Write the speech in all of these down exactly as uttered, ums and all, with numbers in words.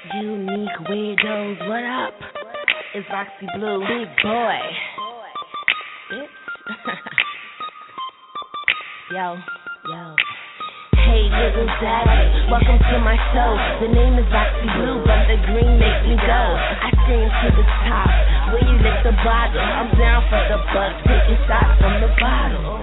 Unique weirdos, what up? It's Roxy Blue, big boy. Bitch. Yo, yo. Hey, little daddy, welcome to my show. The name is Roxy Blue, but the green makes me go. I scream to the top when you lift the bottle. I'm down for the buck, taking shots from the bottle.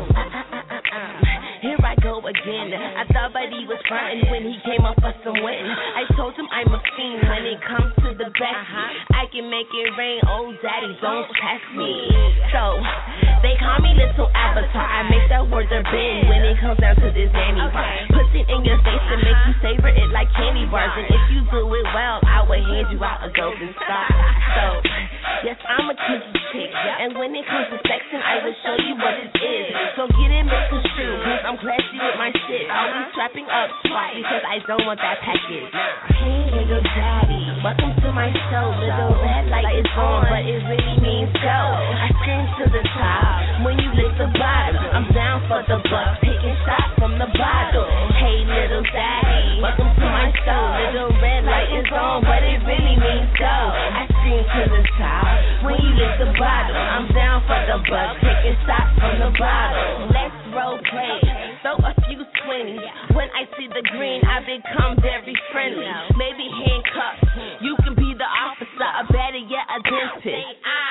Here I go again. I thought that he was frontin' when he came up for some win. I told him I'm a fiend when it comes to the best. I can make it rain, oh daddy, don't test me. So, they call me Little Avatar. I make that word a bend when it comes down to this Danny bar. Put it in your face and make you savor it like candy bars. And if you do it well, I will hand you out a golden star. So, yes, I'm a kinky chick. And when it comes to sexing, I will show you what it is. So get it misconstrued, cause I'm classy with my shit. Always strapping up swat because I don't want that package. Hey, little daddy, welcome to my show. Little red light is on, but it really means go. I scream to the top when you lift the bottom. I'm down for the buck, taking shots from the bottle. Hey, little daddy, welcome to my show. Little red light is on, but it really means go. I scream to the top when you lift the bottle. I'm down for the buck, taking shots from the bottle. Let's role play, throw a few twenties. When I see the green, I become very friendly. Maybe handcuffs, you can be the officer, or better yet, a dentist.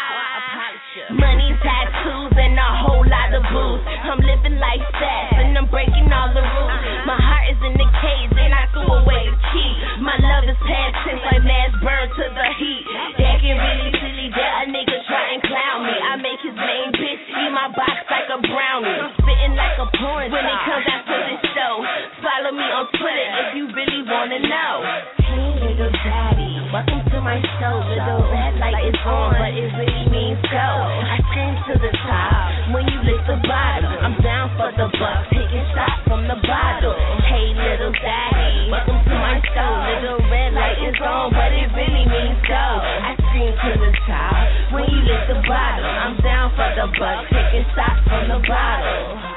Money, tattoos, and a whole lot of booze. I'm living life fast, and I'm breaking all the rules. My heart is in the cage, and I threw away the key. My love is past tense, like mass burn to the heat. That can really silly that a nigga try and clown me. I make his main bitch eat my box like a brownie. I'm spitting like a porn when it comes out to this show. Follow me on Twitter if you really wanna know. Hey, little daddy, welcome to my show. Little red light is on, but it really means go. I scream to the top when you lift the bottom. I'm down for the buck, taking shots from the bottle. Hey, little daddy, welcome to my show. Little red light is on, but it really means go. I scream to the top when you lift the bottom. I'm down for the buck, taking shots from the bottle.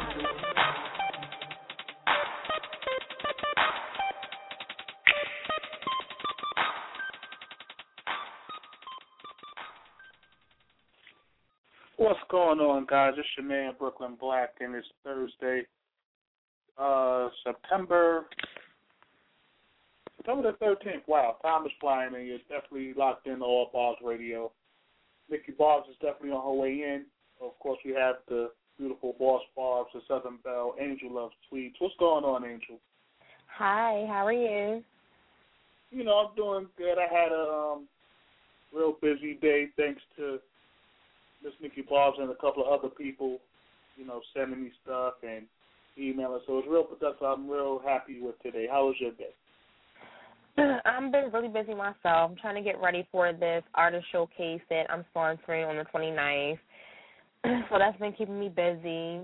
What's going on, guys? It's your man Brooklyn Black, and it's Thursday, uh, September September the thirteenth. Wow, time is flying, and you're definitely locked in to All Bars Radio. Nikki Barbs is definitely on her way in. Of course, we have the beautiful Boss Barbs, the Southern Belle, Angel Loves Tweets. What's going on, Angel? Hi, how are you? You know, I'm doing good. I had a um, real busy day thanks to Miss Nikki Barbs and a couple of other people, you know, sending me stuff and emailing. So it's real productive. I'm real happy with today. How was your day? I've been really busy myself. I'm trying to get ready for this artist showcase that I'm sponsoring on the twenty-ninth. So that's been keeping me busy.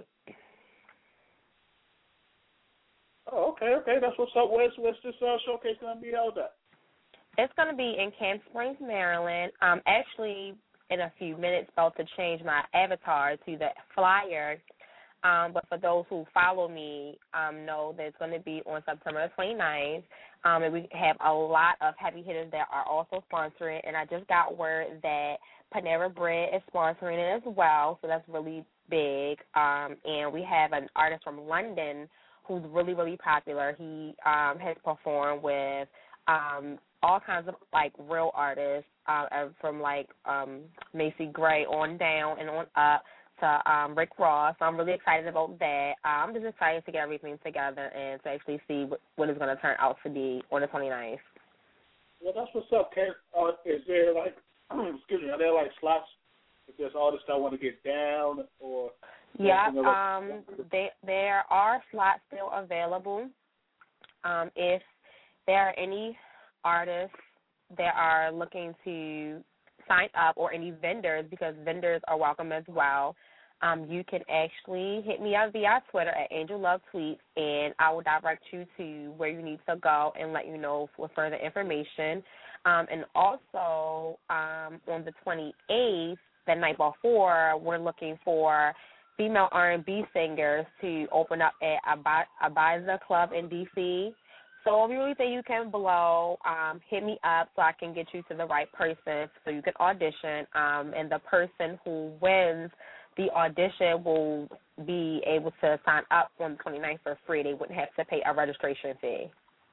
Oh, okay, okay. That's what's up. Where's, where's this uh, showcase going to be held at? It's going to be in Camp Springs, Maryland. Um, actually, in a few minutes, about to change my avatar to the flyer. Um, but for those who follow me, um, know that it's going to be on September twenty-ninth. Um, and we have a lot of heavy hitters that are also sponsoring. And I just got word that Panera Bread is sponsoring it as well, so that's really big. Um, and we have an artist from London who's really, really popular. He um, has performed with um, all kinds of, like, real artists, uh, from, like, um, Macy Gray on down and on up to um, Rick Ross. So I'm really excited about that. Uh, I'm just excited to get everything together and to actually see what, what it's going to turn out to be on the twenty-ninth. Well, that's what's up, Kate. Uh, is there, like, excuse me, are there, like, slots if there's artists that want to get down or? Yeah, um, they, there are slots still available. Um, if there are any artists that are looking to sign up or any vendors, because vendors are welcome as well, um, you can actually hit me up via Twitter at Angel Love Tweets, and I will direct you to where you need to go and let you know for further information. Um, and also um, on the twenty-eighth, the night before, we're looking for female R and B singers to open up at Ab- Abiza Club in D C So if you really think you can blow, um, hit me up so I can get you to the right person so you can audition. Um, and the person who wins the audition will be able to sign up on the twenty-ninth for free. They wouldn't have to pay a registration fee.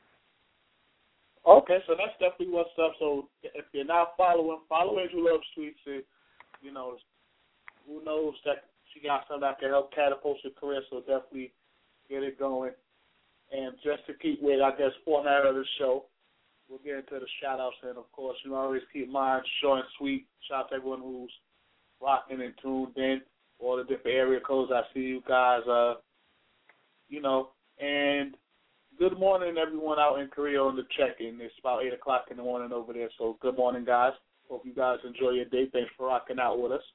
Okay, so that's definitely what's up. So if you're not following, follow Angel Love Sweets. And, you know, who knows that she got something that can help catapult your career, so definitely get it going. And just to keep with, I guess, format of the show, we'll get into the shout-outs. And, of course, you know, I always keep mine short and sweet. Shout out to everyone who's rocking and tuned in, all the different area codes. I see you guys, uh, you know, and good morning, everyone out in Korea on the check-in. It's about eight o'clock in the morning over there, so good morning, guys. Hope you guys enjoy your day. Thanks for rocking out with us.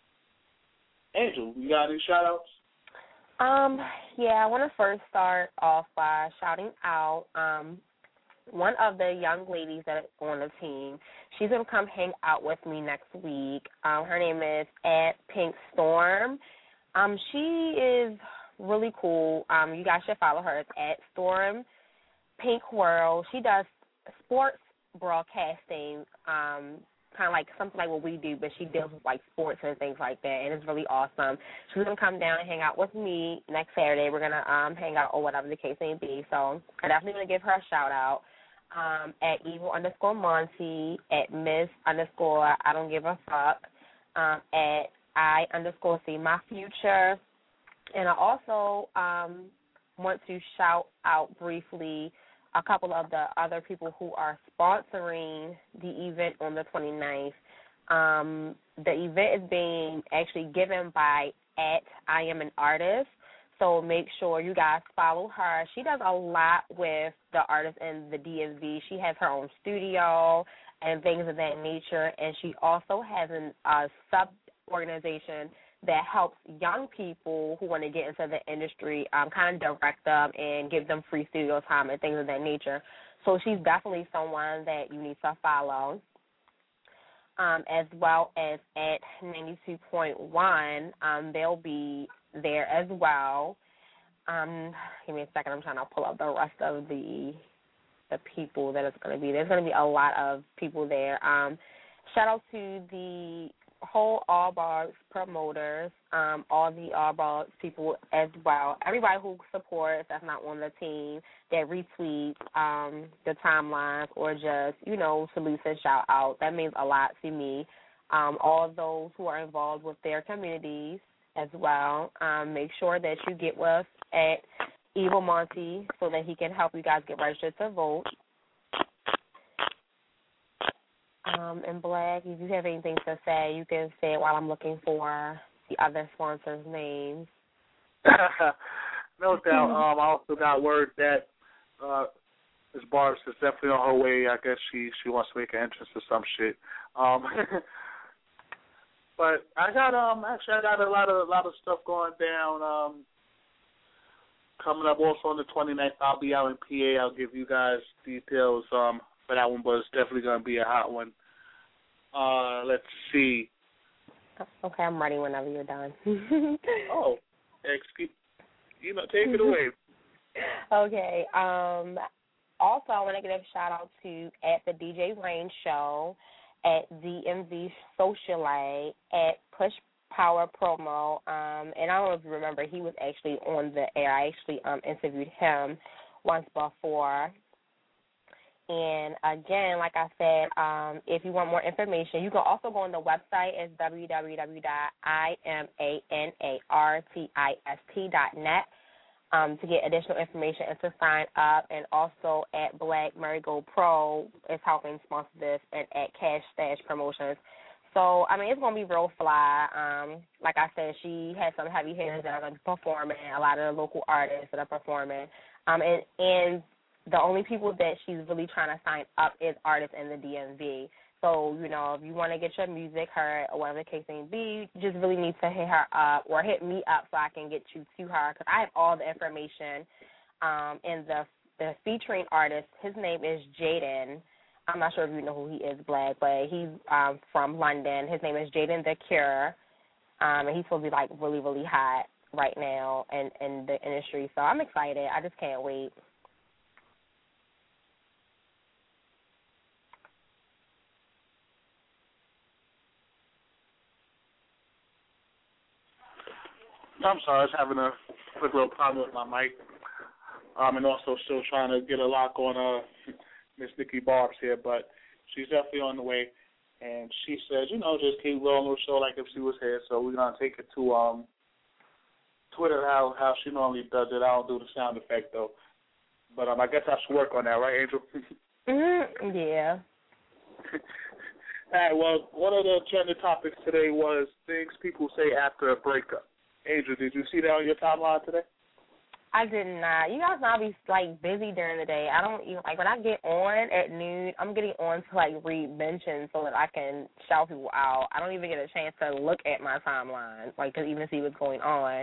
Angel, you got any shout-outs? Um, yeah, I want to first start off by shouting out um, one of the young ladies that are on the team. She's going to come hang out with me next week. Um, her name is at Pink Storm. Um, she is really cool. Um, you guys should follow her. It's at Storm Pink World. She does sports broadcasting, um, kind of like something like what we do, but she deals with like sports and things like that, and it's really awesome. She's gonna come down and hang out with me next Saturday. We're gonna um hang out or whatever the case may be. So I definitely gonna give her a shout out. Um, at evil underscore Monty, at Miss underscore I don't give a fuck, um, at I underscore see my future. And I also um, want to shout out briefly a couple of the other people who are sponsoring the event on the twenty-ninth. Um, the event is being actually given by at I Am an Artist, so make sure you guys follow her. She does a lot with the artists in the D M V. She has her own studio and things of that nature, and she also has a uh, sub-organization that helps young people who want to get into the industry um, kind of direct them and give them free studio time and things of that nature. So she's definitely someone that you need to follow, um, as well as at ninety-two point one. Um, they'll be there as well. Um, give me a second. I'm trying to pull up the rest of the the people that it's going to be. There's going to be a lot of people there. Um, shout out to the whole All Bars promoters, um, all the All Bars people as well. Everybody who supports, that's not on the team, that retweets um, the timelines or just, you know, salutes and shout out. That means a lot to me. Um, all those who are involved with their communities as well. Um, make sure that you get with at Evil Monty so that he can help you guys get registered to vote. Um, and Black, if you have anything to say, you can say it while I'm looking for the other sponsors' names. No doubt. Um, I also got word that uh, Miz Barbs is definitely on her way. I guess she, she wants to make an entrance or some shit. Um, but I got um actually I got a lot of a lot of stuff going down. Um, coming up also on the twenty-ninth, I'll be out in P A. I'll give you guys details um for that one, but it's definitely gonna be a hot one. Uh, let's see. Okay, I'm ready whenever you're done. Oh, excuse, you know, take it away. Okay. Um. Also, I want to give a shout out to at the D J Rain Show, at D M V Socialite, at Push Power Promo. Um, and I don't know if you remember, he was actually on the air. I actually um interviewed him once before. And, again, like I said, um, if you want more information, you can also go on the website. It's w w w dot i m a n a r t i s t dot net um, to get additional information and to sign up. And also at Black Marigold Pro is helping sponsor this, and at Cash Stash Promotions. So, I mean, it's going to be real fly. Um, like I said, she has some heavy hitters that are going to be performing, a lot of the local artists that are performing. Um, and, and the only people that she's really trying to sign up is artists in the D M V. So, you know, if you want to get your music heard or whatever the case may be, you just really need to hit her up or hit me up so I can get you to her, because I have all the information. Um, and the the featuring artist, his name is Jaden. I'm not sure if you know who he is, Black, but he's um, from London. His name is Jaden The Cure, um, and he's supposed to be, like, really, really hot right now in, in the industry. So I'm excited. I just can't wait. I'm sorry, I was having a quick little problem with my mic. Um, and also still trying to get a lock on uh, Miss Nikki Barbs here, but she's definitely on the way. And she says, you know, just keep rolling with the show like if she was here. So we're going to take it to um, Twitter how, how she normally does it. I don't do the sound effect, though. But um, I guess I should work on that, right, Angel? Mm-hmm. Yeah. All right, well, one of the trending topics today was things people say after a breakup. Angel, did you see that on your timeline today? I did not. You guys know I be, like, busy during the day. I don't even, like, when I get on at noon, I'm getting on to, like, read mentions so that I can shout people out. I don't even get a chance to look at my timeline, like, to even see what's going on.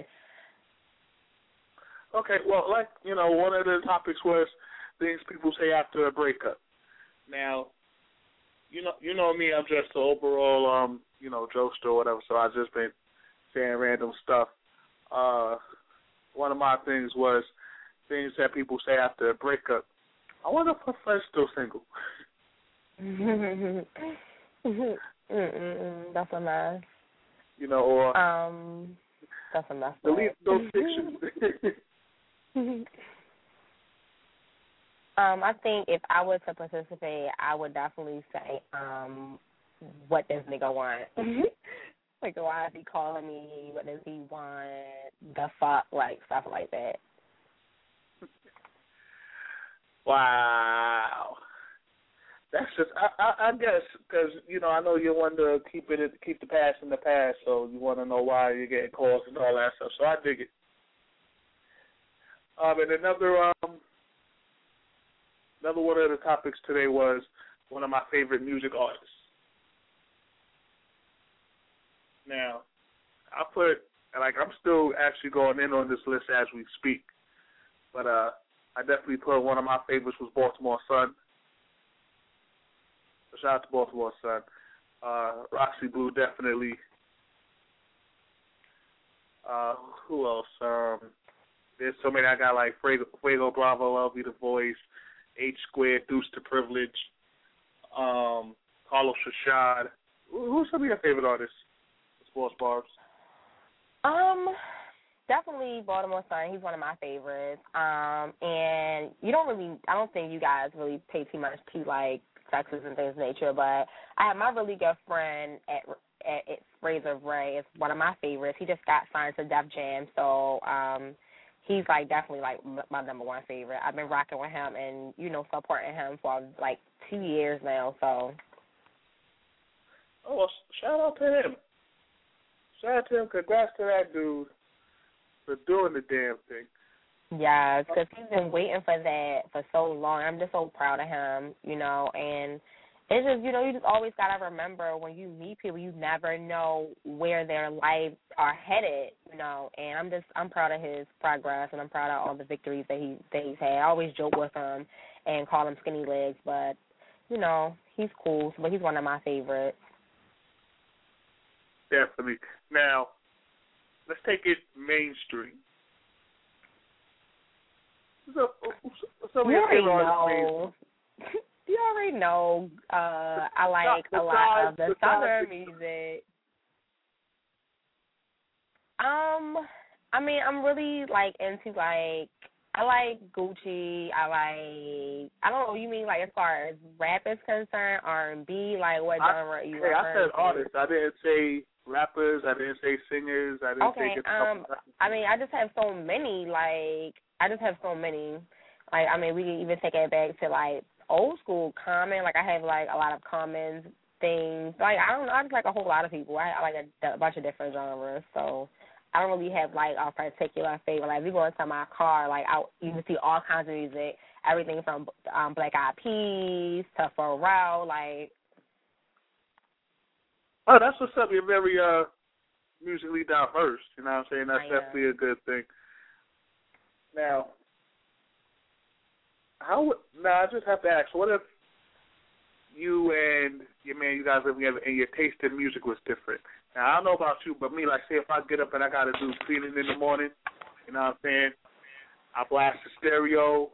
Okay, well, like, you know, one of the topics was things people say after a breakup. Now, you know you know me, I'm just the overall, um, you know, jokester or whatever, so I've just been saying random stuff. Uh, one of my things was things that people say after a breakup. I wonder if her friend's still single. That's a mess. You know, or... Um, that's a mess. Delete those pictures. Um, I think if I were to participate, I would definitely say, um, what does nigga want? Like, why is he calling me? What does he want? The fuck, like, stuff like that. Wow. That's just, I, I, I guess, because, you know, I know you want to keep it, keep the past in the past, so you want to know why you're getting calls and all that stuff, so I dig it. Um, and another, um, Another one of the topics today was one of my favorite music artists. Now, I put, like, I'm still actually going in on this list as we speak, but uh, I definitely put one of my favorites was Baltimore Sun. Shout out to Baltimore Sun. Uh, Roxy Blue, definitely. Uh, who else? Um, there's so many. I got, like, Fuego, Fuego Bravo, L V The Voice, H Squared, Deuce to Privilege, um, Carlos Rashad. Who's some of your favorite artists? Sports Barbs. Um, definitely Baltimore Sun. He's one of my favorites. Um, and you don't really, I don't think you guys really pay too much to like sexes and things of nature. But I have my really good friend at at, at Razor Ray. It's one of my favorites. He just got signed to Def Jam, so um. He's, like, definitely, like, my number one favorite. I've been rocking with him and, you know, supporting him for, like, two years now, so. Oh, well, shout out to him. Shout out to him. Congrats to that dude for doing the damn thing. Yeah, because he's been waiting for that for so long. I'm just so proud of him, you know, and it's just, you know, you just always got to remember when you meet people, you never know where their lives are headed, you know, and I'm just, I'm proud of his progress and I'm proud of all the victories that, he, that he's had. I always joke with him and call him Skinny Legs, but, you know, he's cool, but he's one of my favorites. Definitely. Now, let's take it mainstream. So, so you already know. You already know. Uh, I like a lot of the Southern music. Um, I mean, I'm really like into like I like Gucci. I like I don't know. You mean like as far as rap is concerned, R and B? Like what genre are you? Hey, I said artists. I didn't say rappers. I didn't say singers. I didn't okay, say um, I mean, I just have so many. Like I just have so many. Like I mean, we can even take it back to like old school Common. Like I have like a lot of Common things. Like I don't know. I just like a whole lot of people. I, I like a, a bunch of different genres. So I don't really have like a particular favorite. Like if you go into my car, like I you can see all kinds of music. Everything from um, Black Eyed Peas to Pharrell. Like oh, that's what's up. You're very uh musically diverse. You know what I'm saying? That's I definitely a good thing. Now. How now? I just have to ask. What if you and your man, you guys live together, and your taste in music was different? Now I don't know about you, but me, like, say if I get up and I got to do cleaning in the morning, you know what I'm saying? I blast the stereo,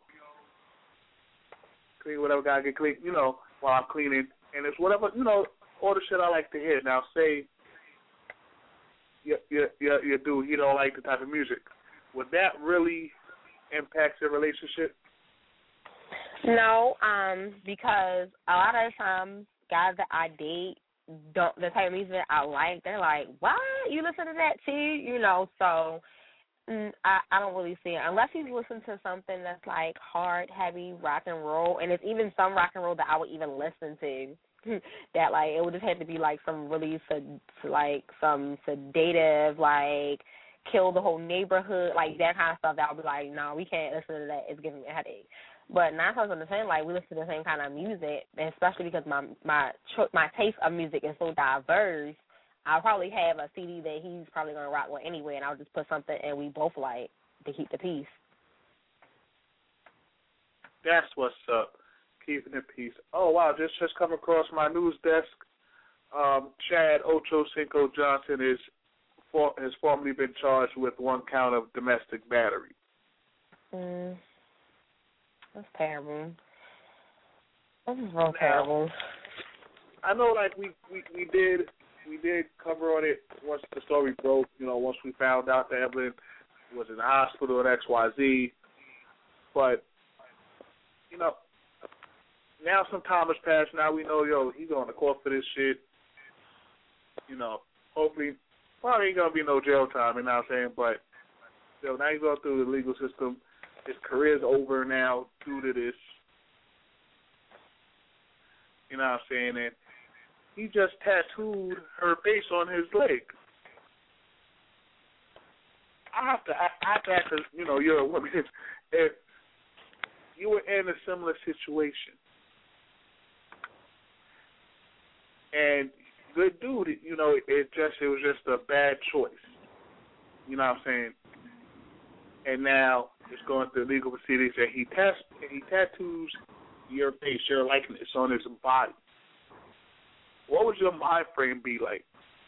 clean whatever gotta get clean, you know, while I'm cleaning, and it's whatever, you know, all the shit I like to hear. Now say your your your, your dude, he don't like the type of music, would that really impact your relationship? No, um, because a lot of the times guys that I date don't the type of music that I like, they're like, what? You listen to that too? You know, so mm, I, I don't really see it. Unless he's listening to something that's like hard, heavy rock and roll, and it's even some rock and roll that I would even listen to. That like it would just have to be like some really sed- like some sedative, like kill the whole neighborhood, like that kind of stuff. That I would be like, no, we can't listen to that. It's giving me a headache. But nine times out of ten, like we listen to the same kind of music, and especially because my my cho- my taste of music is so diverse. I'll probably have a C D that he's probably gonna rock with anyway, and I'll just put something and we both like to keep the peace. That's what's up. Keeping the peace. Oh wow, just just come across my news desk. Um, Chad Ocho Cinco Johnson is for, has formerly been charged with one count of domestic battery. Mm, that's terrible. This is real now, terrible. I know, like we, we, we did we did cover on it once the story broke. You know, once we found out that Evelyn was in the hospital at X Y Z. But you know, now some time has passed. Now we know, yo, he's going to court for this shit. You know, hopefully, probably ain't going to be no jail time, you know what I'm saying? But, yo, now he's going through the legal system. His career's over now due to this. You know what I'm saying? And he just tattooed her face on his leg. I have to, I, I have to ask, you know, you're a woman. If you were in a similar situation, and good dude, you know, it just it was just a bad choice. You know what I'm saying? And now it's going through legal proceedings, and he tat he tattoos your face, your likeness on his body. What would your mind frame be like?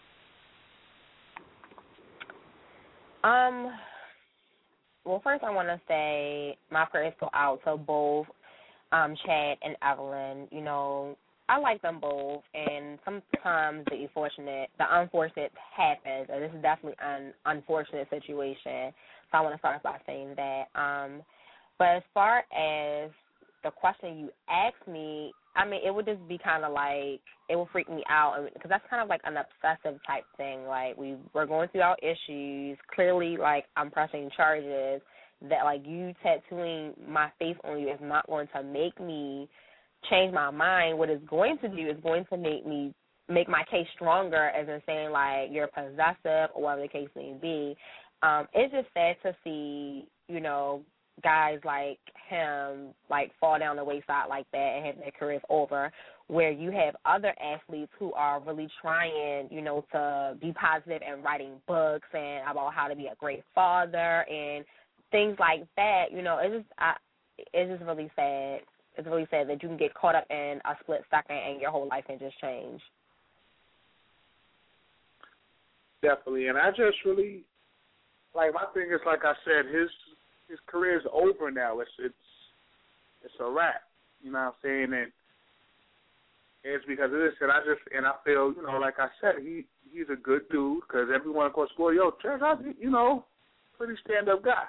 Um. Well, first I want to say my prayers go out to both um, Chad and Evelyn. You know, I like them both, and sometimes the unfortunate, the unfortunate happens, and this is definitely an unfortunate situation. So I want to start by saying that. Um, but as far as the question you asked me, I mean, it would just be kind of like, it would freak me out, because that's kind of like an obsessive type thing. Like, we, we're going through our issues. Clearly, like, I'm pressing charges that, like, you tattooing my face on you is not going to make me change my mind. What it's going to do is going to make me make my case stronger, as in saying, like, you're possessive or whatever the case may be. Um, it's just sad to see, you know, guys like him, like, fall down the wayside like that and have their careers over, where you have other athletes who are really trying, you know, to be positive and writing books and about how to be a great father and things like that. You know, it's just, I, it's just really sad. It's really sad that you can get caught up in a split second and your whole life can just change. Definitely, and I just really, like, my thing is, like I said, his his career is over now. It's it's it's a wrap. You know what I'm saying? And it's because of this. And I just and I feel, you know, like I said, he he's a good dude, because everyone across the board, yo, turns out, you know, pretty stand up guy.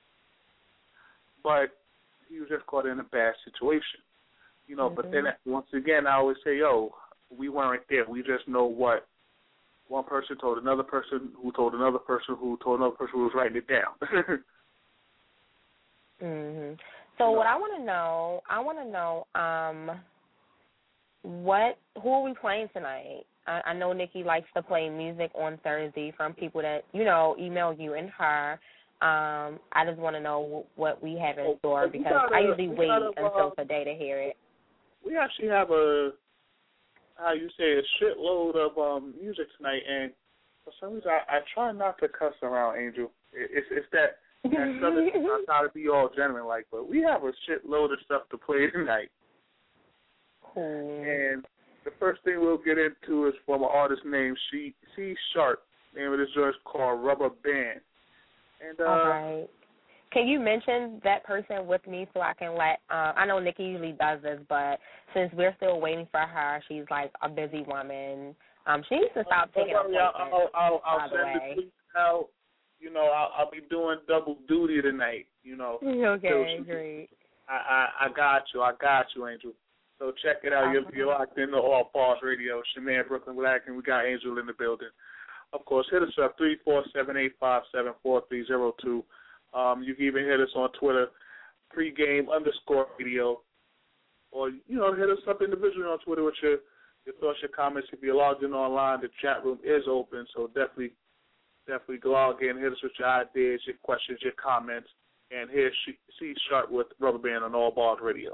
But he was just caught in a bad situation, you know. Mm-hmm. But then once again, I always say, yo, we weren't there. We just know what one person told another person, who told another person, who told another person, who was writing it down. Mhm. So what I want to know, I want to know, um, what who are we playing tonight? I, I know Nikki likes to play music on Thursday from people that, you know, email you and her. Um, I just want to know what we have in store, because gotta, I usually wait gotta, until uh, today to hear it. We actually have a, how you say, a shitload of um, music tonight, and for some reason I, I try not to cuss around Angel. It, it's it's that. And Southern, I try to be all gentleman like, but we have a shitload of stuff to play tonight. Cool. And the first thing we'll get into is from an artist named C. C. Sharp. The name of this joint is called Rubber Band. And uh, all right. Can you mention that person with me so I can let? Uh, I know Nikki usually does this, but since we're still waiting for her, she's like a busy woman. Um, she needs to stop Don't taking worry, appointments. I'll, I'll, I'll by the send way. the tweets out. You know, I'll, I'll be doing double duty tonight. You know. Okay, so, great. I, I, I got you. I got you, Angel. So check it out. You're, you're locked into All Pause Radio. It's your man, Brooklyn Black, and we got Angel in the building. Of course, hit us up, three four seven, eight five seven, four three zero two. Um, you can even hit us on Twitter, pregame underscore radio. Or, you know, hit us up individually on Twitter with your, your thoughts, your comments. If you're logged in online, the chat room is open, so definitely, definitely log in, hit us with your ideas, your questions, your comments. And here's C Sharp with Rubber Band on All Bars Radio.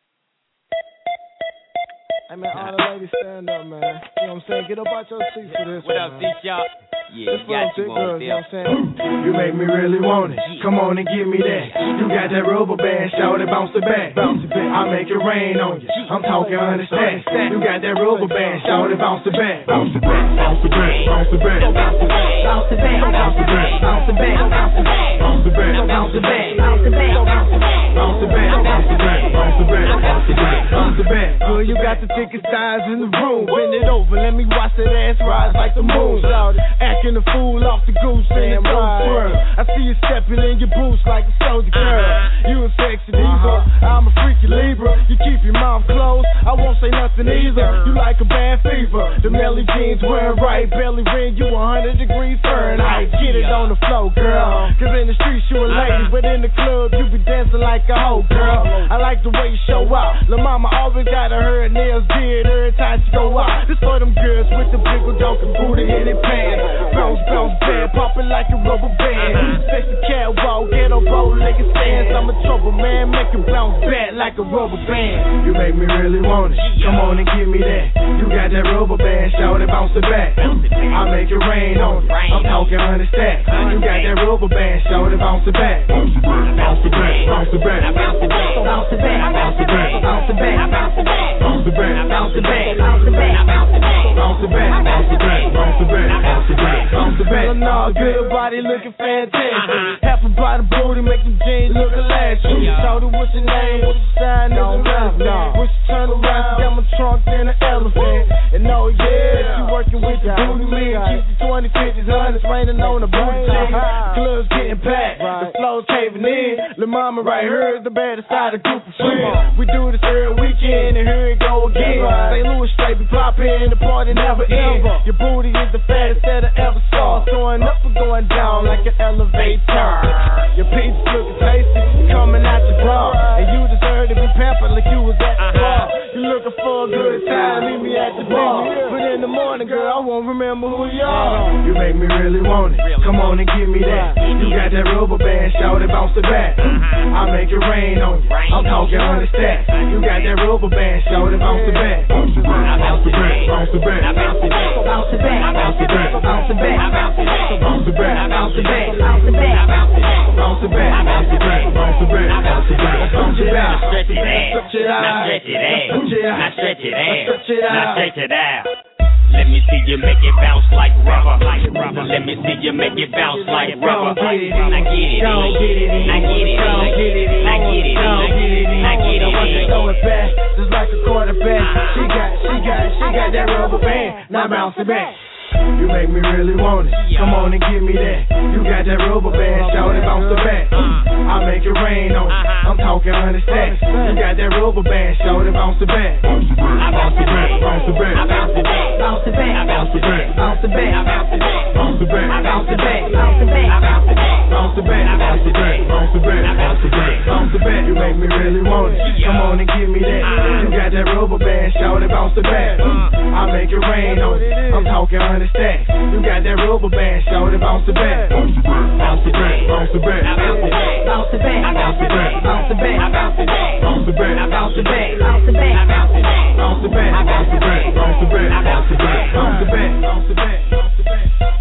Hey, man, all the ladies stand up, man. You know what I'm saying? Get up out your seats for this. What one, up, man. C-Sharp? Yeah, this you got you girls, on you know what I'm saying? You make me really want it. Come on and give me that. You got that rubber band, shout it, bounce it back. Bounce it back. I make it rain on you. I'm talking understand. You got that rubber band, shout it, bounce it back. Bounce it back, bounce it back, bounce it back. Bounce it back, bounce it back, bounce it back, bounce it back, bounce it back, bounce it back, bounce it back, bounce it back, bounce it back, bounce it back, bounce it back, bounce it back, bounce it back, bounce it back. Girl, you got the thickest thighs in the room. Bend it over, let me watch that ass rise like the moon. Acting a fool off the goose and the swirl. I see you stepping in your boots like a soldier girl. You a sexy diva, I'm a freaky Libra. You keep your mouth closed, I won't say nothing either. You like a bad fever, the Melly jeans wearing right, belly ring, you one hundred degrees Fahrenheit. Get it on the floor, girl. Cause in the streets you a lady, but in the club you be dancing like a hoe, girl. I like the way you show out. La mama always got her nails did every time she go out. This for them girls with the big old donkey booty in their pants. Bounce, bounce, band, popping like a rubber band. Sexy catwalk, get a bow-legged stance. I'm a trouble man, make it bounce back like a rubber band. You make me really want it. Come on and give me that. You got that rubber band, shout it, bounce it back. I make it rain on you. I'm talking hundred stacks. You got that rubber band, shout it, bounce it back. Bounce it back, bounce it back, bounce it back, bounce it back, bounce it back, bounce it back, bounce it back, bounce it back, bounce it back, bounce it back, bounce it back, bounce it back, bounce it back, bounce it back, bounce it back, bounce it back, bounce it back. No, good body looking fantastic. Half a body booty, make them jeans look elastic. Shout it, what's your name? What's your sign? Is a relevant. What's your turn around? Got my trunk in an elephant. And oh yeah, she working with the booty man. Keep the twenty, fifties, hundreds raining on the booty chain. Clubs getting packed, the flow's caving in. Lil' mama right here is the baddest side of group of friends. We do this every weekend and here it go again. Saint Louis straight be poppin', the party never ends. Your booty is the fattest that I ever saw. Going up or going down like an elevator. Your pizza's looking tasty, coming out your bra. And you deserve to be pampered like you was at the bar. You looking for a good time, meet me at the bar. But in the morning, girl, I won't remember who you are. You make me really want it. Come on and give me that. You got that rubber band, shout it, bounce it back. I make it rain on you. I'm talking hundred stacks. You got that rubber band, shout it, bounce it back. Bounce it back, bounce it back, bounce it back, bounce it back, bounce it back, bounce it back, bounce it back, bounce it back, bounce it back, bounce it back, bounce it back, bounce it back, bounce it back, bounce it back, bounce it back, bounce it back, bounce it back. Stretch it out, stretch it out, stretch it out, now stretch it out, stretch it out, now stretch it out. Let me see you make it bounce like rubber, like rubber. Let me see you make it bounce like rubber. Now get it, now get it, now get it, now get it, now get it, now get it, now get it. Throw it back, just like a quarterback. She got, she got, she got that rubber band. Now bounce it back. You make me really want it. Come on and give me that. You got that rubber band, shout it, bounce it back. I make it rain on you. I'm talking hundred stacks. You got that rubber band, shout it, bounce it back. I bounce it back, bounce it back, I bounce it back, bounce it back, I bounce it back, bounce it back, I bounce it back, bounce it back, I bounce it back, bounce it back, I bounce it back, bounce it back, I bounce it back, bounce it back, I bounce it back, bounce it back. You make me really want it. Come on and give me that. You got that rubber band, shout it, bounce it back. I make it rain on you. I'm talking hundred stacks. You got that rubber band, shout it, bounce it back. Bounce it back, bounce it back, bounce it back, bounce it back, bounce it back, bounce it back, bounce it back, bounce it back, bounce it back, bounce it back, bounce it back, bounce it back, bounce it back, bounce it back, bounce it back, bounce it back, bounce it back, bounce it back.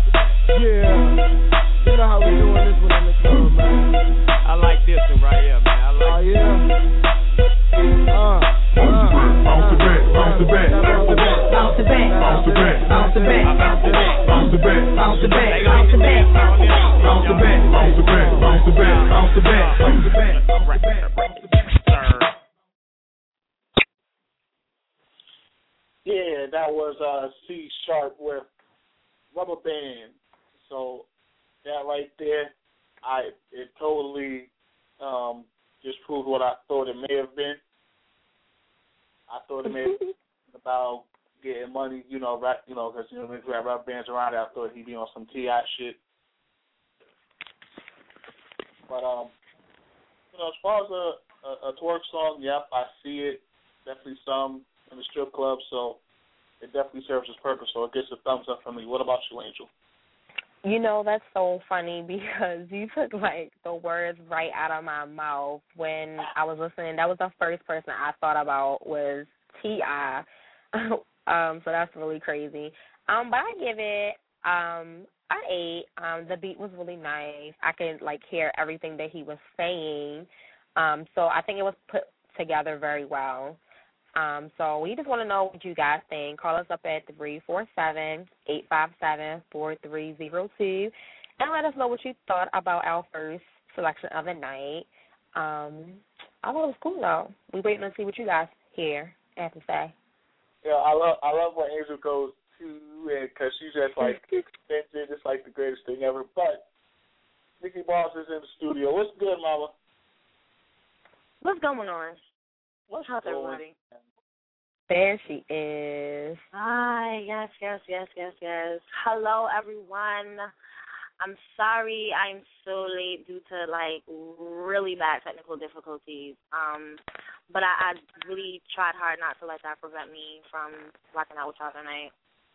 Yeah, you know how we doing this one in the club, man. I like this one right here, man. I like. Oh yeah. Uh. Bounce it back, bounce it back, bounce it back, bounce it back, bounce it back, bounce it back, bounce it back, bounce it back, bounce it back, bounce it back, bounce it back, bounce it back, bounce it back, bounce it back, bounce it back, bounce it back, bounce it back. Yeah, that was uh, C Sharp with Rubber Band. So that right there, I it totally um, just proved what I thought it may have been. I thought it may have been about getting money, you know, rap, you know, because you know niggas rap rubber bands around it. I thought he'd be on some T I shit. But um, you know, as far as a, a, a twerk song, yep, I see it. Definitely some in the strip club, so it definitely serves its purpose. So it gets a thumbs up from me. What about you, Angel? You know, that's so funny because you took, like, the words right out of my mouth when I was listening. That was the first person I thought about was T I um, so that's really crazy. Um, but I give it um, an eight. Um, the beat was really nice. I could, like, hear everything that he was saying. Um, so I think it was put together very well. Um, so we just want to know what you guys think. Call us up at three four seven, eight five seven, four three zero two and let us know what you thought about our first selection of the night. Um, I thought it was cool, though. We're waiting to see what you guys here have to say. Yeah, I love I love when Angel goes to, and because she's just like, extended, it's like the greatest thing ever. But Nikki Boss is in the studio. What's good, Mama? What's going on? What's up, everybody? There she is. Hi, yes, yes, yes, yes, yes. Hello, everyone. I'm sorry I'm so late due to, like, really bad technical difficulties. Um, but I, I really tried hard not to let that prevent me from rocking out with y'all tonight.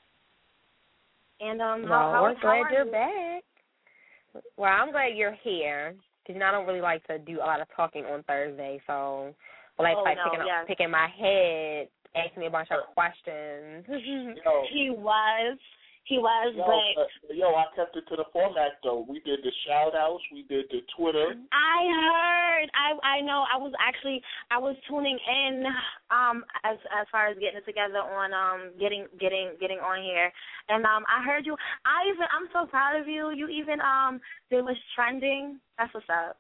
And, um, well, how, how, we're how glad are you're you? back. Well, I'm glad you're here because, you know, I don't really like to do a lot of talking on Thursday, so I like, oh, like no, picking, yes. up, picking my head, asking me a bunch of questions. Yo, he was. He was, yo, but... Uh, yo, I kept it to the format, though. We did the shout-outs. We did the Twitter. I heard. I I know. I was actually, I was tuning in um, as as far as getting it together on um getting getting getting on here. And um, I heard you. I even, I'm so proud of you. You even, um, there was trending. That's what's up.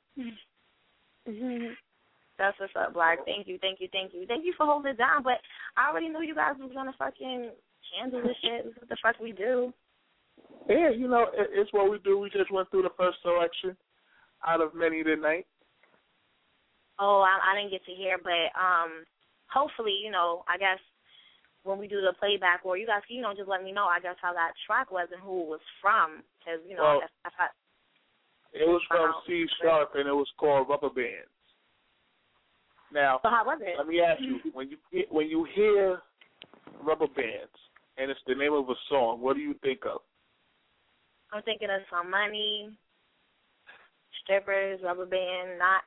That's what's up, Black. Thank you, thank you, thank you. Thank you for holding it down. But I already knew you guys was going to fucking handle this shit. This is what the fuck we do. Yeah, you know, it, it's what we do. We just went through the first selection out of many tonight. Oh, I, I didn't get to hear, but um, hopefully, you know, I guess when we do the playback, or you guys, you know, just let me know, I guess, how that track was and who it was from. Because, you know, well, if, if I, it was from C Sharp, and it was called Rubber Bands. Now, so how was it? Let me ask you, when you when you hear Rubber Bands, and it's the name of a song, what do you think of? I'm thinking of some money, strippers, rubber band, knots.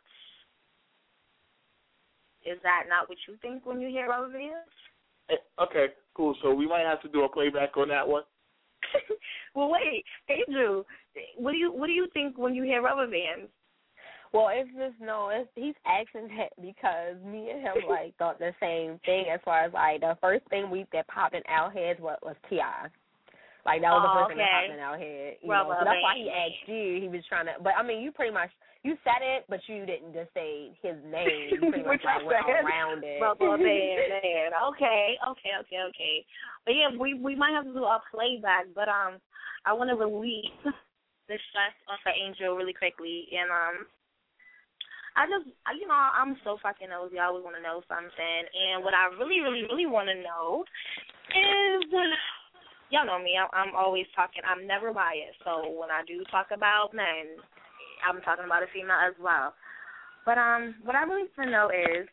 Is that not what you think when you hear rubber bands? Okay, cool. So we might have to do a playback on that one. Well, wait, Andrew, what do you what do you think when you hear rubber bands? Well, it's just, no, it's, he's asking that because me and him, like, thought the same thing as far as, like, the first thing we that popped in our heads was, was T I Like, that was oh, the first okay. thing that popped in our head. You Rubber know, so that's why band. he asked you. He was trying to, but, I mean, you pretty much, you said it, but you didn't just say his name. You pretty much, like, went around it. Rubber band, man. Okay, okay, okay, okay. But, yeah, we, we might have to do a playback, but um, I want to release the stress off of Angel really quickly, and um, I just, you know, I'm so fucking nosy. I always want to know something. And what I really, really, really want to know is, y'all know me, I'm always talking. I'm never biased. So when I do talk about men, I'm talking about a female as well. But um, what I really want to know is,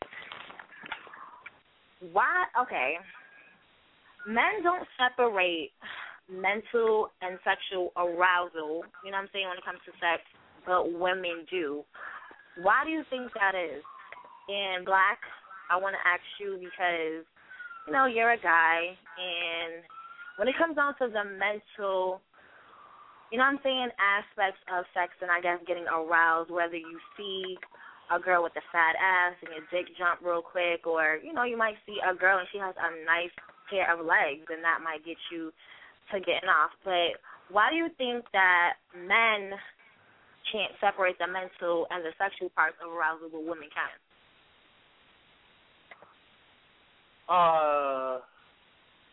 why, okay, men don't separate mental and sexual arousal, you know what I'm saying, when it comes to sex, but women do. Why do you think that is? And, Black, I want to ask you because, you know, you're a guy, and when it comes down to the mental, you know what I'm saying, aspects of sex and I guess getting aroused, whether you see a girl with a fat ass and your dick jump real quick, or, you know, you might see a girl and she has a nice pair of legs, and that might get you to getting off. But why do you think that men can't separate the mental and the sexual parts of arousal, but women can? Uh,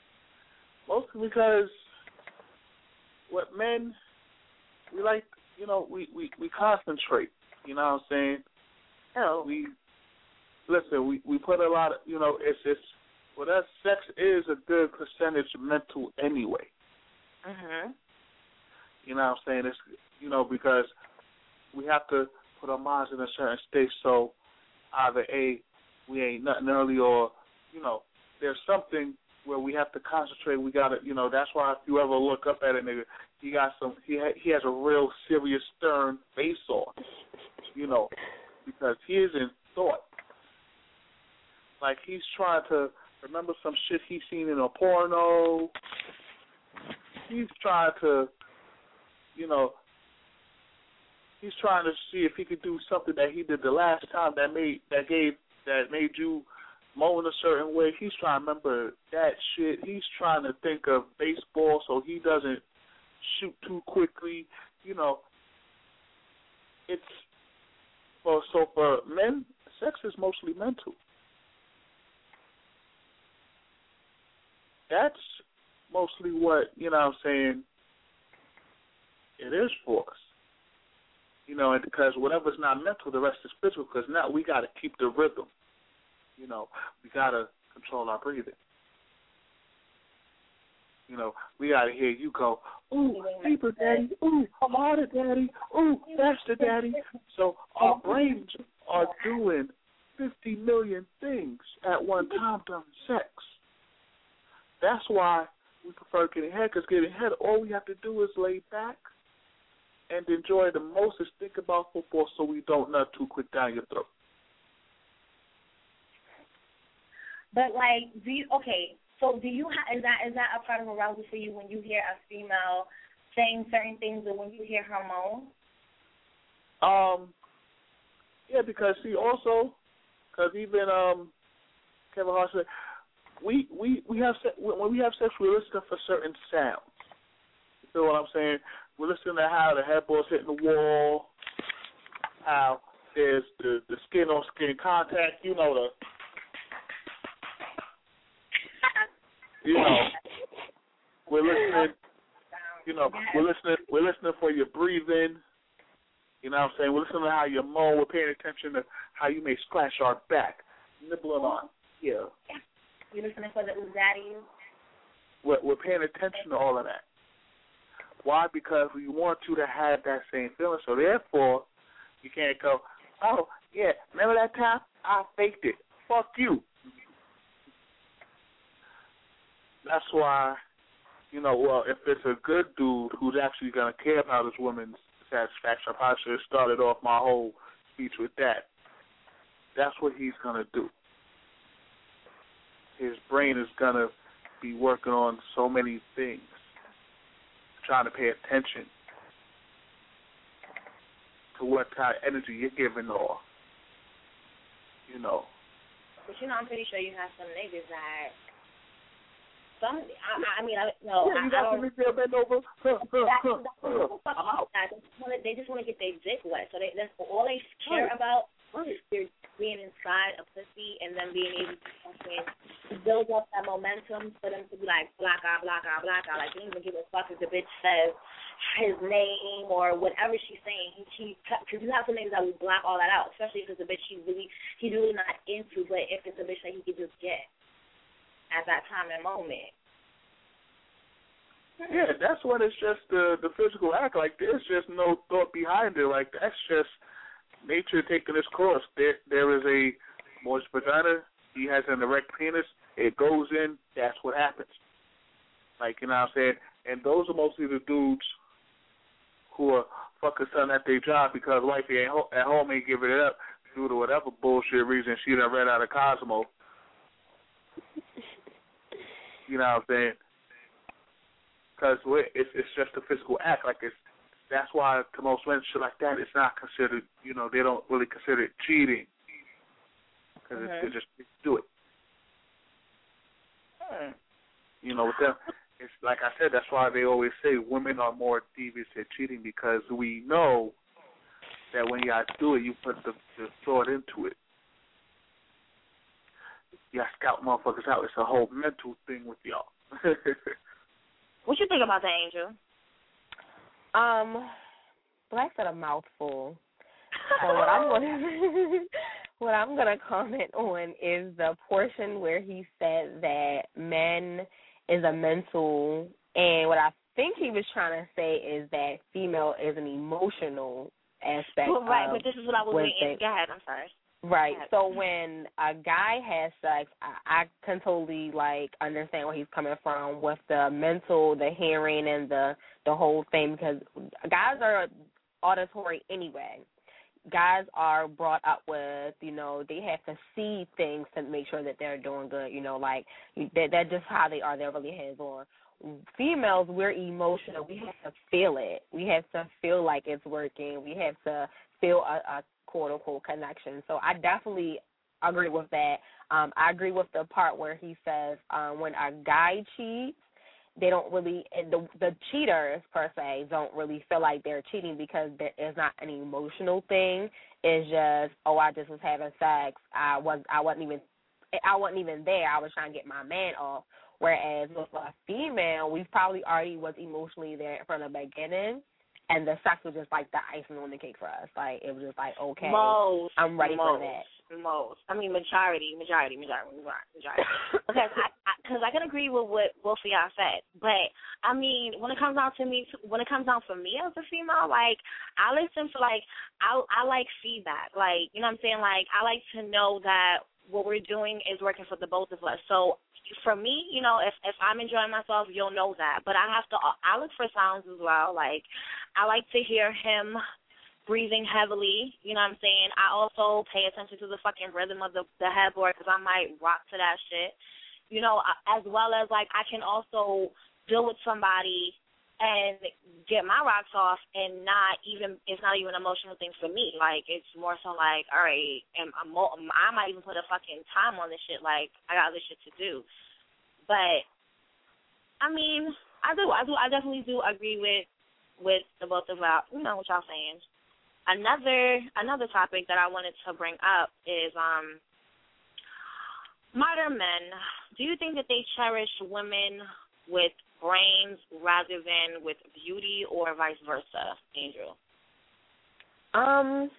because what men, we like, you know, we, we, we concentrate. You know what I'm saying? Oh. We, listen, we, we put a lot of, you know, it's, it's, well, that sex is a good percentage mental anyway. Mhm. You know what I'm saying? It's, you know, because we have to put our minds in a certain state so either A, we ain't nothing early, or, you know, there's something where we have to concentrate. We got to, you know, that's why if you ever look up at a nigga, he got some, he, ha, he has a real serious, stern face on, you know, because he is in thought. Like he's trying to remember some shit he's seen in a porno. He's trying to, you know, he's trying to see if he could do something that he did the last time that made that gave that made you moan a certain way. He's trying to remember that shit. He's trying to think of baseball so he doesn't shoot too quickly. You know, it's well. So for men, sex is mostly mental. That's mostly what, you know what I'm saying, it is for us. You know, and because whatever's not mental, the rest is physical, because now we got to keep the rhythm. You know, we got to control our breathing. You know, we got to hear you go, ooh, deeper, daddy, ooh, harder, daddy, ooh, faster, daddy. So our brains are doing fifty million things at one time during sex. That's why we prefer getting head, because getting head, all we have to do is lay back and enjoy the most is think about football so we don't nut too quick down your throat. But, like, do you, okay, so do you, ha- is that is that a part of arousal for you when you hear a female saying certain things or when you hear her moan? Um, yeah, because, see, also, because even um, Kevin Hart said, We we we have se- when we have sex, we listen for certain sounds. You feel what I'm saying? We're listening to how the headboard's hitting the wall, how there's the, the skin on skin contact. You know the, you know, we're listening. You know, we're listening. We're listening for your breathing. You know what I'm saying? We're listening to how you moan. We're paying attention to how you may scratch our back, nibbling on. Yeah. You listening for the Uzzaddy? We're, we're paying attention to all of that. Why? Because we want you to have that same feeling. So therefore, you can't go, oh, yeah, remember that time? I faked it. Fuck you. That's why, you know, well, if it's a good dude who's actually going to care about his woman's satisfaction, I probably should have started off my whole speech with that. That's what he's going to do. His brain is going to be working on so many things, trying to pay attention to what kind of energy you're giving off, you know. But, you know, I'm pretty sure you have some niggas that, some, I, I mean, I, no, yeah, you I, got I don't. some niggas that bend over, huh, huh, huh, huh, I'm out. They just want to get their dick wet, so they, that's all they care right. about. Right. They're being inside a pussy and then being able to fucking build up that momentum for them to be like, block out, block out, block out. Like, they don't even give a fuck if the bitch says his name or whatever she's saying. He, because you have some niggas that will block all that out, especially if it's a bitch he's really, he's really not into, but if it's a bitch that he could just get at that time and moment. Yeah, that's when it's just the, the physical act. Like, there's just no thought behind it. Like, that's just nature taking its course. There, there is a moist vagina. He has an erect penis. It goes in. That's what happens. Like, you know what I'm saying? And those are mostly the dudes who are fucking son at their job because wifey ain't ho- at home ain't giving it up due to whatever bullshit reason she done read out of Cosmo. You know what I'm saying? Because it's, it's just a physical act. Like, it's that's why to most women, shit like that, it's not considered, you know, they don't really consider it cheating. Because mm-hmm. they just do it. Hmm. You know, with them, it's like I said, that's why they always say women are more devious at cheating because we know that when you guys do it, you put the, the thought into it. You gotta scout motherfuckers out. It's a whole mental thing with y'all. What you think about that, Angel? Um, Black said a mouthful. So what I'm gonna what I'm gonna comment on is the portion where he said that men is a mental, and what I think he was trying to say is that female is an emotional aspect. Well, right, of but this is what I was getting. Go ahead. I'm sorry. Right. So when a guy has sex, I, I can totally like understand where he's coming from with the mental, the hearing, and the the whole thing, because guys are auditory anyway. Guys are brought up with, you know, they have to see things to make sure that they're doing good. You know, like that, that's just how they are. They're really hands on. Females, we're emotional. We have to feel it. We have to feel like it's working. We have to feel a, a quote unquote connection. So I definitely agree with that. Um, I agree with the part where he says um, when a guy cheats, they don't really, the the cheaters per se don't really feel like they're cheating because there is not an emotional thing. It's just, oh, I just was having sex. I was I wasn't even I wasn't even there. I was trying to get my man off. Whereas with a female, we probably already was emotionally there from the beginning, and the sex was just like the icing on the cake for us. Like it was just like, okay, most, I'm ready most, for that. Most, I mean, majority, majority, majority, majority. Because I, because I, I can agree with what both of y'all said, but I mean, when it comes down to me, when it comes down for me as a female, like I listen to like I, I like feedback, like you know what I'm saying, like I like to know that what we're doing is working for the both of us. So for me, you know, if if I'm enjoying myself, you'll know that. But I have to, I look for sounds as well. Like I like to hear him breathing heavily, you know what I'm saying? I also pay attention to the fucking rhythm of the, the headboard because I might rock to that shit, you know, as well as, like, I can also deal with somebody and get my rocks off and not even, it's not even an emotional thing for me. Like, it's more so like, all right, and I'm, I might even put a fucking time on this shit, like, I got other shit to do. But, I mean, I do, I do, I definitely do agree with, with the both of y'all, you know what y'all saying. Another another topic that I wanted to bring up is um, modern men. Do you think that they cherish women with brains rather than with beauty, or vice versa, Angel? Um,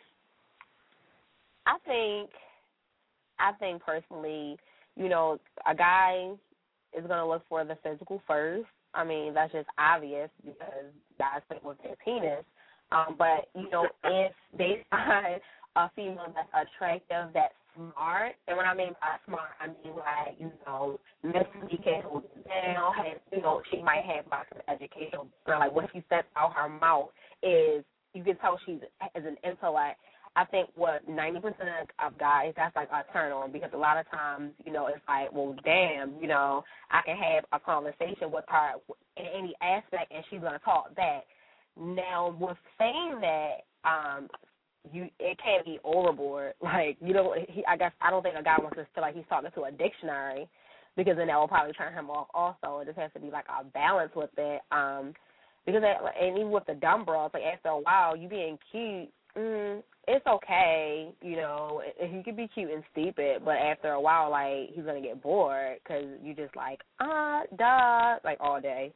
I think, I think personally, you know, a guy is going to look for the physical first. I mean, that's just obvious because guys think with their penis. Um, but, you know, if they find a female that's attractive, that's smart, and when I mean by smart, I mean like, you know, mentally can hold it down, has, you know, she might have like some education, or like when she sets out her mouth is, you can tell she's as an intellect. I think what ninety percent of guys, that's like a turn on, because a lot of times, you know, it's like, well, damn, you know, I can have a conversation with her in any aspect and she's going to talk back. Now, with saying that, um, you it can't be overboard. Like, you know, he, I guess I don't think a guy wants to feel like he's talking to a dictionary, because then that will probably turn him off also. It just has to be like a balance with it. Um, because, that, and even with the dumb bras, like after a while, you being cute, mm, it's okay, you know, he could be cute and stupid, but after a while, like, he's going to get bored because you just like, ah, duh, like all day.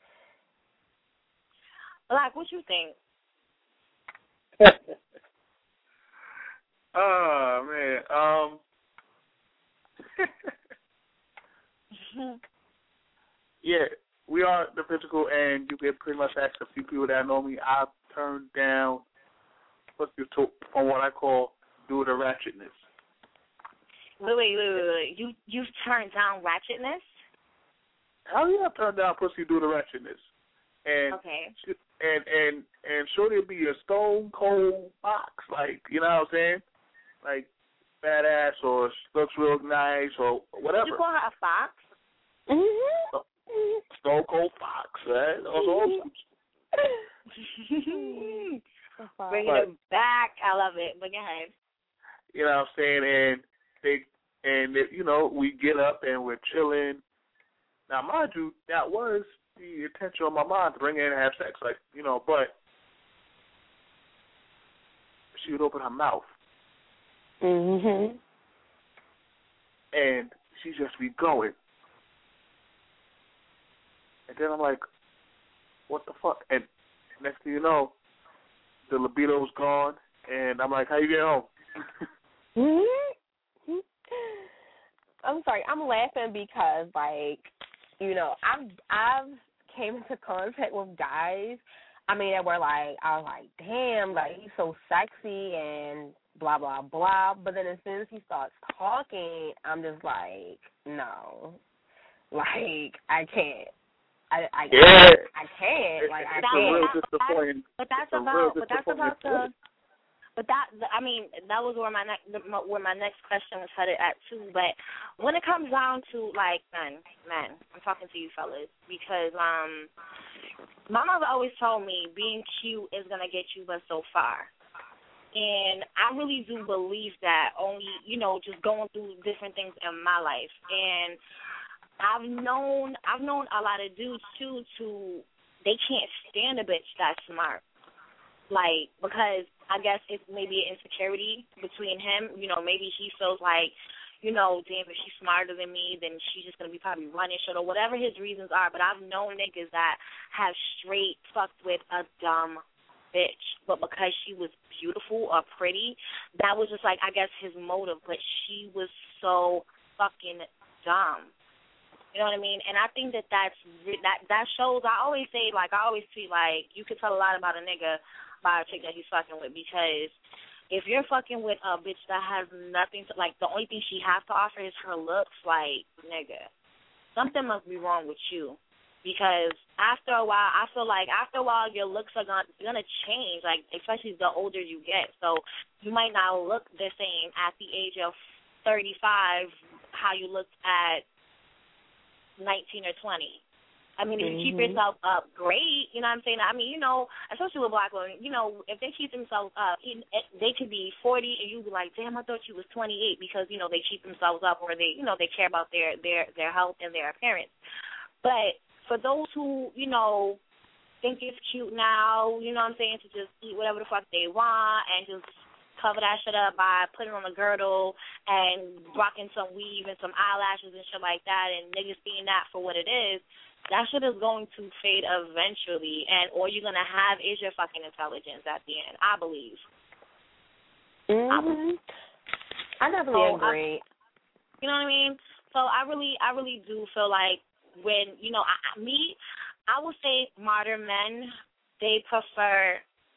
Like, what you think? Oh, man. Um, yeah, we are the physical, and you can pretty much ask a few people that know me. I've turned down, what's your to, on what I call do the ratchetness. Wait, wait, wait, wait, wait. You, you've turned down ratchetness? Hell yeah, I've turned down pussy do the ratchetness. And, okay. And, and, and shorty will be a stone cold box, like, you know what I'm saying? Like, badass, or looks real nice, or whatever. Did you call her a fox? Mm-hmm. Stone cold fox, right? Also, bringing it back. I love it. But go ahead. You know what I'm saying? And they, and they, you know, we get up and we're chilling. Now, mind you, that was the intention on my mind to bring her in and have sex, like, you know, but she would open her mouth. Mm-hmm. And she just be going. And then I'm like, what the fuck? And next thing you know, the libido's gone, and I'm like, how you get home? I'm sorry, I'm laughing because, like, you know, I've I've came into contact with guys. I mean, that were like, I was like, damn, like he's so sexy and blah blah blah. But then as soon as he starts talking, I'm just like, no, like I can't. I I, yeah. I, I can't. Like I it's can't. A real disappointing, but that's it's about. But that's about the. Point. But that, I mean, that was where my next, where my next question was headed at too. But when it comes down to like men, men, I'm talking to you fellas because um, my mother always told me being cute is gonna get you but so far, and I really do believe that. Only you know, just going through different things in my life, and I've known, I've known a lot of dudes too. To they can't stand a bitch that's smart. Like, because I guess it's maybe an insecurity between him. You know, maybe he feels like, you know, damn, if she's smarter than me, then she's just going to be probably running shit or whatever his reasons are. But I've known niggas that have straight fucked with a dumb bitch. But because she was beautiful or pretty, that was just like, I guess, his motive. But she was so fucking dumb. You know what I mean? And I think that that's, that, that shows, I always say, like, I always tweet, like, you can tell a lot about a nigga by a chick that he's fucking with, because if you're fucking with a bitch that has nothing to, like, the only thing she has to offer is her looks, like, nigga, something must be wrong with you. Because after a while, I feel like after a while your looks are gonna, gonna change, like, especially the older you get. So you might not look the same at the age of thirty-five how you looked at nineteen or twenty. I mean, if you keep Mm-hmm. yourself up, great. You know what I'm saying? I mean, you know, especially with black women, you know, if they keep themselves up, they could be forty and you be like, damn, I thought you was twenty-eight because, you know, they keep themselves up or they, you know, they care about their, their, their health and their appearance. But for those who, you know, think it's cute now, you know what I'm saying, to just eat whatever the fuck they want and just cover that shit up by putting on a girdle and rocking some weave and some eyelashes and shit like that and niggas seeing that for what it is, that shit is going to fade eventually, and all you're going to have is your fucking intelligence at the end, I believe. Mm-hmm. I definitely so agree. I, you know what I mean? So I really, I really do feel like when, you know, I, me, I would say modern men, they prefer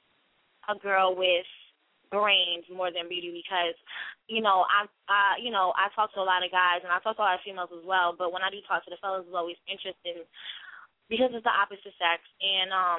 a girl with brains more than beauty because, you know, I, I, you know, I talk to a lot of guys and I talk to a lot of females as well. But when I do talk to the fellas, it's always interesting because it's the opposite sex, and um,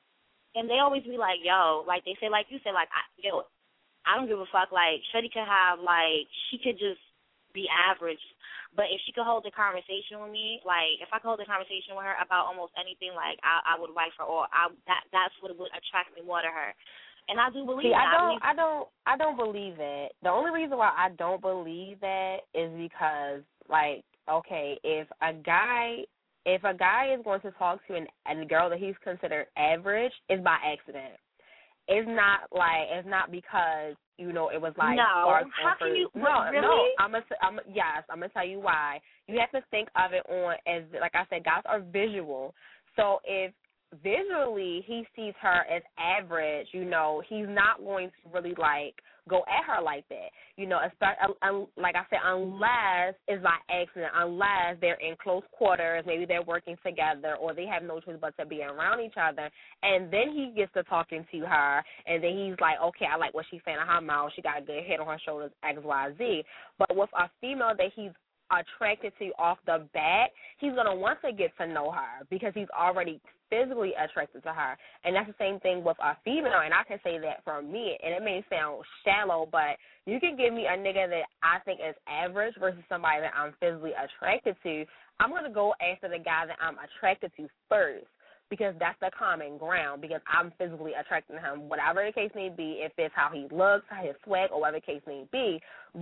and they always be like, yo, like they say, like you said, like, I, yo, I don't give a fuck. Like, Shorty could have, like, she could just be average, but if she could hold a conversation with me, like, if I could hold a conversation with her about almost anything, like, I, I would wife her, or I, that, that's what would attract me more to her. And I do believe See, that. I don't, I, I don't, I don't believe it. The only reason why I don't believe that is because, like, okay, if a guy, if a guy is going to talk to an, a girl that he's considered average, it's by accident. It's not like, it's not because, you know, it was like no. How can you? No, really? no. I'm gonna, I'm yes, I'm gonna tell you why. You have to think of it on as, like I said, guys are visual. So if visually he sees her as average, you know, he's not going to really like go at her like that, you know, especially, um, like I said, unless it's by accident, unless they're in close quarters, maybe they're working together or they have no choice but to be around each other, and then he gets to talking to her, and then he's like, okay, I like what she's saying in her mouth, she got a good head on her shoulders, X, Y, Z. But with a female that he's attracted to off the bat, he's going to want to get to know her because he's already physically attracted to her. And that's the same thing with a female, and I can say that for me, and it may sound shallow, but you can give me a nigga that I think is average versus somebody that I'm physically attracted to. I'm going to go after the guy that I'm attracted to first, because that's the common ground, because I'm physically attracted to him, whatever the case may be, if it's how he looks, how his swag, or whatever the case may be,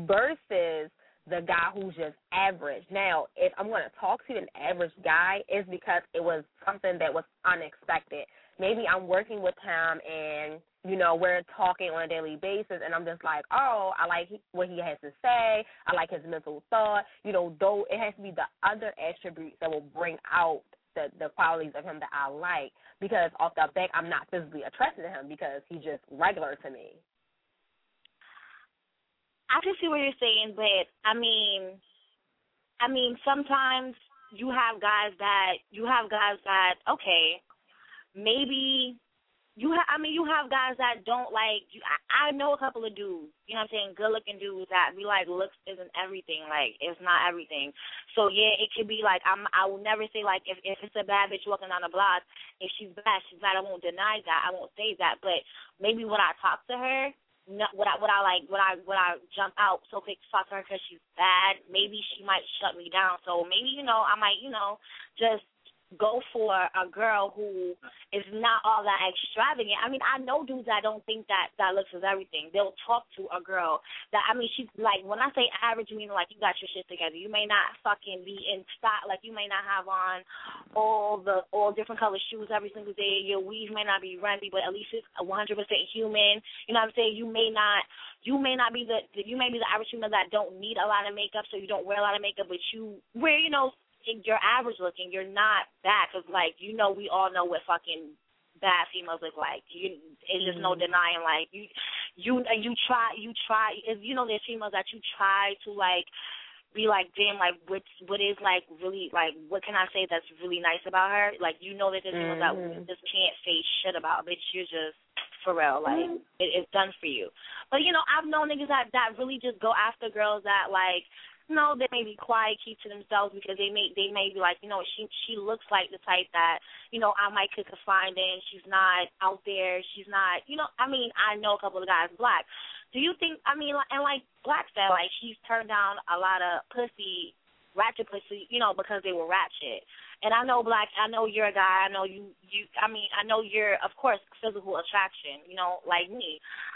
versus the guy who's just average. Now, if I'm going to talk to an average guy, it's because it was something that was unexpected. Maybe I'm working with him and, you know, we're talking on a daily basis, and I'm just like, oh, I like what he has to say. I like his mental thought. You know, though it has to be the other attributes that will bring out the the qualities of him that I like, because off the back I'm not physically attracted to him because he's just regular to me. I can see what you're saying, but I mean, I mean sometimes you have guys that you have guys that okay, maybe. You ha- I mean, you have guys that don't like you. I, I know a couple of dudes, you know what I'm saying, good-looking dudes that be like, looks isn't everything. Like, it's not everything. So, yeah, it could be like, I'm, I will never say, like, if, if it's a bad bitch walking down the block, if she's bad, she's bad. I won't deny that. I won't say that. But maybe when I talk to her, not, would I, would I like, would I, would I jump out so quick to talk to her because she's bad? Maybe she might shut me down. So maybe, you know, I might, you know, just go for a girl who is not all that extravagant. I mean, I know dudes that don't think that that looks is everything. They'll talk to a girl that, I mean, she's like, when I say average, you mean like you got your shit together. You may not fucking be in stock, like you may not have on all the all different color shoes every single day. Your weave may not be randy, but at least it's one hundred percent human. You know what I'm saying? You may not, you may not be the, you may be the average female that don't need a lot of makeup, so you don't wear a lot of makeup, but you wear, you know, you're average looking, you're not bad, because, like, you know, we all know what fucking bad females look like. You, it's just mm-hmm. no denying, like, you, you, you try, you try, you know, there's females that you try to, like, be like, damn, like, what, what is, like, really, like, what can I say that's really nice about her? Like, you know that there's females mm-hmm. that just can't say shit about, bitch, you're just, for real, like, mm-hmm. it, it's done for you. But, you know, I've known niggas that, that really just go after girls that, like, no, they may be quiet, keep to themselves, because they may they may be like, you know, she she looks like the type that, you know, I might could confide in. She's not out there. She's not, you know, I mean, I know a couple of guys black. Do you think, I mean, and like Black said, like, she's turned down a lot of pussy, ratchet pussy, you know, because they were ratchet. And I know Black, I know you're a guy. I know you, you. I mean, I know you're, of course, physical attraction, you know, like me.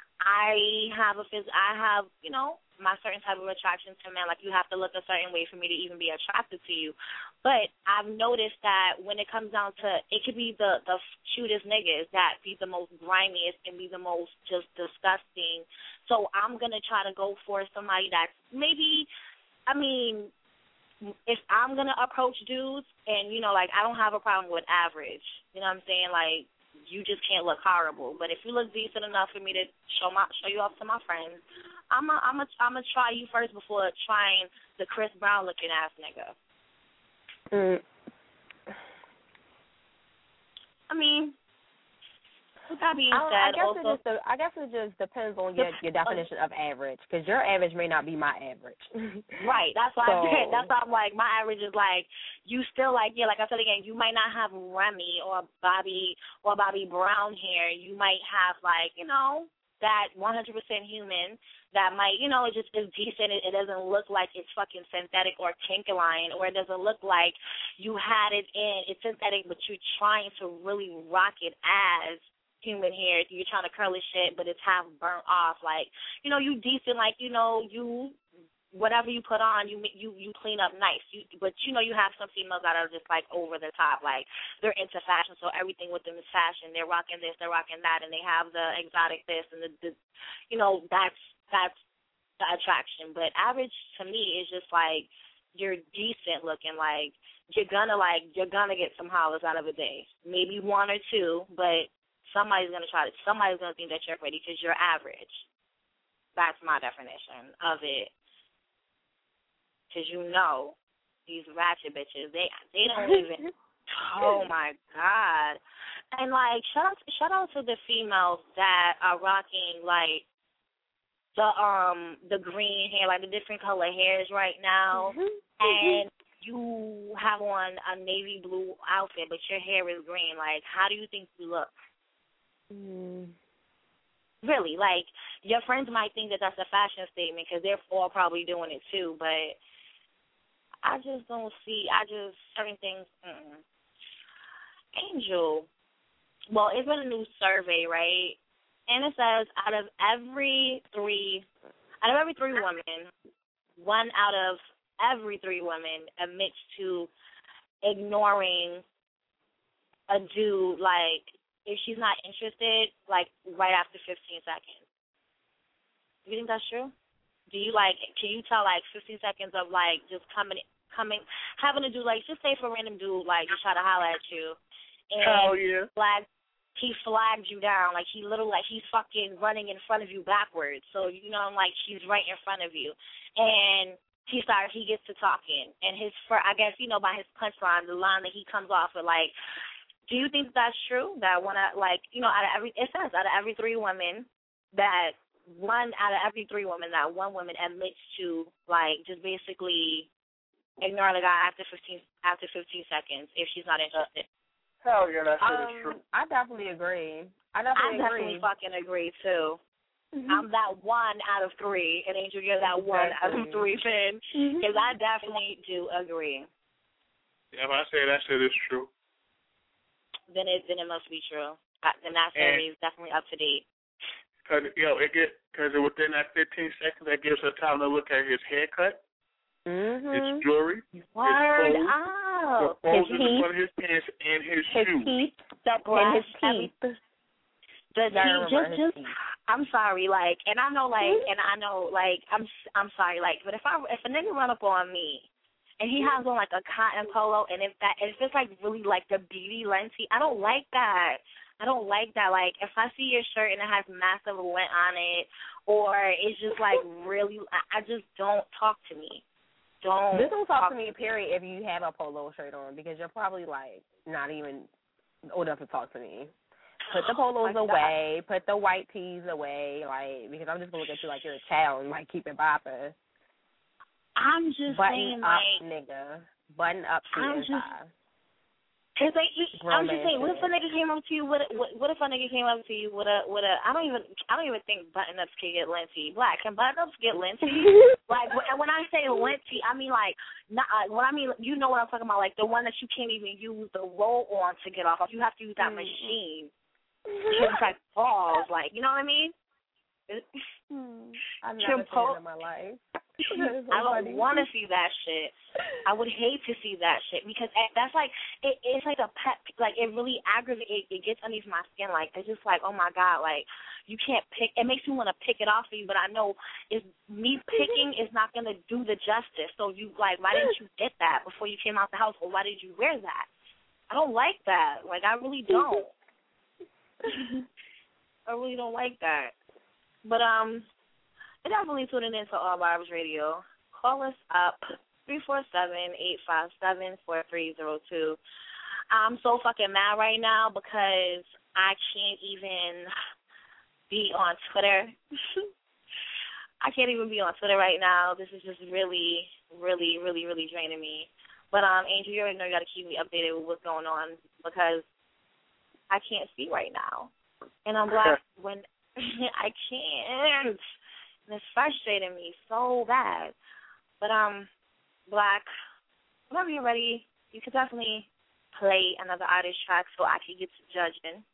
I have a phys- I have, you know, my certain type of attraction to men. Like, you have to look a certain way for me to even be attracted to you. But I've noticed that when it comes down to, it could be the, the cutest niggas that be the most grimiest and be the most just disgusting. So I'm going to try to go for somebody that's maybe, I mean, if I'm going to approach dudes and, you know, like, I don't have a problem with average. You know what I'm saying? Like, you just can't look horrible. But if you look decent enough for me to show my show you off to my friends, I'm a, I'm a, I'm gonna try you first before trying the Chris Brown looking ass nigga. Mm. I mean, with that being I, said, I guess also, it just I guess it just depends on your, your definition of average, because your average may not be my average. Right. That's why so, I said, that's why I'm like, my average is like, you still like, yeah, like I said again, you might not have Remy or Bobby or Bobby Brown hair. You might have, like, you know, that one hundred percent human that might, you know, it just is decent. It, it doesn't look like it's fucking synthetic or Tinkerline, or it doesn't look like you had it in, it's synthetic, but you're trying to really rock it as human hair. You're trying to curl his shit, but it's half burnt off. Like, you know, you decent, like, you know, you, whatever you put on, you you you clean up nice. You, but, you know, you have some females that are just, like, over the top. Like, they're into fashion, so everything with them is fashion. They're rocking this, they're rocking that, and they have the exotic this and the, the you know, that's, that's the attraction. But average, to me, is just, like, you're decent looking. Like, you're gonna, like, you're gonna get some hollers out of a day. Maybe one or two, but somebody's going to try to, somebody's going to think that you're pretty because you're average. That's my definition of it. Because you know, these ratchet bitches, they they don't even, oh my God. And, like, shout out, shout out to the females that are rocking, like, the um the green hair, like the different color hairs right now. Mm-hmm. And you have on a navy blue outfit, but your hair is green. Like, how do you think you look? Mm. Really, like, your friends might think that that's a fashion statement because they're all probably doing it too, but I just don't see, I just, certain things, mm-mm. Angel, well, it's been a new survey, right? And it says out of every three, out of every three women, one out of every three women admits to ignoring a dude, like, if she's not interested, like, right after fifteen seconds. Do you think that's true? Do you, like, can you tell, like, fifteen seconds of, like, just coming coming, having a dude, like, just say for a random dude, like, just try to holler at you. And Hell yeah. flag, he flagged you down. Like, he literally, like, he's fucking running in front of you backwards. So, you know, like, he's right in front of you. And he starts, he gets to talking. And his, for, I guess, you know, by his punchline, the line that he comes off with, like, do you think that's true? That one, out, like, you know, out of every, it says out of every three women, that one out of every three women, that one woman admits to, like, just basically ignore the guy after fifteen after fifteen seconds if she's not interested. Hell yeah, that shit um, is true. I definitely agree. I I definitely definitely agree. fucking agree too. Mm-hmm. I'm that one out of three, and Angel, you're that one out of three, Finn. Because Mm-hmm. I definitely do agree. Yeah, if I say that shit is true. Then it then it must be true. I, then that theory is definitely up to date. Cause yo, it get because within that fifteen seconds, that gives her time to look at his haircut, Mm-hmm. his jewelry, Word his clothes, out. the clothes His in teeth. front of his pants, and his, His shoes. teeth. The And breath, his every- teeth. The Gotta teeth, remember just, his just. teeth. I'm sorry, like, and I know, like, and I know, like, I'm, I'm sorry, like, but if I, if a nigga run up on me, and he has on like a cotton polo, and if that, if it's like really like the beauty lengthy, I don't like that. I don't like that. Like, if I see your shirt and it has massive lint on it, or it's just like really, I, I just don't talk to me. Don't. This don't talk to me, period, if you have a polo shirt on, because you're probably, like, not even old enough to talk to me. Put the polos Oh away. Put the white tees away, like, because I'm just going to look at you like you're a child and, like, keep it bopping. I'm just Button saying, up, like, nigga. Button up to I'm your just- inside. Cause like, I'm Grown just man saying, what if a shit. nigga came up to you with a, what, what if a nigga came up to you with a with a I don't even I don't even think button ups can get lengthy. Black, can button ups get lengthy? Like, and when I say lengthy, I mean like not uh, when I mean you know what I'm talking about, like the one that you can't even use the roll on to get off of. You have to use that Mm-hmm. machine. It's like balls, like, you know what I mean? I've Can never seen po- it in my life. I don't want to see that shit. I would hate to see that shit because that's like it, it's like a pet. Like it really aggravates. It, it gets underneath my skin. Like it's just like, oh my god, like you can't pick. It makes me want to pick it off of you, but I know is me picking is not gonna do the justice. So you like, why didn't you get that before you came out the house, or why did you wear that? I don't like that. Like I really don't. I really don't like that. But um. You're definitely tuning in to All Barbs Radio. Call us up, three four seven, eight five seven, four three zero two. I'm so fucking mad right now because I can't even be on Twitter. I can't even be on Twitter right now. This is just really, really, really, really draining me. But, um, Angel, you already know you got to keep me updated with what's going on because I can't see right now. And I'm black when I can't. And it's frustrating me so bad. But, um, Black, whenever you're ready, you could definitely play another artist track so I can get to judging.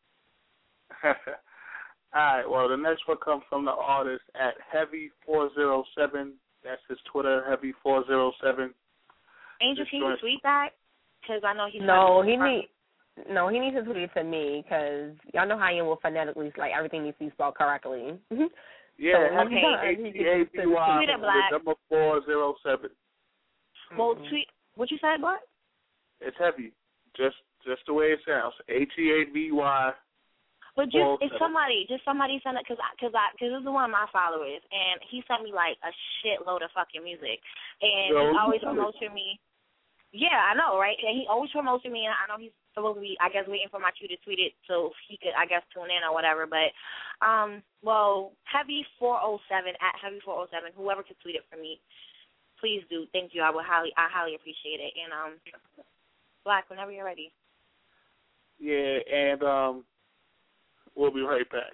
All right, well, the next one comes from the artist at Heavy four oh seven. That's his Twitter, Heavy four oh seven. Angel, can you tweet that? Because I know he's No, he need. No, he needs to tweet it to me because y'all know how I am with phonetically. Like, everything needs to be spelled correctly. Yeah, So, okay. okay. H E A B Y Tweet it, Black. number four oh seven. Well, Mm-hmm. tweet, what you said, what? It's heavy, just just the way it sounds. H E A B Y. But just, Well, if somebody, just somebody send it, because I, cause I, cause this is one of my followers, and he sent me, like, a shitload of fucking music. And Yo, he always you promotes to me. Yeah, I know, right? And he always promotes to me, and I know he's supposed to be, I guess, waiting for my cue to tweet it so he could, I guess, tune in or whatever. But, um, well, Heavy four oh seven, at Heavy four oh seven, whoever could tweet it for me, please do. Thank you. I would highly, I highly appreciate it. And, um, Black, whenever you're ready. Yeah, and um, we'll be right back.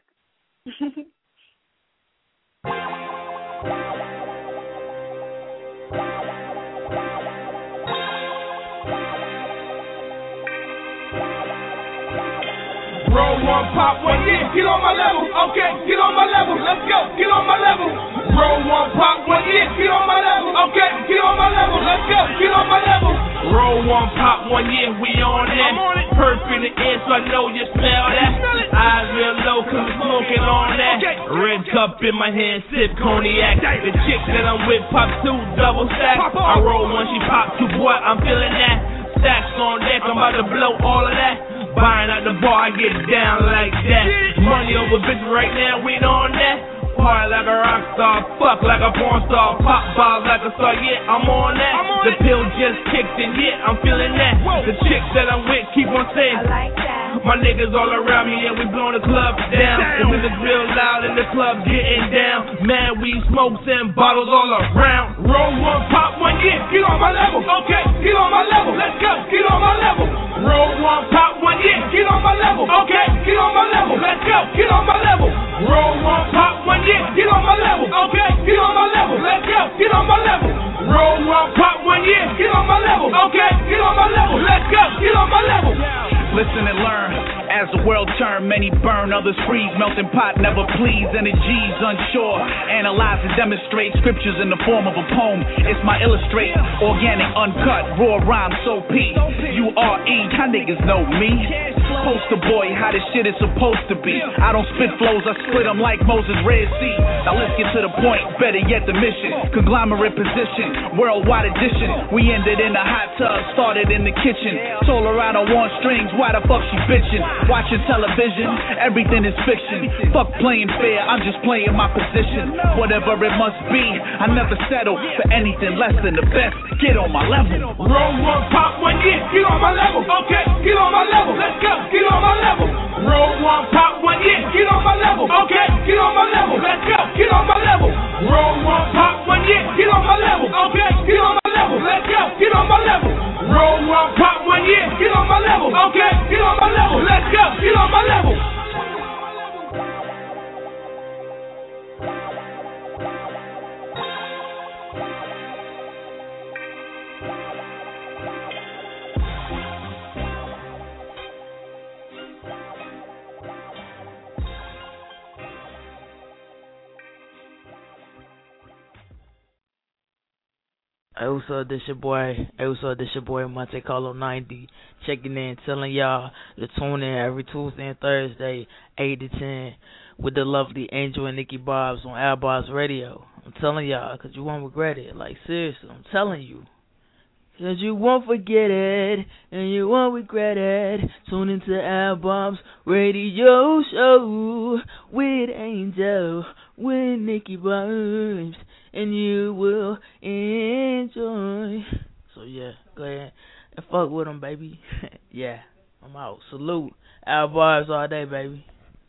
Roll one, pop one, yeah, get on my level. Okay, get on my level. Let's go, get on my level. Roll one, pop one, yeah, get on my level. Okay, get on my level. Let's go, get on my level. Roll one, pop one, yeah, we on that. Perp in the air, so I know you smell that. Eyes real low, cause I'm smoking on that. Red cup in my hand, sip cognac. The chick that I'm with pop two, double stack. I roll one, she pop two, boy, I'm feeling that. Stacks on deck, I'm about to blow all of that. Buying out the bar, I get down like that. Money over bitches right now, we on that. Party like a rock star, fuck like a porn star, pop balls like a star, yeah, I'm on that. I'm on the it. Pill just kicked in, yeah, I'm feeling that. Whoa. The chicks that I'm with keep on saying, I like that. My niggas all around me, and we blowing the club down. down. The niggas real loud in the club getting down. Man, we smokes and bottles all around. Roll one, pop one, yeah, get on my level. Okay, get on my level. Let's go, get on my level. Roll one, pop one, yeah, get on my level. Okay, get on my level. Let's go, get on my level. Roll one, pop one, yeah, get on my level. Okay, get on my level. Let's go, get on my level. Roll one, pop one, yeah, get on my level. Okay, get on my level. Let's go, get on my level. Listen and learn. As the world turn, many burn, others freeze. Melting pot never please, energies unsure. Analyze and demonstrate scriptures in the form of a poem. It's my illustrate, organic, uncut, raw rhyme, so P. U R E, y'all niggas know me. Poster boy, how this shit is supposed to be. I don't spit flows, I split them like Moses Red Sea. Now let's get to the point, better yet the mission. Conglomerate position, worldwide edition. We ended in the hot tub, started in the kitchen. Told her I don't want strings, why the fuck she bitching? Watching television, everything is fiction. Fuck playing fair, I'm just playing my position. Whatever it must be, I never settle for anything less than the best. Get on my level. Roll one, pop one, yeah, get on my level. Okay, get on my level. Let's go, get on my level. Roll one, pop one, yeah, get on my level. Okay, get on my level. Let's go, get on my level. Roll one, pop one, yeah, get on my level. Okay, get on my level. Let's go, get on my level. Roll one, pop one, yeah, get on my level. Okay, get on my level. Let's go, get on my level. Hey, what's up, this your boy, hey, what's up, this your boy, Monte Carlo ninety, checking in, telling y'all to tune in every Tuesday and Thursday, eight to ten, with the lovely Angel and Nikki Bobs on Al Bobs Radio. I'm telling y'all, because you won't regret it, like, seriously, I'm telling you. Because you won't forget it, and you won't regret it. Tune into Al Bob's Radio Show with Angel, with Nikki Bobs, and you will enjoy. So yeah, go ahead and fuck with them, baby. Yeah, I'm out. Salute. Al Barbs all day, baby.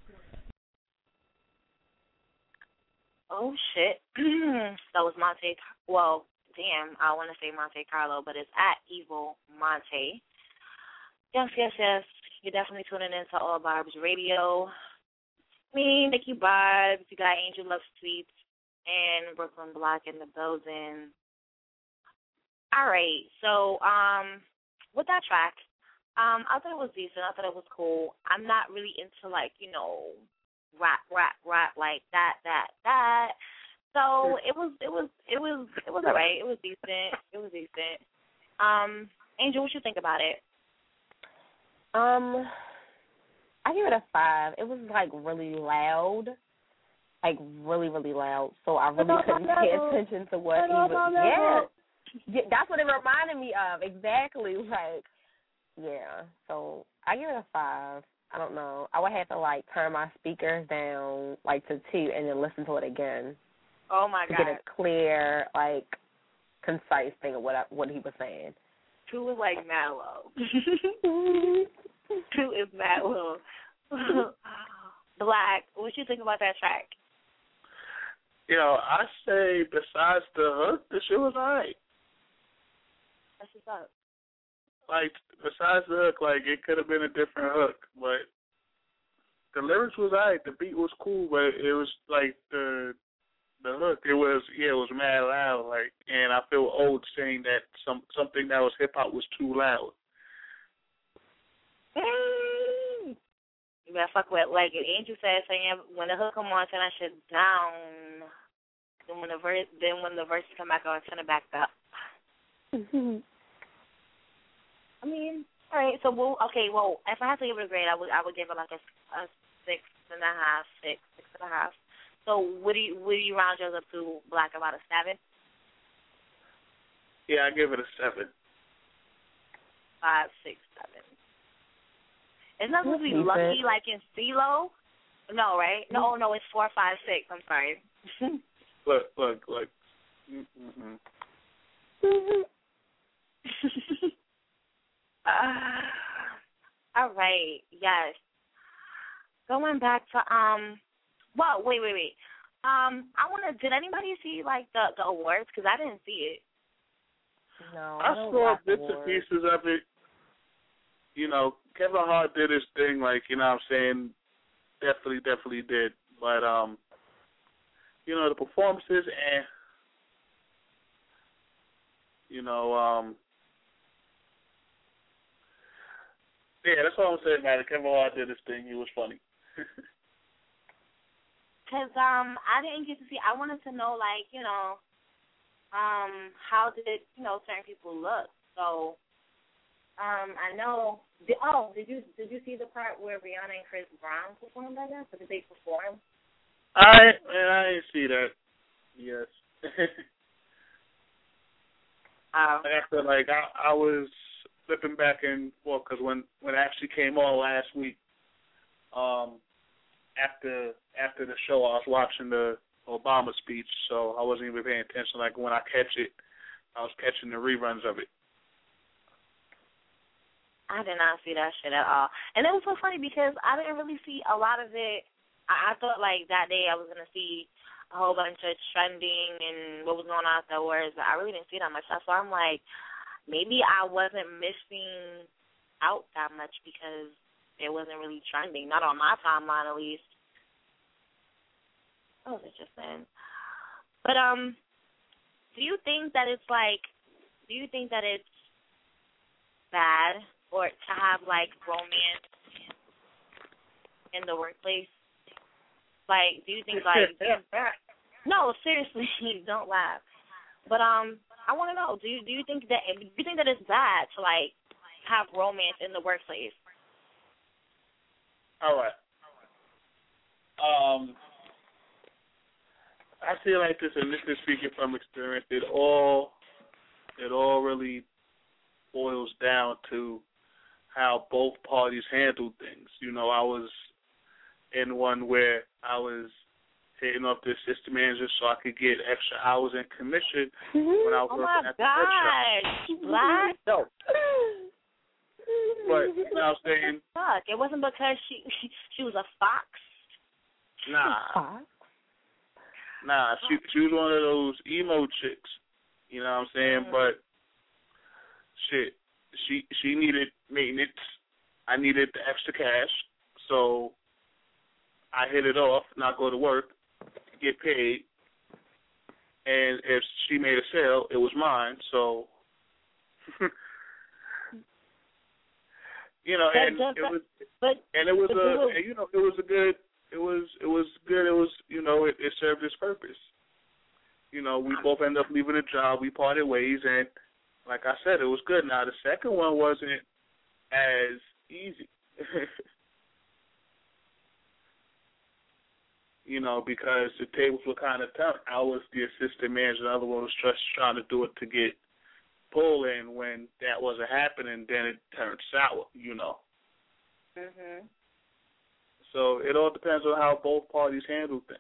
Oh shit. That was Monte. Well, damn, I want to say Monte Carlo, but it's at Evil Monte. Yes, yes, yes. You're definitely tuning in to All Barbs Radio. Me, Nikki Barbs. You got Angel Love Sweets and Brooklyn Block in the building. All right, so um, with that track, um, I thought it was decent. I thought it was cool. I'm not really into, like, you know, rap, rap, rap, like that, that, that. So it was, it was, it was, it was all right. It was decent. It was decent. Um, Angel, what you think about it? Um, I give it a five. It was like really loud. Like, really, really loud, so I really couldn't pay attention to what he was, yeah, yeah, that's what it reminded me of, exactly, like, yeah, so I give it a five. I don't know, I would have to, like, turn my speakers down, like, to two, and then listen to it again. Oh, my to God. To get a clear, like, concise thing of what I, what he was saying. Two is, like, mad low. Two is mad low. Black, what you think about that track? Yo, I say besides the hook, the shit was alright. That's what's up. Like, besides the hook, like, it could have been a different hook, but the lyrics was alright. The beat was cool, but it was, like, the the hook, it was, yeah, it was mad loud, like, and I feel old saying that some something that was hip-hop was too loud. Mm. You better fuck with like it. Angel said saying when the hook come on, turn that shit down. Then when the verse, then when the verses come back on, turn it back up. Mhm. I mean, all right. So we'll okay. Well, if I had to give it a grade, I would I would give it like a, a six and a half, six, six and a half. So what do you what do you round yours up to? Black about a seven? Yeah, I give it a seven. Five, six, seven. It's not supposed to be lucky like in CeeLo? No, right? No, no, it's four, five, six. I'm sorry. Look, look, look. Mm-hmm. uh, all right. Yes. Going back to um. Well, wait, wait, wait. Um, I want to. Did anybody see like the the awards? Because I didn't see it. No, I I don't saw watch bits awards. and pieces of it. You know, Kevin Hart did his thing, like, you know what I'm saying, definitely, definitely did. But, um, you know, the performances and, you know, um, yeah, that's all I'm saying about it. Kevin Hart did his thing. He was funny. Because um, I didn't get to see, I wanted to know, like, you know, um, how did, you know, certain people look. So, Um, I know. Did, oh, did you did you see the part where Rihanna and Chris Brown performed? I guess, or did they perform? I I didn't see that. Yes. Um, like I feel like I I was flipping back and forth because when when it actually came on last week, um, after after the show, I was watching the Obama speech, so I wasn't even paying attention. Like when I catch it, I was catching the reruns of it. I did not see that shit at all. And it was so funny because I didn't really see a lot of it. I, I thought, like, that day I was going to see a whole bunch of trending and what was going on afterwards, but I really didn't see that much. So I'm like, maybe I wasn't missing out that much because it wasn't really trending, not on my timeline at least. That was interesting. But, um, do you think that it's, like, do you think that it's bad or to have, like, romance in the workplace? Like, do you think, like, no, seriously, don't laugh. But, um, I want to know, do you, do you think that, do you think that it's bad to, like, have romance in the workplace? All right. Um, I feel like this, and this is speaking from experience, it all, it all really boils down to how both parties handle things. You know, I was in one where I was hitting up the assistant manager so I could get extra hours in commission when I was Oh, working my at the pet shop. gosh. Black? No. But, you know what I'm saying? Fuck. It wasn't because she she was a fox? Nah. Fox? Nah, she, she was one of those emo chicks. You know what I'm saying? Mm. But, shit, she she needed maintenance. I needed the extra cash. So I hit it off, not go to work, get paid. And if she made a sale, it was mine. So, you know, and it was, but, and it was but a, and, you know, it was a good, it was, it was good. It was, you know, it, it served its purpose. You know, we both ended up leaving the job. We parted ways, and like I said, it was good. Now, the second one wasn't as easy. You know, because the tables were kind of tough. I was the assistant manager. The other one was just trying to do it to get pull in. When that wasn't happening, then it turned sour, you know. Mhm. So it all depends on how both parties handle things.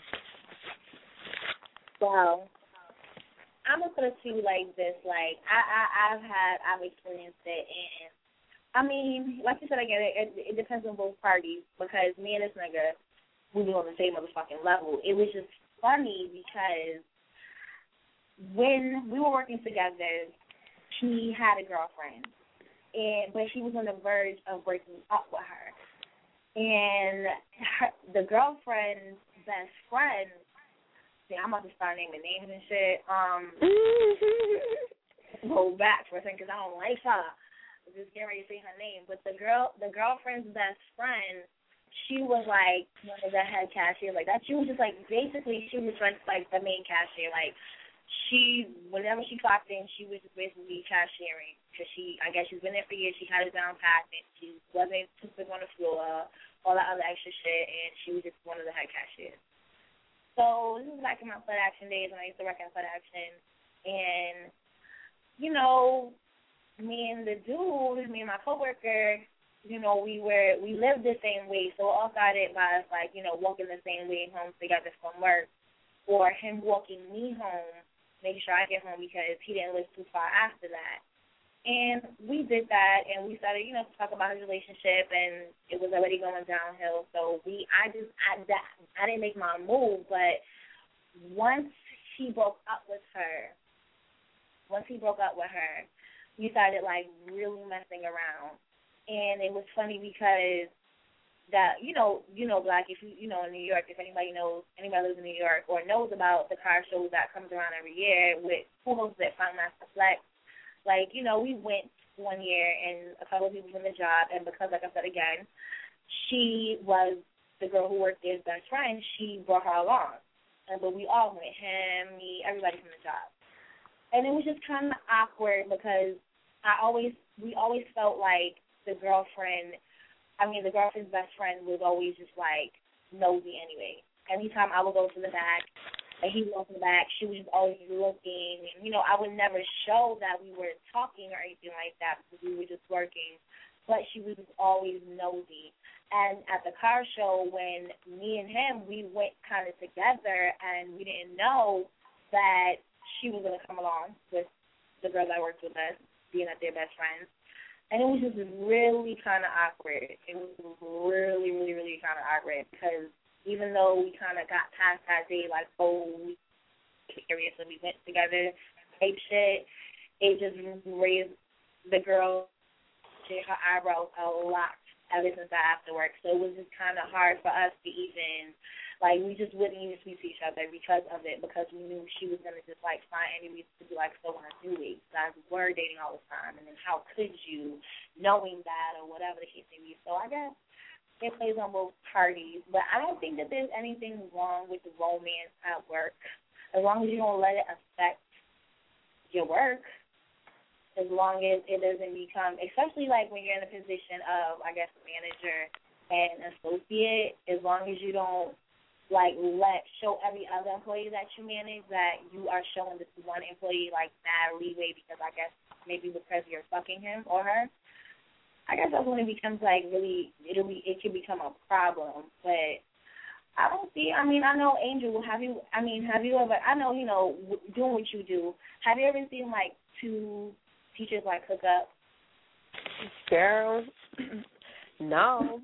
Wow. I'm gonna put it to you like this. Like I, I, I've had, I've experienced it, and I mean, like you said, I get it. It, it depends on both parties because me and this nigga, we were on the same motherfucking level. It was just funny because when we were working together, he had a girlfriend, and but she was on the verge of breaking up with her, and her, the girlfriend's best friend. See, I'm about to start naming names and shit. Um, go back for a second because I don't like her. I'm just getting ready to say her name. But the girl, the girlfriend's best friend, she was like one of the head cashiers. Like that, she was just like basically she was just like the main cashier. Like she, whenever she clocked in, she was just basically cashiering because she, I guess she's been there for years. She had it down pat, and she wasn't too big on the floor, all that other extra shit, and she was just one of the head cashiers. So this is back in my Foot Action days when I used to work at Foot Action, and you know, me and the dude, me and my coworker, you know, we were we lived the same way. So it all started by us like, you know, walking the same way home together from work, or him walking me home, making sure I get home because he didn't live too far after that. And we did that, and we started, you know, to talk about his relationship, and it was already going downhill. So we, I just, I, I didn't make my move, but once he broke up with her, once he broke up with her, we started like really messing around. And it was funny because that, you know, you know, Black, if you, you know, in New York, if anybody knows, anybody lives in New York or knows about the car shows that comes around every year with who hosts it, Fun Master Flex. Like, you know, we went one year and a couple of people from the job, and because, like I said again, she was the girl who worked there's best friend, she brought her along. And, but we all went, him, me, everybody from the job. And it was just kind of awkward because I always, we always felt like the girlfriend, I mean, the girlfriend's best friend was always just, like, nosy anyway. Anytime I would go to the back, and he was in the back, she was just always looking. And, you know, I would never show that we were talking or anything like that because we were just working. But she was just always nosy. And at the car show, when me and him, we went kind of together, and we didn't know that she was going to come along with the girl that worked with us, being that they're best friends. And it was just really kind of awkward. It was really, really, really kind of awkward because even though we kind of got past that day, like, oh, we serious and we went together, type shit, it just raised the girl, her eyebrows a lot ever since that after work. So it was just kind of hard for us to even, like, we just wouldn't even speak to each other because of it, because we knew she was going to just, like, find any reason to be, like, so on her new week. Guys were dating all the time, and then how could you, knowing that or whatever the case may be. So I guess it plays on both parties, but I don't think that there's anything wrong with the romance at work, as long as you don't let it affect your work, as long as it doesn't become, especially like when you're in a position of, I guess, manager and associate, as long as you don't, like, let, show every other employee that you manage that you are showing this one employee, like, mad leeway because I guess maybe because you're fucking him or her. I guess that's when it becomes, like, really, it'll be, it can become a problem. But I don't see, I mean, I know, Angel, have you, I mean, have you ever, I know, you know, doing what you do, have you ever seen, like, two teachers, like, hook up? Girl, no.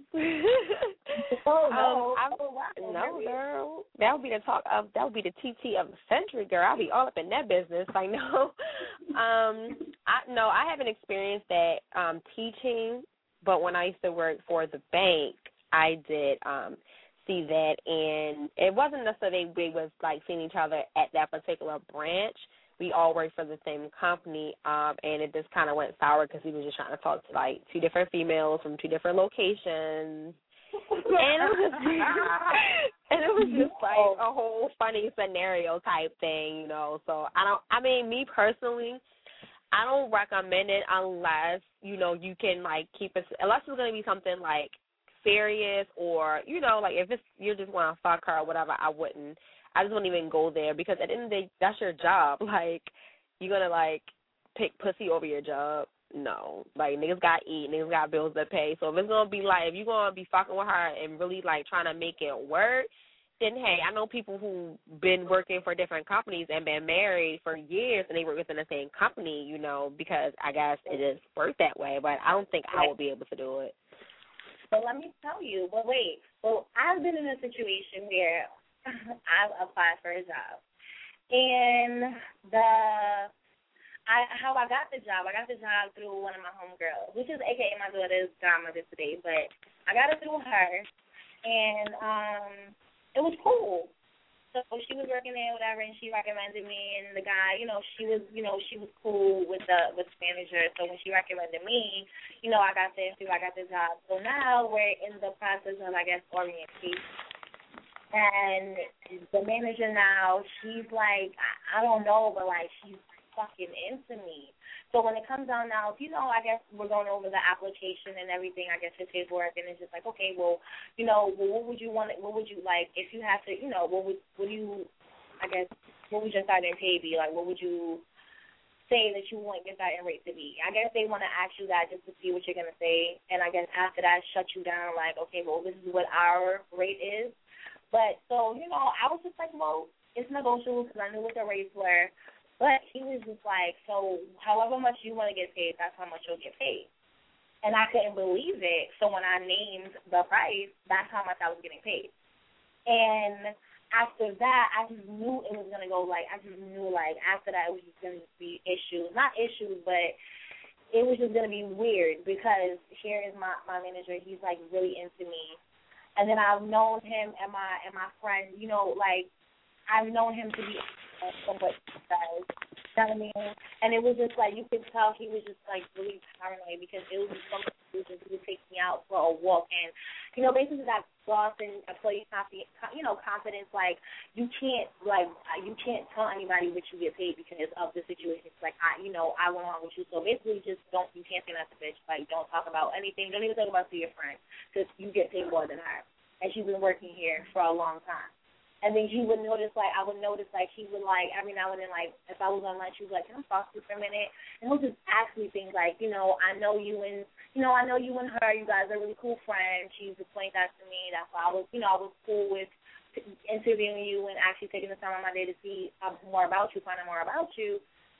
Oh, no. Um, oh, wow. No, girl. That would be the talk of, that would be the T T of the century, girl. I'll be all up in that business. Like, no. um, I no, I haven't experienced that um, teaching, but when I used to work for the bank, I did um, see that, and it wasn't necessarily we was, like, seeing each other at that particular branch. We all worked for the same company, um, and it just kind of went sour because he was just trying to talk to, like, two different females from two different locations. And it was just and it was just like a whole funny scenario type thing, you know. So I don't I mean, me personally, I don't recommend it unless, you know, you can, like, keep it, unless it's going to be something, like, serious or, you know, like, if it's you just want to fuck her or whatever, I wouldn't. I just wouldn't even go there because at the end of the day, that's your job. Like, you're going to, like, pick pussy over your job. No. Like, niggas got to eat. Niggas got bills to pay. So if it's going to be, like, if you're going to be fucking with her and really, like, trying to make it work, then, hey, I know people who've been working for different companies and been married for years and they work within the same company, you know, because I guess it is worked that way. But I don't think I would be able to do it. But let me tell you, but wait. Well, I've been in a situation where I've applied for a job. And the I how I got the job, I got the job through one of my homegirls, which is A K A my daughter's godmother today, but I got it through her, and um, it was cool. So she was working there, whatever, and she recommended me. And the guy, you know, she was, you know, she was cool with the with the manager. So when she recommended me, you know, I got the interview, I got the job. So now we're in the process of, I guess, orientation. And the manager now, she's like, I, I don't know, but like she's fucking into me. So when it comes down now, you know, I guess we're going over the application and everything, I guess, his paperwork, and it's just like, okay, well, you know, well, what would you want, what would you, like, if you have to, you know, what would, what do you, I guess, what would your starting pay be? Like, what would you say that you want your starting rate to be? I guess they want to ask you that just to see what you're going to say, and I guess after that, shut you down, like, okay, well, this is what our rate is. But, so, you know, I was just like, well, it's negotiable because I knew what the rates were. But he was just like, so however much you want to get paid, that's how much you'll get paid. And I couldn't believe it. So when I named the price, that's how much I was getting paid. And after that, I just knew it was going to go, like, I just knew, like, after that it was just going to be issues. Not issues, but it was just going to be weird because here is my, my manager. He's, like, really into me. And then I've known him and my and my friend, you know, like, I've known him to be somewhat guys. You know what I mean? And it was just like you could tell he was just like really paranoid because it was just something he would take me out for a walk and you know, basically that boss and employee confidence you know, confidence, like you can't like you can't tell anybody what you get paid because of the situation. It's like I you know, I went along with you. So basically just don't you can't say that to bitch. Like don't talk about anything. Don't even talk about to your friend because you get paid more than her. And she's been working here for a long time. And then he would notice, like, I would notice, like, he would, like, every now and then, like, if I was on lunch, he was like, can I talk to you for a minute? And he'll just ask me things like, you know, I know you and, you know, I know you and her, you guys are really cool friends. She's explained that to me. That's why I was, you know, I was cool with interviewing you and actually taking the time on my day to see more about you, find out more about you.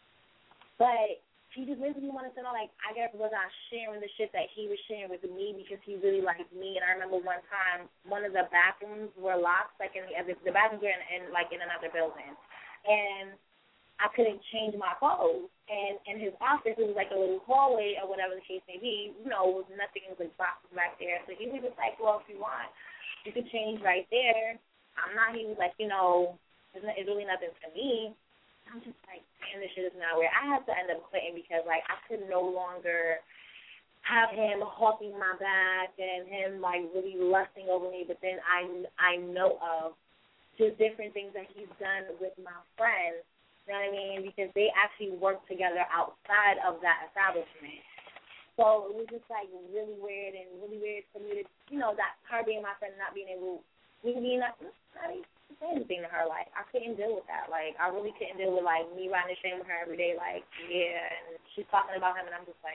But he just basically wanted to know, like, I guess was I sharing the shit that he was sharing with me because he really liked me. And I remember one time one of the bathrooms were locked, like in the, the bathrooms were in, in like in another building, and I couldn't change my clothes. And in his office, it was like a little hallway or whatever the case may be. You know, it was nothing. It was like boxes back there. So he was just like, well, if you want, you could change right there. I'm not. He was like, you know, it's, not, it's really nothing to me. I'm just like, damn, this shit is not weird. I had to end up quitting because, like, I could no longer have him hawking my back and him, like, really lusting over me. But then I, I know of just different things that he's done with my friends, you know what I mean, because they actually work together outside of that establishment. So it was just, like, really weird and really weird for me to, you know, that her being my friend and not being able, me being not, not even say anything to her. Like, I couldn't deal with that. Like, I really couldn't deal with, like, me riding the train with her every day. Like, yeah, and she's talking about him, and I'm just like,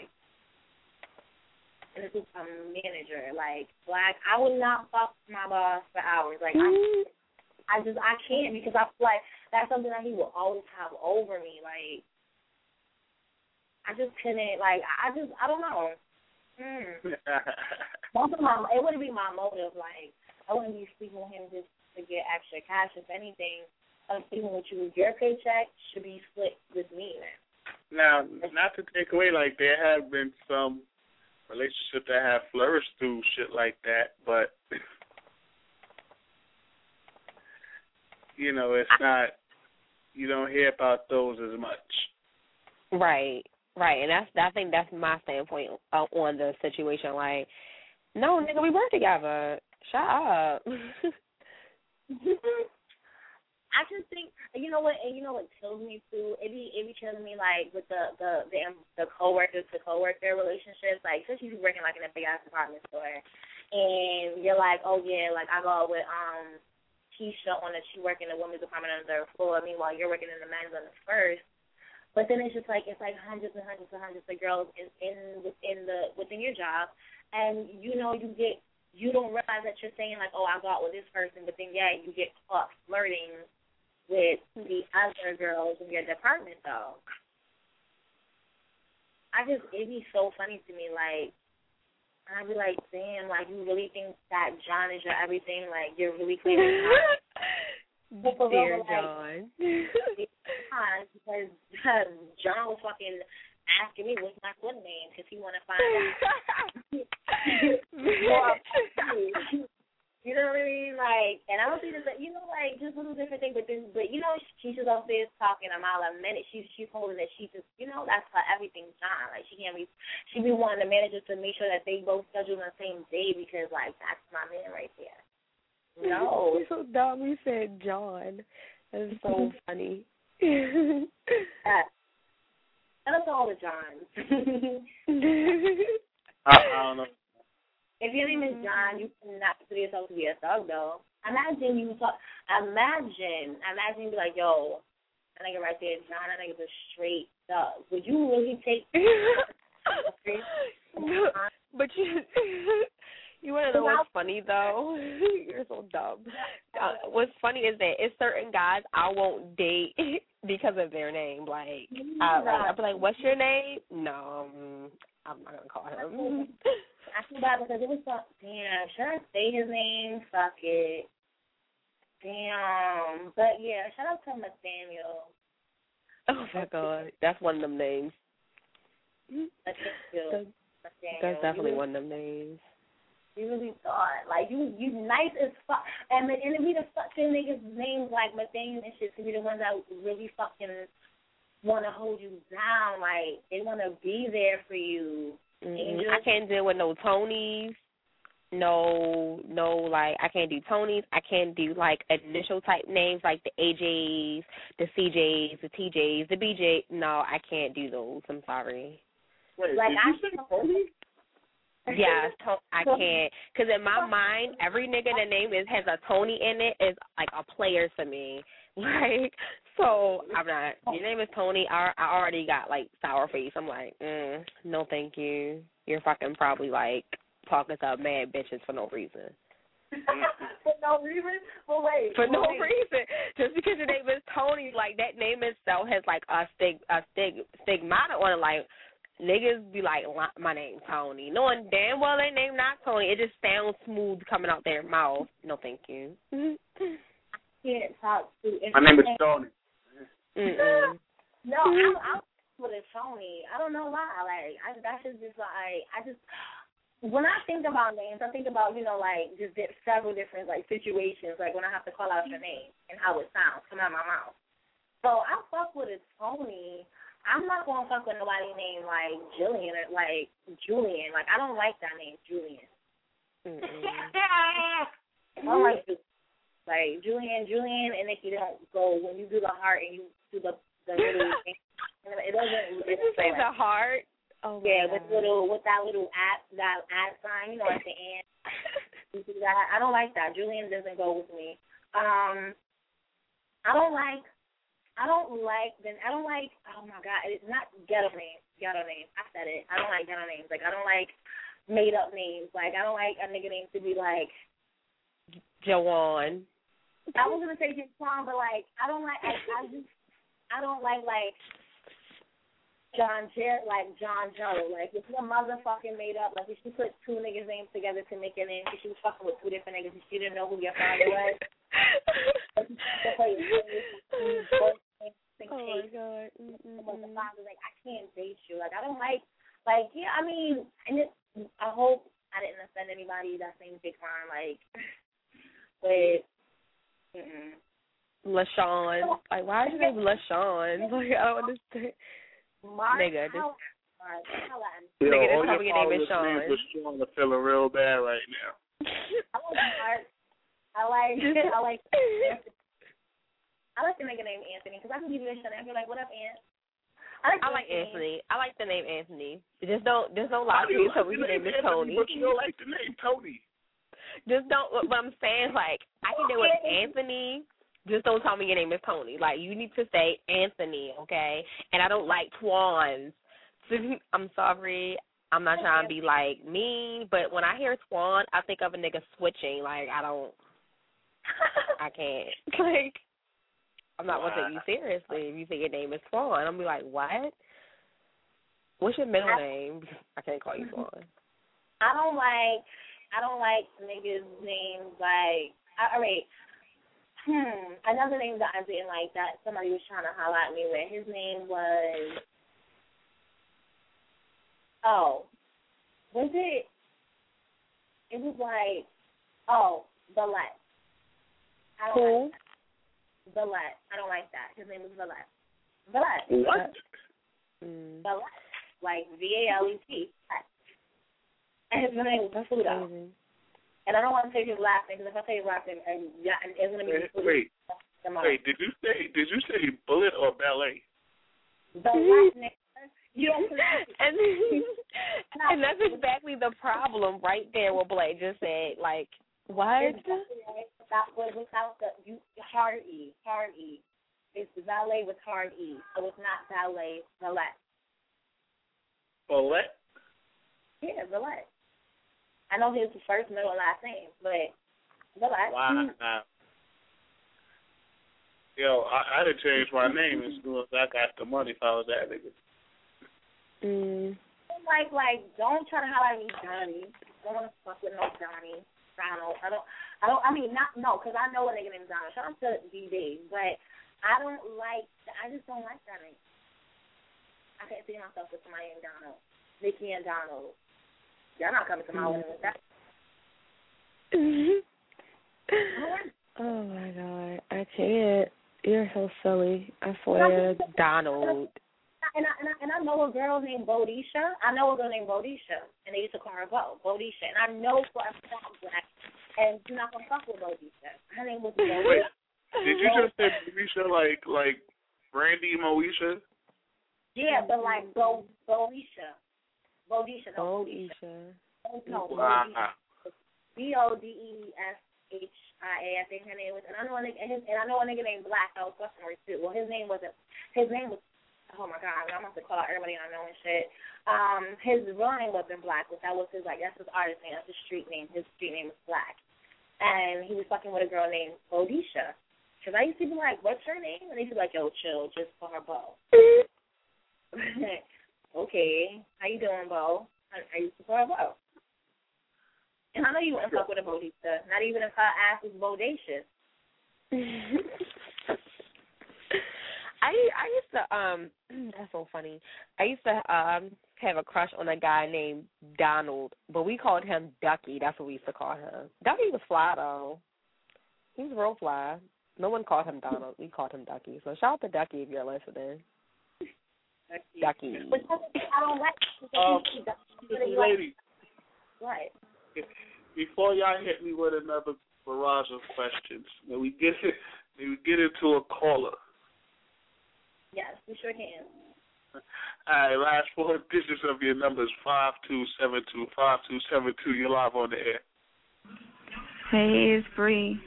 and this is a manager. Like, like I would not fuck my boss for hours. Like, I, I just, I can't because I feel like that's something that he will always have over me. Like, I just couldn't, like, I just, I don't know. Mm. Most of my, it wouldn't be my motive. Like, I wouldn't be sleeping with him just to get extra cash. If anything, I'm sleeping with you. Your paycheck should be split with me now. Now, not to take away, like, there have been some relationships that have flourished through shit like that, but, you know, it's not, you don't hear about those as much. Right, right. And that's, I think that's my standpoint uh, on the situation. Like, no, nigga, we work together. Shut up. I just think, you know what, and you know what kills me too? It be it be killing me like with the the the, the coworker to coworker relationships. Like, especially if you're working like in a big ass department store, and you're like, oh yeah, like I go out with um Keisha on the she work in the women's department on the third floor. Meanwhile, you're working in the men's on the first. But then it's just like it's like hundreds and hundreds and hundreds of girls in in within the within your job, and you know you get. You don't realize that you're saying, like, oh, I go out with this person, but then, yeah, you get caught flirting with the other girls in your department, though. I just, it'd be so funny to me, like, I'd be like, damn, like, you really think that John is your everything? Like, you're really claiming John? Dear John. Because uh, John was fucking asking me what's my good name because he want to find out. You know what I mean? Like, and And I don't see this, you know, like just little different things. But this, but you know, she's just upstairs talking a mile a minute. She's she's holding that she just, you know, that's her everything John. Like she can't be, she be wanting the managers to make sure that they both schedule on the same day because like that's my man right there. No, you're so dumb. You said John. That is so funny. uh, Shout out to all the Johns. I, I don't know. If your name is John, you cannot consider yourself to be a thug, though. Imagine you talk. Imagine, imagine you be like, yo, that nigga right there, John. That nigga's a straight thug. Would you really take? No, but you, you want to know what's funny though? You're so dumb. Uh, what's funny is that it's certain guys I won't date because of their name. Like, I, like I'll be like, "What's your name?" No, um, I'm not gonna call him. I feel bad because it was so, damn, should I say his name? Fuck it. Damn. But yeah, shout out to Nathaniel. Oh my god. That's one of them names. Nathaniel. That's, that's definitely really, one of them names. You really thought. Like, you you nice as fuck. And, and it be the fucking niggas' names like Nathaniel and shit to be the ones that really fucking want to hold you down. Like, they want to be there for you. Mm-hmm. I can't deal with no Tonys, no, no, like, I can't do Tonys. I can't do, like, initial type names like the A Js, the C Js, the T Js, the B J. No, I can't do those. I'm sorry. Wait, like, did I you say Tony? Yeah, to- I can't. Because in my mind, every nigga that name is has a Tony in it is, like, a player to me. Like, so I'm not. Your name is Tony. I, I already got, like, sour face. I'm like, mm, no thank you. You're fucking probably, like, talking to mad bitches for no reason. For no reason? Well, wait. For no wait. reason. Just because your name is Tony, like, that name itself has, like, a stig a stig stigmata on it. Like, niggas be like, my name's Tony. Knowing damn well their name not Tony. It just sounds smooth coming out their mouth. No thank you. Can't talk to. My name is Tony. Mm-mm. No, I'm, I'm with a Tony. I don't know why. Like, I, that's just, just like, I just, when I think about names, I think about, you know, like, just di- several different, like, situations, like, when I have to call out your name and how it sounds coming out of my mouth. So I fuck with a Tony. I'm not going to fuck with nobody named, like, Jillian or, like, Julian. Like, I don't like that name, Julian. I don't like it. Like, Julian, Julian, and if you don't go, when you do the heart and you do the, the little thing, it doesn't. Did you say the heart? Oh, yeah, with little, with that little at, that at sign, you know, at the end. I don't like that. Julian doesn't go with me. Um, I don't like, I don't like, then I don't like, oh my God, it's not ghetto names, ghetto names. I said it. I don't like ghetto names. Like, I don't like made up names. Like, I don't like a nigga name to be like Jawan. I was gonna say Jawan, but like I don't like I, I just I don't like like John Jer like John Joe. Like if your motherfucking made up, like if she put two niggas' names together to make it name, because she was fucking with two different niggas and she didn't know who your father was. Oh my God. The father like I can't date you. Like I don't like like yeah. I mean, and it, I hope I didn't offend anybody that's named Big Ron. Like, but. Mm-mm. LaShawn. Like, why is your name LaShawn? Like, I don't understand. Mark, nigga, this, Yo, nigga, this all time your your name is followers' names are Sean are feeling real bad right now. I like Mark. I like, I like, I like the nigga named Anthony, because I can give you a shot and be like, what up, Ant? I like, I like Anthony. Anthony. I like the name Anthony. Just don't, just don't lie to me so we can name is Tony. But you don't like the name Tony. Just don't, what I'm saying, like, I can deal with Anthony. Just don't tell me your name is Tony. Like, you need to say Anthony, okay? And I don't like Twans. So, I'm sorry. I'm not trying to be, like, mean, but when I hear Twan, I think of a nigga switching. Like, I don't, I can't. Like, I'm not going to take you seriously if you say your name is Twan. I'm going to be like, what? What's your middle name? I can't call you Twan. I don't like... I don't like niggas' names like, all right, hmm, another name that I didn't like that somebody was trying to highlight me with, his name was, oh, was it, it was like, oh, the Lex. I don't Who? like that. Valette. I don't like that. His name is Valette. Valette. What? Mm. Valette. Like V A L E T. And his name was Pluto. And I don't want to take his last name because if I say his last name, and yeah, it's going to be Wait, wait, wait. Did you say did you say bullet or ballet? Valette, nigga. You don't pronounce it. And, and that's exactly the problem right there what Blake just said. Like, what? Without, without the you, hard E. Hard E. It's valet with hard E. So it's not ballet, Valette. Bullet? Yeah, Valette. I know his first, middle, and last name, but Valette. Wow. Yo, I, I'd have changed my name as soon as I got the money if I was that nigga. Mm. Like, like, don't try to holler at me, Johnny. Don't want to fuck with no Johnny. Donald. I don't, I don't, I mean, not, no, because I know a nigga named Donald. Shout out to D B, but I don't like, I just don't like that name. I can't see myself with somebody named Donald. Nikki and Donald. Y'all not coming to my wedding with that. Oh, my God. I can't. You're so silly. I swear. Donald. And I, and, I, and I know a girl named Bodisha. I know a girl named Bodisha, and they used to call her Bo, Bodisha. And I know for a fact that, and you're not going to fuck with Bodisha. Her name was Bodisha. Wait, did you just say Bodisha like, like Brandy Moesha? Yeah, but like Bo, Bodisha. Bodisha. No, Bodisha. No, wow. Bodisha. B O D E S H I A, I think her name was. And I know a nigga, and, his, and I know a nigga named Black. I was fucking her too. Well, his name wasn't, his name was, oh my God, I'm about to call out everybody I know and shit. Um, his real name wasn't Black, but that was his, like, that's his artist name, that's his street name. His street name was Black. And he was fucking with a girl named Bodisha. Because I used to be like, what's her name? And he'd be like, yo, chill, just for her Bo. Okay, how you doing, Bo? I, I used to call her Bo. And I know you wouldn't fuck with a Bodisha, not even if her ass was bodacious. I I used to um that's so funny. I used to um have a crush on a guy named Donald, but we called him Ducky. That's what we used to call him. Ducky was fly though. He was real fly. No one called him Donald. We called him Ducky. So shout out to Ducky if you're listening. Ducky. Ducky. But I don't like Um, like, lady. What? Before y'all hit me with another barrage of questions, may we get may we get into a caller? Yes, we sure can. All right, last four digits of your number is five two seven two, five two seven two. You're live on the air. Hey, it's Bree.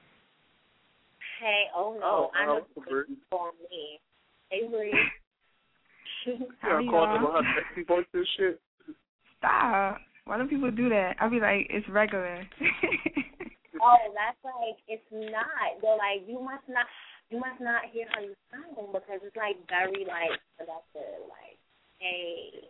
Hey, oh no, Oh, I know oh, Bree. for me. Hey, Bree. How you y'all? called them her sexy voice and shit? Stop. Why do people do that? I'll be like, it's regular. Oh, that's like, it's not. They're like, you must not, you must not hear how you sound because it's like very like seductive. Like, hey.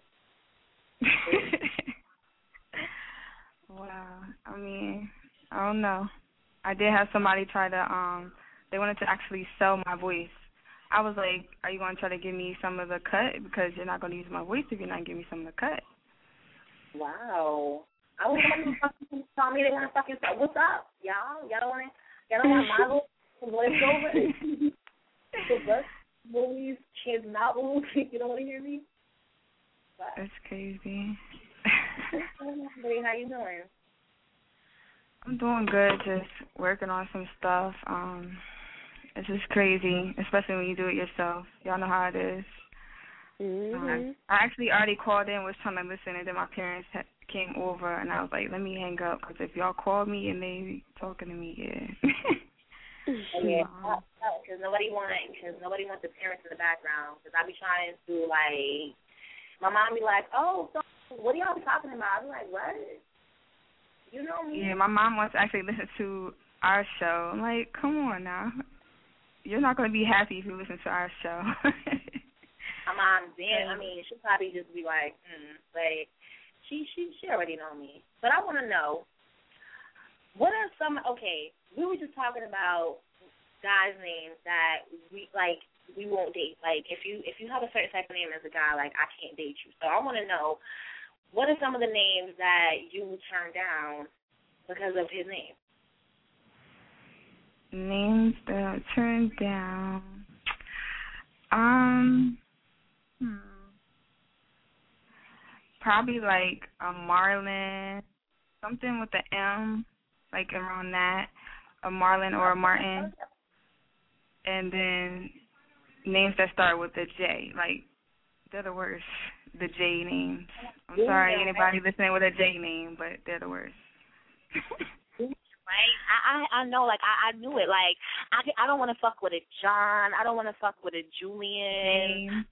Wow. I mean, I don't know. I did have somebody try to, um, they wanted to actually sell my voice. I was like, are you going to try to give me some of the cut? Because you're not going to use my voice if you're not giving me some of the cut. Wow. I was going to fucking tell me they want to fucking say, what's up, y'all? Y'all don't want to, y'all don't want my voice? Voice over? The best movies, kids novels, you don't want to hear me? But, that's crazy. hey, how you doing? I'm doing good, just working on some stuff. Um, it's just crazy, especially when you do it yourself. Y'all know how it is. Mm-hmm. Um, I actually already called in, was trying to listen, and then my parents ha- came over, and I was like, let me hang up, because if y'all call me and they be talking to me, yeah. Yeah, because nobody wants, because nobody wants the parents in the background. Because I be trying to like, my mom be like, oh, so what are y'all talking about? I be like, what? You know me? Yeah, my mom wants to actually listen to our show. I'm like, come on now, you're not going to be happy if you listen to our show. My mom, then I mean, she'll probably just be like, mm, but she she she already know me. But I want to know, what are some? Okay, we were just talking about guys' names that we like. We won't date. Like if you if you have a certain type of name as a guy, like I can't date you. So I want to know, what are some of the names that you turn down because of his name? Names that I turned down. Um, hmm. Probably like a Marlon, something with the M, like around that, a Marlon or a Martin. And then names that start with a J, like they're the worst. The J names. I'm sorry, anybody listening with a J name, but they're the worst. Right? I, I I know, like I, I knew it. Like I I don't want to fuck with a John. I don't want to fuck with a Julian.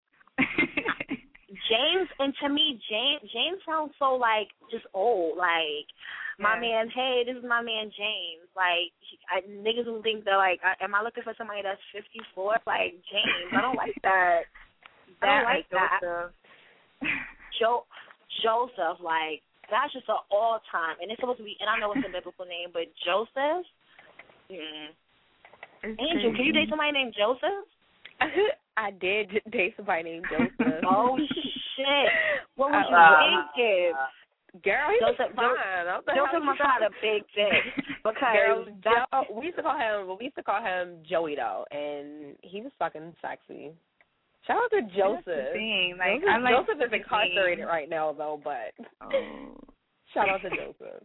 James, and to me, James James sounds so like just old. Like my yeah. man, hey, this is my man James. Like he, I, niggas will think that like, I, am I looking for somebody that's fifty-four? Like James, I don't like that. I don't like that. Joseph. Jo- Joseph, like. That's just an all-time, and it's supposed to be, and I know it's a biblical name, but Joseph? Mm. Angel, can you date somebody named Joseph? I did date somebody named Joseph. Oh, shit. What was uh, you thinking? Girl, he Joseph, was fine. Joseph, Joseph must have had a big dick. Because Girl, Joe, we used to call him, we used to call him Joey, though, and he was fucking sexy. Shout out to Joseph. Like, Joseph, I like Joseph is incarcerated right now, though, but oh. Shout out to Joseph.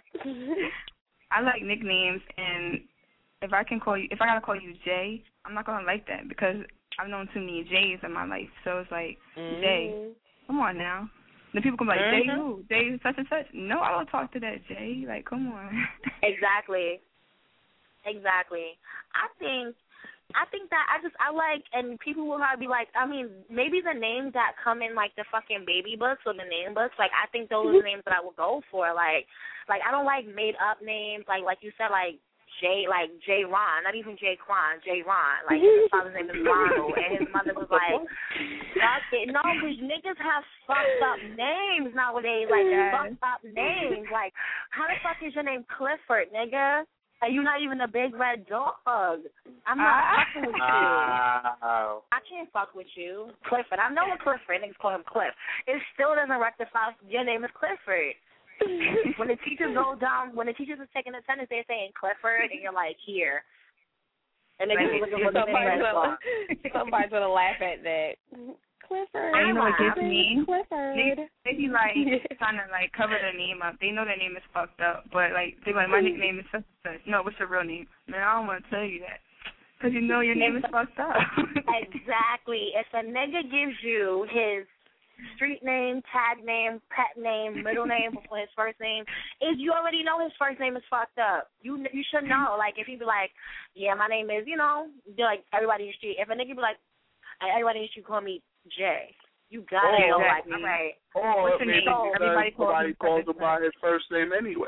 I like nicknames, and if I can call you, if I gotta call you Jay, I'm not gonna like that because I've known too many Jays in my life. So it's like mm-hmm. Jay. Come on now. The people come like mm-hmm. Jay who? Jay such and such. No, I don't talk to that Jay. Like, come on. Exactly. Exactly. I think. I think that I just, I like, and people will probably be like, I mean, maybe the names that come in, like, the fucking baby books or the name books, like, I think those are the names that I would go for. Like, like I don't like made-up names. Like, like you said, like, Jay, like, Jay Ron, not even Jay Quan, Jay Ron. Like, his father's name is Ronald, and his mother was like, fuck it. No, because niggas have fucked up names nowadays, like, yes. fucked up names. Like, how the fuck is your name Clifford, nigga? And you're not even a big red dog. I'm not uh, fucking with you. Uh, I can't fuck with you. Clifford. I know a Clifford. Niggas call him Cliff. It still doesn't rectify your name is Clifford. When the teachers go down, when the teachers are taking attendance, they're saying Clifford, and you're like, here. And then you're looking for the red dog. Somebody's going to laugh at that. Clifford. And you know what gets me? Clifford. They, they be like trying to like cover their name up. They know their name is fucked up, but like they like my nickname is such and such. No, what's your real name? Man, I don't want to tell you that because you know your name is fucked up. Exactly. If a nigga gives you his street name, tag name, pet name, middle name before his first name, is you already know his first name is fucked up. You you should know. Like if he be like, yeah, my name is, you know, like everybody in the street. If a nigga be like, everybody in the street call me Jay. You got it. Oh, like, all right. Or What's maybe name? because Everybody somebody calls him by his first name anyway.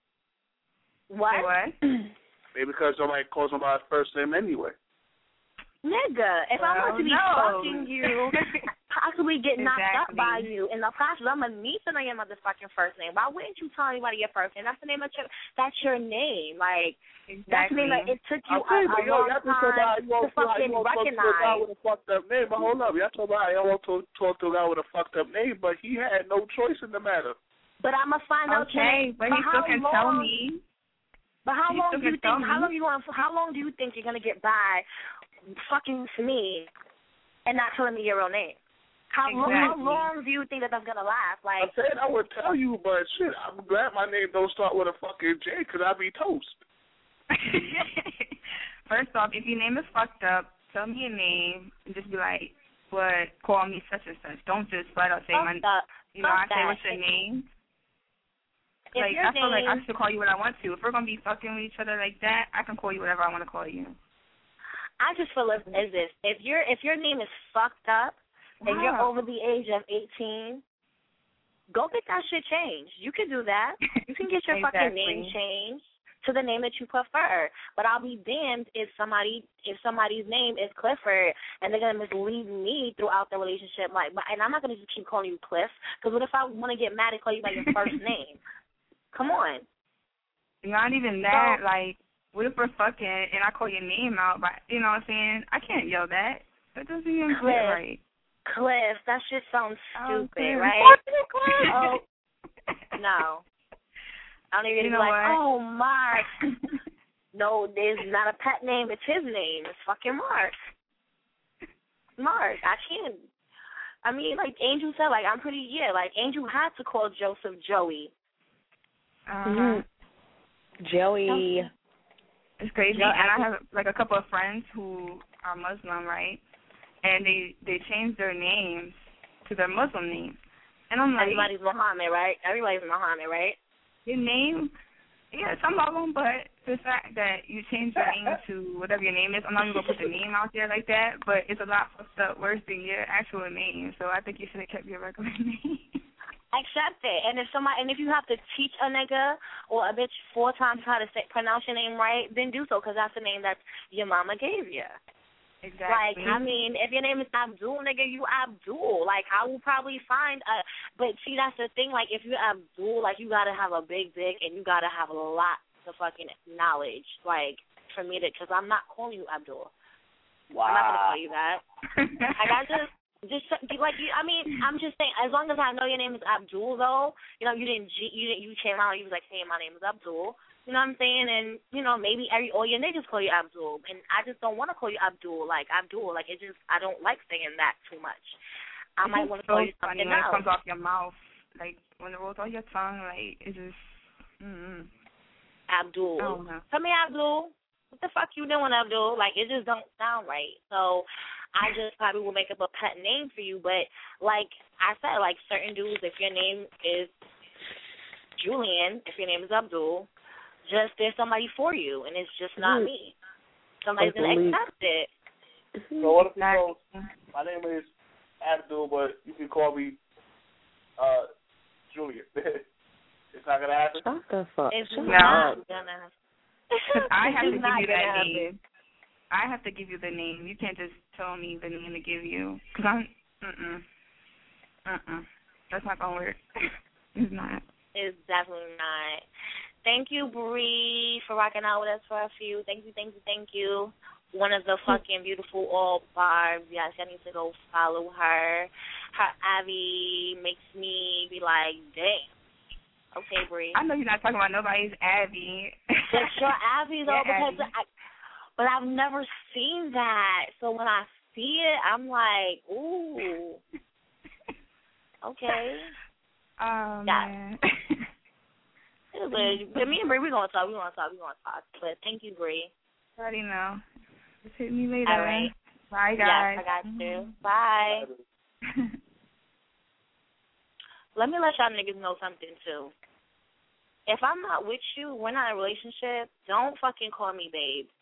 What? What? Maybe because somebody calls him by his first name anyway. Nigga, if well, I'm about to be no. fucking you, possibly get knocked exactly. up by you in the process, I'm gonna need to know your motherfucking first name. Why wouldn't you tell anybody your first name? That's the name of your, that's your name. Like, exactly. that's the name. Like, it took you okay, a, a yo, long y'all time somebody, to fucking y'all recognize. To a guy with a fucked up name, but hold up, y'all told me I don't want to talk to a guy with a fucked up name, but he had no choice in the matter. But I'm gonna find out. Okay, but he still can tell me. But how he long do you think? How me. long you want? How long do you think you're gonna get by? Fucking to me and not telling me your real name. How, exactly. long, how long do you think that that's gonna last? Like, I said I would tell you, but shit, I'm glad my name don't start with a fucking J, cause I'd be toast. First off, if your name is fucked up, tell me your name and just be like, "What? Call me such and such." Don't just flat out say my. Up. You know, Fuck I say that. what's your name. If like your I feel name, like I should call you what I want to. If we're gonna be fucking with each other like that, I can call you whatever I want to call you. I just feel as, as this: if your if your name is fucked up and wow. you're over the age of eighteen, go get that shit changed. You can do that. You can get your exactly. fucking name changed to the name that you prefer. But I'll be damned if somebody if somebody's name is Clifford and they're gonna mislead me throughout the relationship. Like, and I'm not gonna just keep calling you Cliff, because what if I want to get mad and call you by your first name? Come on. Not even that. So, like, what if we're fucking and I call your name out? But you know what I'm saying? I can't yell that. That doesn't even Cliff, fit right. Cliff, that shit sounds stupid, oh, right? Oh, no. I don't even you be know like, what? oh, Mark. no, there's not a pet name. It's his name. It's fucking Mark. Mark. I can't. I mean, like Angel said, like I'm pretty. Yeah, like Angel had to call Joseph Joey. Uh-huh. Mm-hmm. Joey. It's crazy. Joey. And I have like a couple of friends who are Muslim, right? And they they changed their names to their Muslim names. And I'm like, everybody's Muhammad, right? Everybody's Muhammad, right? Your name, yeah, some of them, but the fact that you change your name to whatever your name is, I'm not even going to put the name out there like that, but it's a lot fucked up worse than your actual name, so I think you should have kept your regular name. Accept it. And if somebody, and if you have to teach a nigga or a bitch four times how to say, pronounce your name right, then do so, because that's the name that your mama gave you. Exactly. Like, I mean, if your name is Abdul, nigga, you Abdul. Like, I will probably find a, but see, that's the thing, like, if you're Abdul, like, you gotta have a big dick and you gotta have a lot of fucking knowledge, like, for me to, because I'm not calling you Abdul. Wow. I'm not gonna call you that. Like, I just, just, like, I mean, I'm just saying, as long as I know your name is Abdul, though, you know, you didn't, you didn't, you came out, you was like, hey, my name is Abdul. You know what I'm saying? And, you know, maybe every all your niggas call you Abdul. And I just don't want to call you Abdul, like Abdul. Like, it just, I don't like saying that too much. I it might want to call you something when else. When it comes off your mouth, like, when it rolls off your tongue, like, it just, mm-mm. Abdul. Oh, no. Come here, Abdul. What the fuck you doing, Abdul? Like, it just don't sound right. So I just probably will make up a pet name for you. But, like I said, like, certain dudes, if your name is Julian, if your name is Abdul, just there's somebody for you, and it's just not mm-hmm. me. Somebody's going to accept it. So what if you go, my name is Abdul, but you can call me uh, Julian. It's not going to happen? What the fuck? It's no. not going to happen. I have to give you that happen. name. I have to give you the name. You can't just tell me the name to give you. Because I'm, mm-mm. Uh-uh. That's not going to work. It's not. It's definitely not. Thank you, Bree, for rocking out with us for a few. Thank you, thank you, thank you. One of the fucking beautiful all barbs. Yes, I need to go follow her. Her Abby makes me be like, dang. Okay, Bree. I know you're not talking about nobody's Abby. But your Abby, though, yeah, because Abby. I, but I've never seen that. So when I see it, I'm like, ooh. Okay. Oh, yeah. man. But me and Bree, we're going to talk, we're going to talk, we're going to talk. But thank you, Bree. Already know. Just hit me later. All right. Bye, guys. Yes, I got you. Bye. Let me let y'all niggas know something, too. If I'm not with you, we're not in a relationship, don't fucking call me babe.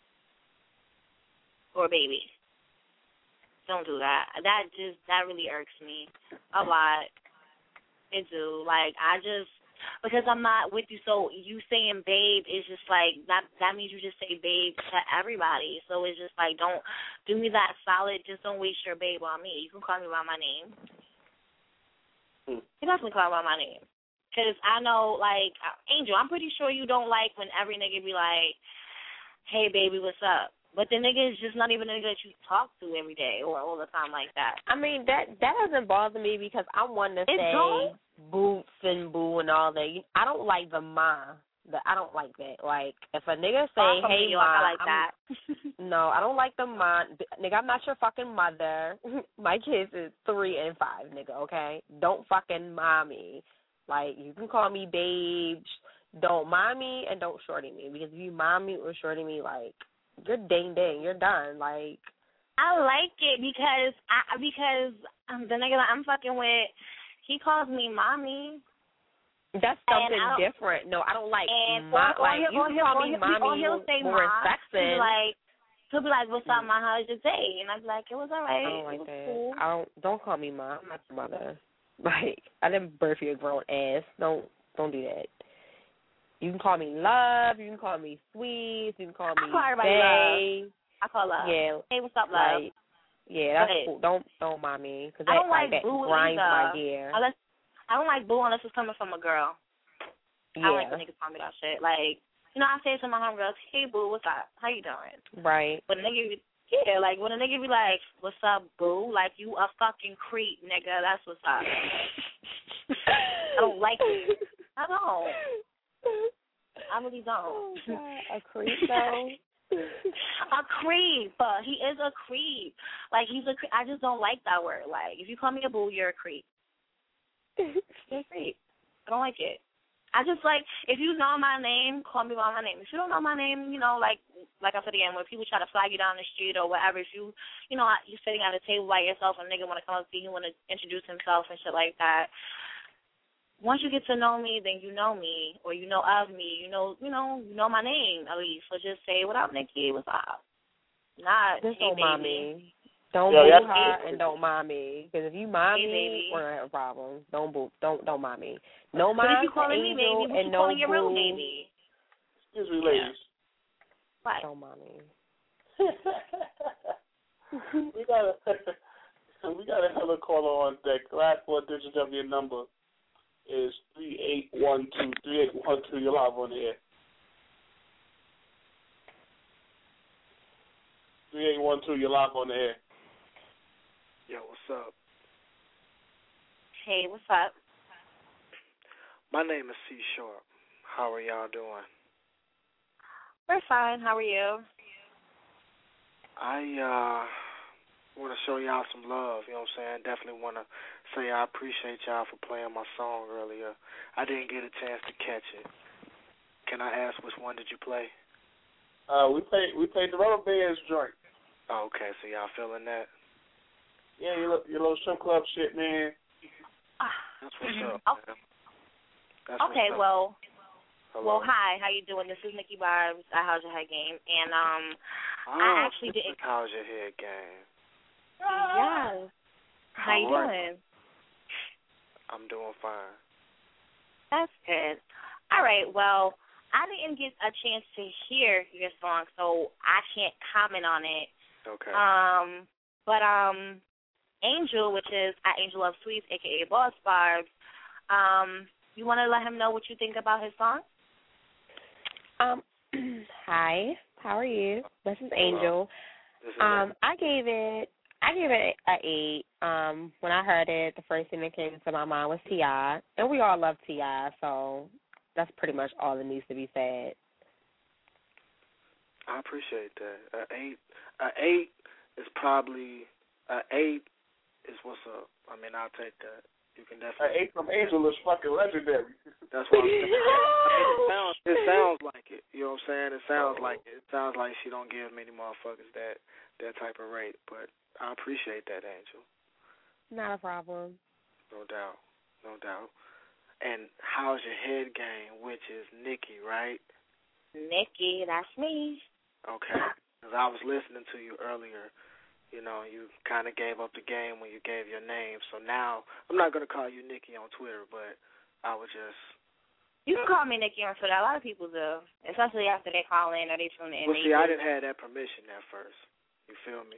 Or baby. Don't do that. That just, that really irks me a lot. It do. Like, I just... Because I'm not with you, so you saying babe is just like, that that means you just say babe to everybody. So it's just like, don't do me that solid, just don't waste your babe on me. You can call me by my name. Hmm. You definitely call me by my name. Because I know, like, Angel, I'm pretty sure you don't like when every nigga be like, hey, baby, what's up? But the nigga is just not even a nigga that you talk to every day or all the time like that. I mean, that that doesn't bother me because I want to say don't? boots and boo and all that. I don't like the ma. The, I don't like that. Like, if a nigga say, oh, hey, you, ma, I like I'm, that. no, I don't like the ma. Nigga, I'm not your fucking mother. My kids is three and five, nigga, okay? Don't fucking mommy. Like, you can call me babe. Don't mommy and don't shorty me. Because if you mommy or shorty me, like, you're ding ding. You're done. Like, I like it because I because um, the nigga that I'm fucking with, he calls me mommy. That's something different. No, I don't like ma. Like, you can call me mommy or more respectful. Like, he'll be like, "What's up, ma? How's your day?" And I'm like, "It was alright." I don't like that. Cool. I don't. Don't call me ma. I'm not your mother. Like, I didn't birth your grown ass. Don't don't do that. You can call me love. You can call me sweet. You can call me babe. I call love. Yeah. Hey, what's up, love? Like, yeah, that's cool. Don't don't mind me because I that don't like, like, that boo grinds either. my gear. Unless I don't like boo unless it's coming from a girl. Yeah. I don't like when niggas call me that shit. Like, you know, I say to my homegirls, "Hey, boo, what's up? How you doing?" Right. When a nigga, yeah, like when a nigga be like, "What's up, boo?" Like, you a fucking creep, nigga. That's what's up. I don't like it. I don't. I I really don't. Oh, God. A creep though. A creep. Uh, he is a creep. Like he's a. Cre- I just don't like that word. Like if you call me a boo, you're a creep. You're a creep. I don't like it. I just like if you know my name, call me by my name. If you don't know my name, you know, like like I said again, when people try to flag you down the street or whatever, if you you know you're sitting at a table by yourself and a nigga want to come up to you, want to introduce himself and shit like that. Once you get to know me, then you know me, or you know of me. You know, you know, you know my name at least. So just say, "What up, Nikki? What's up?" Not just hey, don't mind baby. me. Don't yeah, boo yeah. her and don't mind me. Because if you mind hey, me, baby. we're gonna have a problem. Don't boo. Don't don't mind me. No But mind if you for calling me Angel baby, what and you no calling your real boo. baby? Excuse me, ladies. What? Don't mind me. we got a we got another caller on deck. The last four digits of your number is three eight one two. Three eight one two. You're live on the air. Three eight one two. You're live on the air. Yo, what's up? Hey, what's up? My name is C Sharp. How are y'all doing? We're fine. How are you? I uh want to show y'all some love, you know what I'm saying? Definitely want to say I appreciate y'all for playing my song earlier. I didn't get a chance to catch it. Can I ask which one did you play? Uh, we played we played the Rubber Bands joint. Oh, okay, so y'all feeling that? Yeah, your, your little strip club shit, man. That's what's up, Oh. man. That's Okay, what's up. well, Hello? well, hi. How you doing? This is Nikki Barbs at How's Your Head Game, and um, oh, I actually this didn't. is How's Your Head Game? Yeah. How you All right. doing? I'm doing fine. That's good. All right. Well, I didn't get a chance to hear your song, so I can't comment on it. Okay. Um, but um, Angel, which is at Angel Love Sweets, aka Boss Barbs, um, you want to let him know what you think about his song? Um, hi. How are you? This is Angel. This is Um, I gave it. I gave it a eight. Um, when I heard it, the first thing that came to my mind was T I, and we all love T I, so that's pretty much all that needs to be said. I appreciate that. A eight, a eight is probably a eight is what's up. I mean, I'll take that. You can An definitely. eight from Angel is fucking legendary. That's what I'm saying. I mean, it sounds, it sounds like it. You know what I'm saying? It sounds like it. It sounds like she don't give many motherfuckers that that type of rate. But I appreciate that, Angel. Not a problem. No doubt. No doubt. And How's Your Head Game, which is Nikki, right? Nikki, that's me. Okay. Because I was listening to you earlier. You know, you kind of gave up the game when you gave your name. So now, I'm not going to call you Nikki on Twitter, but I would just... You can call me Nikki on Twitter. A lot of people do, especially after they call in or they tune in. Well, see, I didn't have that permission at first. You feel me?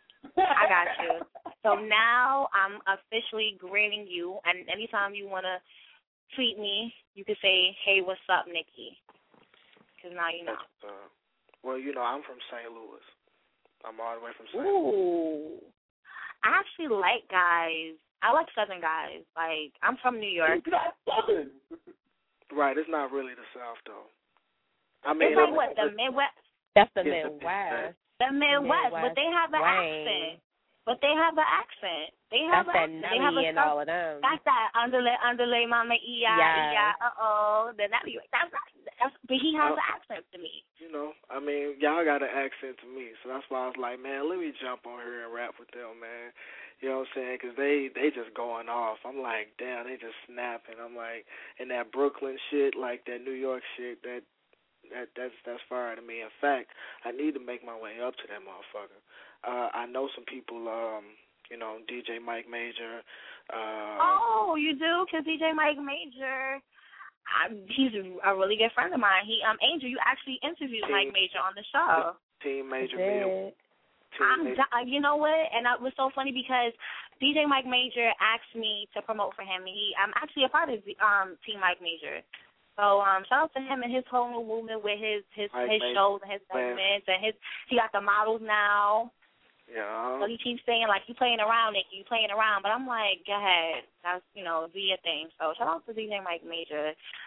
I got you. So now I'm officially granting you, and anytime you want to tweet me, you can say, hey, what's up, Nikki? Because now you know. Uh, well, you know, I'm from Saint Louis. I'm all the way from Saint Ooh. Louis. I actually like guys. I like Southern guys. Like, I'm from New York. Southern. Right, it's not really the South, though. I mean, it's like I'm, what, the Midwest? That's the It's the Midwest. The Midwest, Midwest but they have an twang. accent. But they have an accent. They have That's an accent. that They have a Nelly and stuff. all of them. That's that underlay, underlay, mama, iya, Yes. iya, uh oh. The Nelly. That's, that's, but he has Uh, an accent to me. You know, I mean, y'all got an accent to me, so that's why I was like, man, let me jump on here and rap with them, man. You know what I'm saying? Because they, they just going off. I'm like, damn, they just snapping. I'm like, and that Brooklyn shit, like that New York shit, that that that's that's fire to me. In fact, I need to make my way up to that motherfucker. Uh, I know some people, um, you know, D J Mike Major. Uh, Oh, you do? Because D J Mike Major, I, he's a really good friend of mine. He, um, Angel, you actually interviewed Team, Mike Major on the show. Team Major I Bill. did. Team I'm, Major. di- you know what? And it was so funny because D J Mike Major asked me to promote for him. He, I'm actually a part of um, Team Mike Major. So um, shout out to him and his whole new movement with his his, Mike his Major. shows and his segments and his. He got the models now. Yeah. So he keeps saying like you playing around, Nikki, you playing around. But I'm like, go ahead, that's you know, do your thing. So shout out to D J Mike Major. To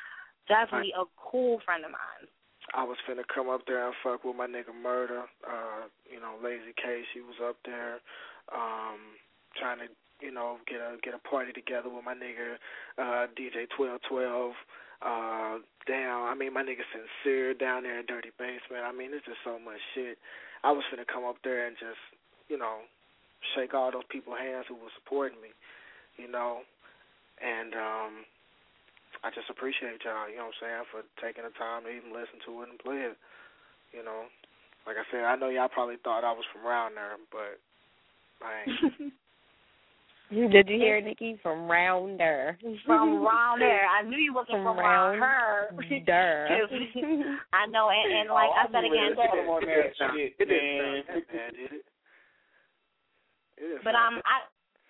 definitely a cool friend of mine. I was finna come up there and fuck with my nigga Murder. Uh, you know, Lazy K, she was up there, um, trying to, you know, get a get a party together with my nigga uh, D J twelve twelve. Uh, down, I mean, my nigga Sincere down there in Dirty Basement. I mean, it's just so much shit. I was finna come up there and just, you know, shake all those people's hands who were supporting me, you know, and um, I just appreciate y'all, you know what I'm saying, for taking the time to even listen to it and play it, you know. Like I said, I know y'all probably thought I was from around there, but I ain't. Did you hear, Nikki? From round there. From round there. I knew you wasn't from, from round her. There. I know, and, and like oh, I said again. It didn't sound bad, did it? But um, I,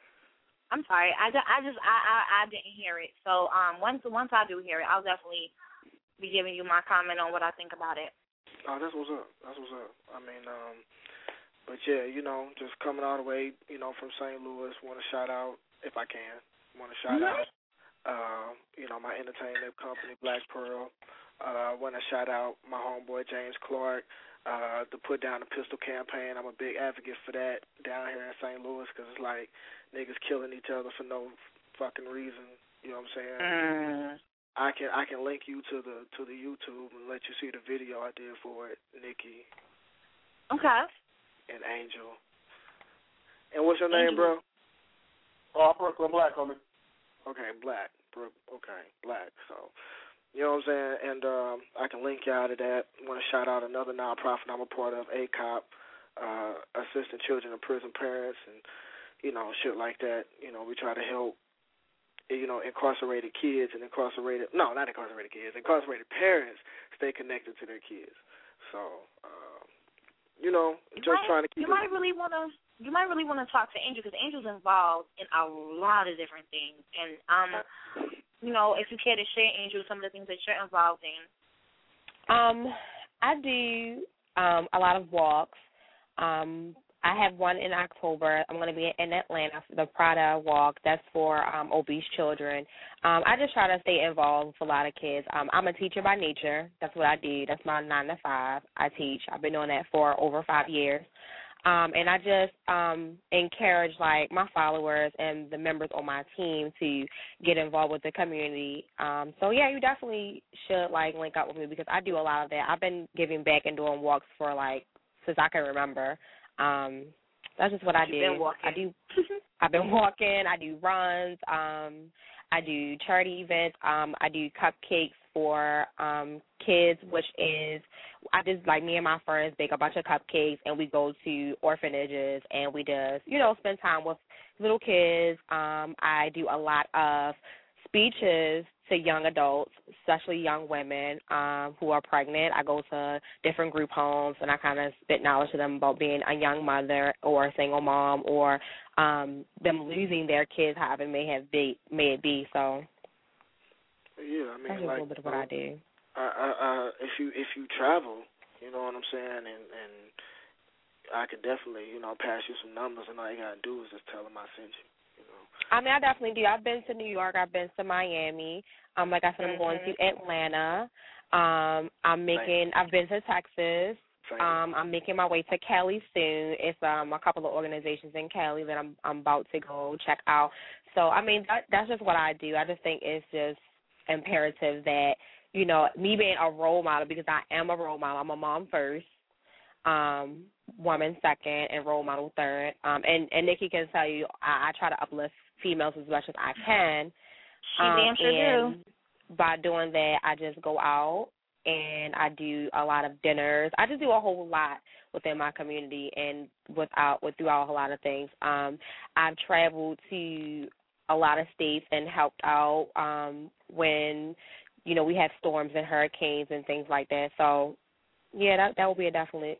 I'm sorry. I, I just I, I I didn't hear it. So um, once once I do hear it, I'll definitely be giving you my comment on what I think about it. Oh, that's what's up. That's what's up. I mean, um. But, yeah, you know, just coming all the way, you know, from Saint Louis, want to shout out, if I can, want to shout mm-hmm. out, uh, you know, my entertainment company, Black Pearl. I uh, want to shout out my homeboy, James Clark, uh, to put down the pistol campaign. I'm a big advocate for that down here in Saint Louis because it's like niggas killing each other for no fucking reason. You know what I'm saying? Mm. I can I can link you to the to the YouTube and let you see the video I did for it, Nikki. Okay. And Angel. And what's your name, Angel. bro? Oh, Brooklyn Black, homie. Okay, Black. Okay, Black. So, you know what I'm saying? And um, I can link y'all to that. I want to shout out another nonprofit I'm a part of, A C O P, uh, Assisting Children of Prison Parents, and, you know, shit like that. You know, we try to help, you know, incarcerated kids and incarcerated, no, not incarcerated kids, incarcerated parents stay connected to their kids. So, uh, You know, you just might, trying to keep. You it. might really want to. You might really want to talk to Angel because Angel's involved in a lot of different things, and um, you know, if you care to share, Angel, some of the things that you're involved in. Um, I do um a lot of walks. Um, I have one in October. I'm going to be in Atlanta for the Prada Walk. That's for um, obese children. Um, I just try to stay involved with a lot of kids. Um, I'm a teacher by nature. That's what I do. That's my nine to five. I teach. I've been doing that for over five years. Um, and I just um, encourage, like, my followers and the members on my team to get involved with the community. Um, so, yeah, you definitely should, like, link up with me because I do a lot of that. I've been giving back and doing walks for, like, since I can remember. Um, that's just what I do. You've been walking. I do. I've been walking. I do runs. Um, I do charity events. Um, I do cupcakes for um kids, which is I just like me and my friends bake a bunch of cupcakes and we go to orphanages and we just you know spend time with little kids. Um, I do a lot of speeches to young adults, especially young women um, who are pregnant. I go to different group homes and I kind of spit knowledge to them about being a young mother or a single mom or um, them losing their kids, however it may have be, may it be. So yeah, I mean, that's like, a little bit of what I do. I, I, I, if you if you travel, you know what I'm saying, and and I could definitely you know pass you some numbers, and all you gotta do is just tell them I sent you. I mean, I definitely do. I've been to New York. I've been to Miami. Um, like I said, I'm going to Atlanta. Um, I'm making. I've been to Texas. Um, I'm making my way to Cali soon. It's um a couple of organizations in Cali that I'm I'm about to go check out. So I mean, that, that's just what I do. I just think it's just imperative that you know me being a role model because I am a role model. I'm a mom first. Um, woman second, and role model third. Um, and, and Nikki can tell you, I, I try to uplift females as much as I can. She um, damn sure and do. By doing that, I just go out and I do a lot of dinners. I just do a whole lot within my community and without with throughout a lot of things. Um, I've traveled to a lot of states and helped out um, when you know we have storms and hurricanes and things like that. So yeah, that that will be a definite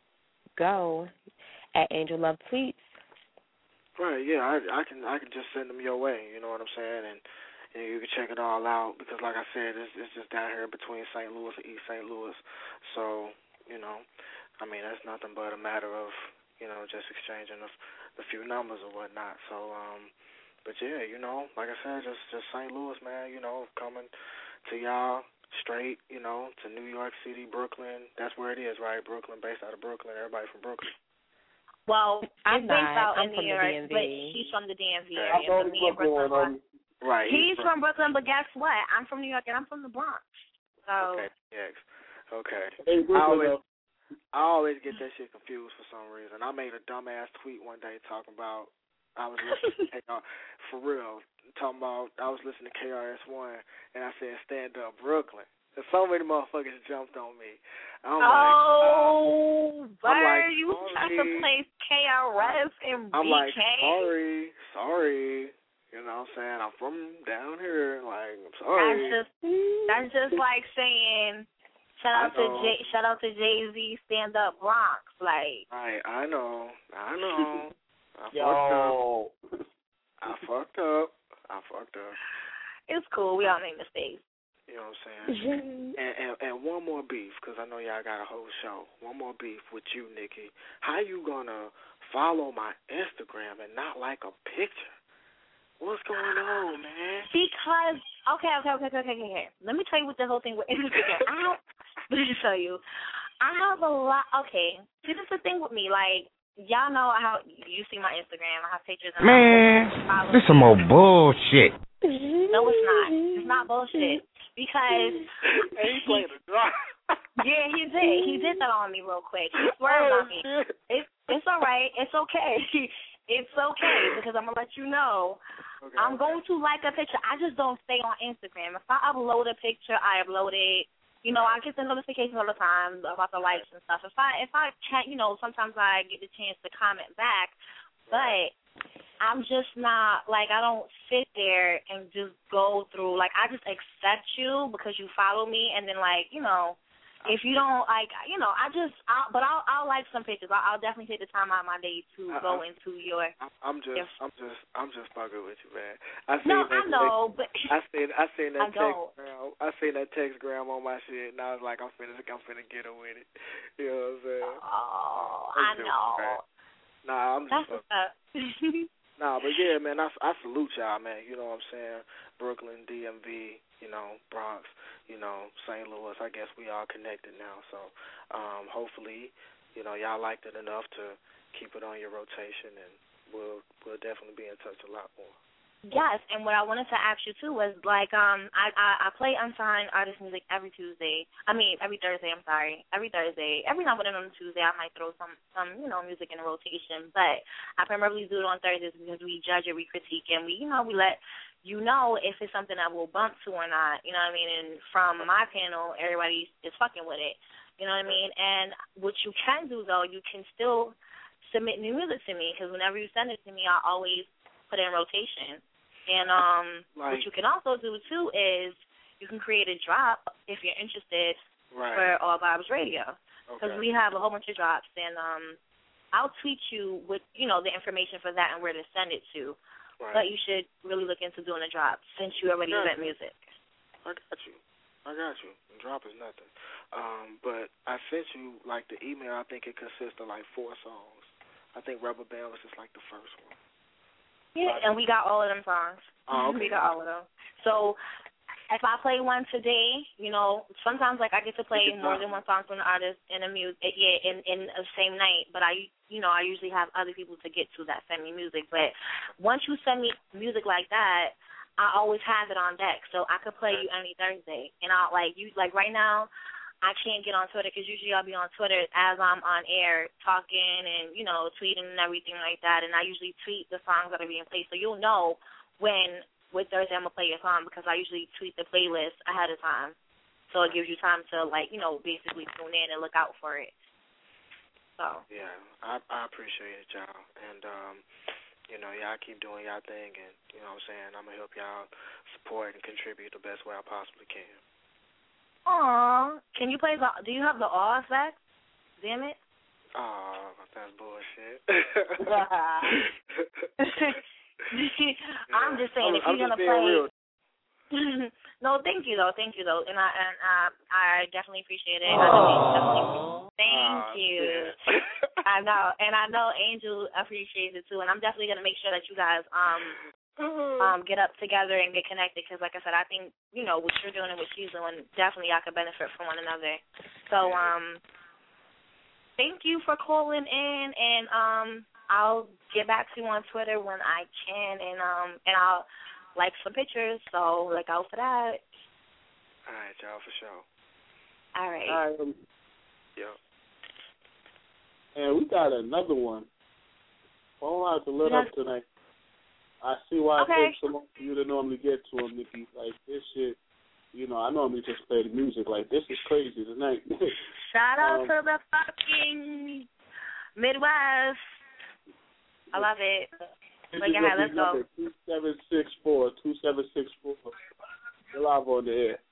go at Angel Love Tweets. Right, yeah, I, I can I can just send them your way, you know what I'm saying, and, and you can check it all out because, like I said, it's, it's just down here between Saint Louis and East Saint Louis. So, you know, I mean, that's nothing but a matter of, you know, just exchanging a, a few numbers or whatnot. So, um, but yeah, you know, like I said, just just Saint Louis, man, you know, coming to y'all straight, you know, to New York City, Brooklyn. That's where it is, right? Brooklyn, based out of Brooklyn. Everybody from Brooklyn. Well, I'm he's based not. out I'm in from New the York, D M V. but he's from the D M V Okay. area. But me and Brooklyn are. Right. He's, He's from, from Brooklyn, but guess what? I'm from New York and I'm from the Bronx. So. Okay. Yes. Okay. Hey, I always, Brooklyn, I always get that shit confused for some reason. I made a dumbass tweet one day talking about I was listening to K R, for real, talking about I was listening to K R S One and I said stand up Brooklyn. And so many motherfuckers jumped on me. I'm oh, like, Bird, I'm like, you sorry. try to play K R S and I'm B K. like, sorry, sorry. You know what I'm saying? I'm from down here. Like, I'm sorry. That's just that's just like saying shout out to J shout out to Jay Z stand up Bronx. Like Right, I know. I know. I Yo. fucked up. I fucked up. I fucked up. It's cool. We all make mistakes. You know what I'm saying? and, and and one more beef, because I know y'all got a whole show. One more beef with you, Nikki. How you gonna follow my Instagram and not like a picture? What's going on, man? Because okay, okay, okay, okay, okay, okay. Let me tell you what the whole thing with Instagram. I don't. Let me just tell you. I have a lot. Okay, see, this is the thing with me. Like y'all know how you see my Instagram. I have pictures. And Man, this some more bullshit. No, it's not. It's not bullshit. Because hey, he played a drop. Yeah, he did. He did that on me real quick. He swerved on me. It's it's all right. It's okay. It's okay because I'm gonna let you know. Okay, I'm okay. going to like a picture. I just don't stay on Instagram. If I upload a picture, I upload it. You know, I get the notifications all the time about the likes and stuff. If I if I can't, you know, sometimes I get the chance to comment back, but I'm just not, like, I don't sit there and just go through, like, I just accept you because you follow me, and then, like, you know, if you don't, like, you know, I just, I'll, but I'll, I'll like some pictures. I'll, I'll definitely take the time out of my day to I, go I, into your. I'm just, your, I'm just, I'm just fucking with you, man. I seen no, that I know, text, but I seen, I seen that I text, I seen that textgram on my shit, and I was like, I'm finna, I'm finna get her with it. You know what I'm saying? Oh, I'm I just, know. man. Nah, I'm just. That's what's up. Nah, but yeah, man, I, I salute y'all, man. You know what I'm saying? Brooklyn, D M V, you know, Bronx, you know, Saint Louis. I guess we all connected now. So um, hopefully, you know, y'all liked it enough to keep it on your rotation, and we'll we'll definitely be in touch a lot more. Yes, and what I wanted to ask you too was like, um, I, I I play unsigned artist music every Tuesday. I mean, every Thursday. I'm sorry, every Thursday. Every now and then on Tuesday, I might throw some some you know music in a rotation, but I primarily do it on Thursdays because we judge it, we critique, and we you know we let you know if it's something that we'll bump to or not. You know what I mean? And from my panel, everybody is fucking with it. You know what I mean? And what you can do though, you can still submit new music to me because whenever you send it to me, I always put it in rotation. And um, like, what you can also do, too, is you can create a drop if you're interested right. for All Vibes Radio. Because okay. we have a whole bunch of drops, and um, I'll tweet you with, you know, the information for that and where to send it to. Right. But you should really look into doing a drop since you already vet music. I got you. I got you. Drop is nothing. Um, but I sent you, like, the email. I think it consists of, like, four songs. I think Rubber Band was just, like, the first one. Yeah, and we got all of them songs. Oh, okay. We got all of them. So if I play one today, you know, sometimes like I get to play more than one song from the artist in a music, yeah, in in the same night. But I, you know, I usually have other people to get to that send me music. But once you send me music like that, I always have it on deck, so I could play you any Thursday. And I'll like you like right now. I can't get on Twitter because usually I'll be on Twitter as I'm on air talking and, you know, tweeting and everything like that. And I usually tweet the songs that are being played. So you'll know when, with Thursday, I'm going to play your song because I usually tweet the playlist ahead of time. So it gives you time to, like, you know, basically tune in and look out for it. So. Yeah, I, I appreciate it, y'all. And, um, you know, y'all keep doing y'all thing. And, you know what I'm saying, I'm going to help y'all support and contribute the best way I possibly can. Aw, can you play the, do you have the awe effect? Damn it. Aw, that's bullshit. I'm just saying, I'm, if you're going to play. No, thank you, though. Thank you, though. And I and uh, I definitely appreciate it. I definitely, thank Aww, you. Yeah. I know. And I know Angel appreciates it, too. And I'm definitely going to make sure that you guys um mm-hmm. um, get up together and get connected. Because, like I said, I think, you know, what you're doing and what she's doing, definitely y'all could benefit from one another. So, um, thank you for calling in, and um, I'll get back to you on Twitter when I can, and um, and I'll like some pictures. So look out for that. All right, y'all, for sure. All right. All right. Um, yep. And we got another one. Phone lines are lit up tonight. I see why okay. it takes so long for you to normally get to them, Nikki. Like, this shit, you know, I normally just play the music. Like, this is crazy tonight. Shout out um, to the fucking Midwest. I love it. Like, yeah, let's go. two seven six four, two seven six four. You're live on the air.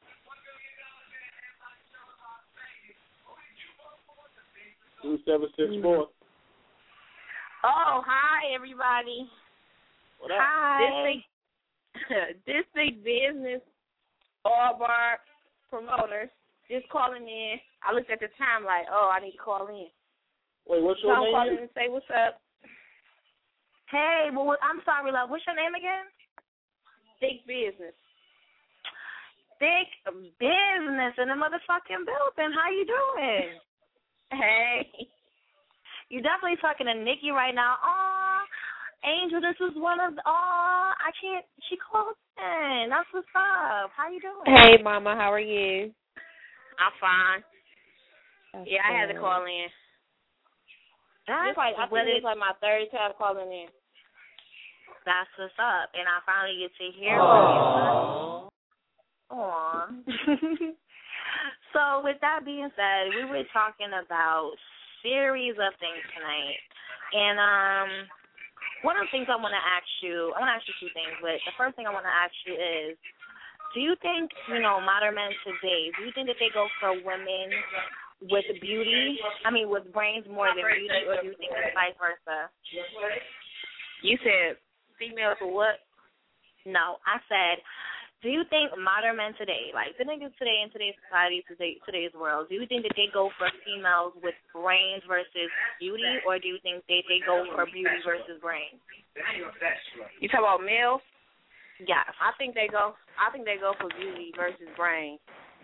two seven six four. Oh, hi, everybody. What up? Hi. This big business, all bar promoters, just calling in. I looked at the time like, oh, I need to call in. Wait, what's your so name? I'm calling and say what's up. Hey, well, I'm sorry, love. What's your name again? Big business. Big business in the motherfucking building. How you doing? Hey. You definitely talking to Nikki right now. Aw, Angel, this was one of, aw, I can't, she called in. That's what's up. How you doing? Hey, Mama, how are you? I'm fine. That's yeah, good. I had to call in. That's it's like, I think it's like my third time calling in. That's what's up. And I finally get to hear from you. Aw. So with that being said, we were talking about series of things tonight. And um, one of the things I want to ask you, I want to ask you two things, but the first thing I want to ask you is, do you think, you know, modern men today, do you think that they go for women with beauty, I mean with brains more than beauty, or do you think it's vice versa? You said female for what? No, I said, do you think modern men today, like the niggas today in today's society, today, today's world, do you think that they go for females with brains versus beauty, or do you think they, they go for beauty versus brains? You talking about males? Yes. I think they go. I think they go for beauty versus brains.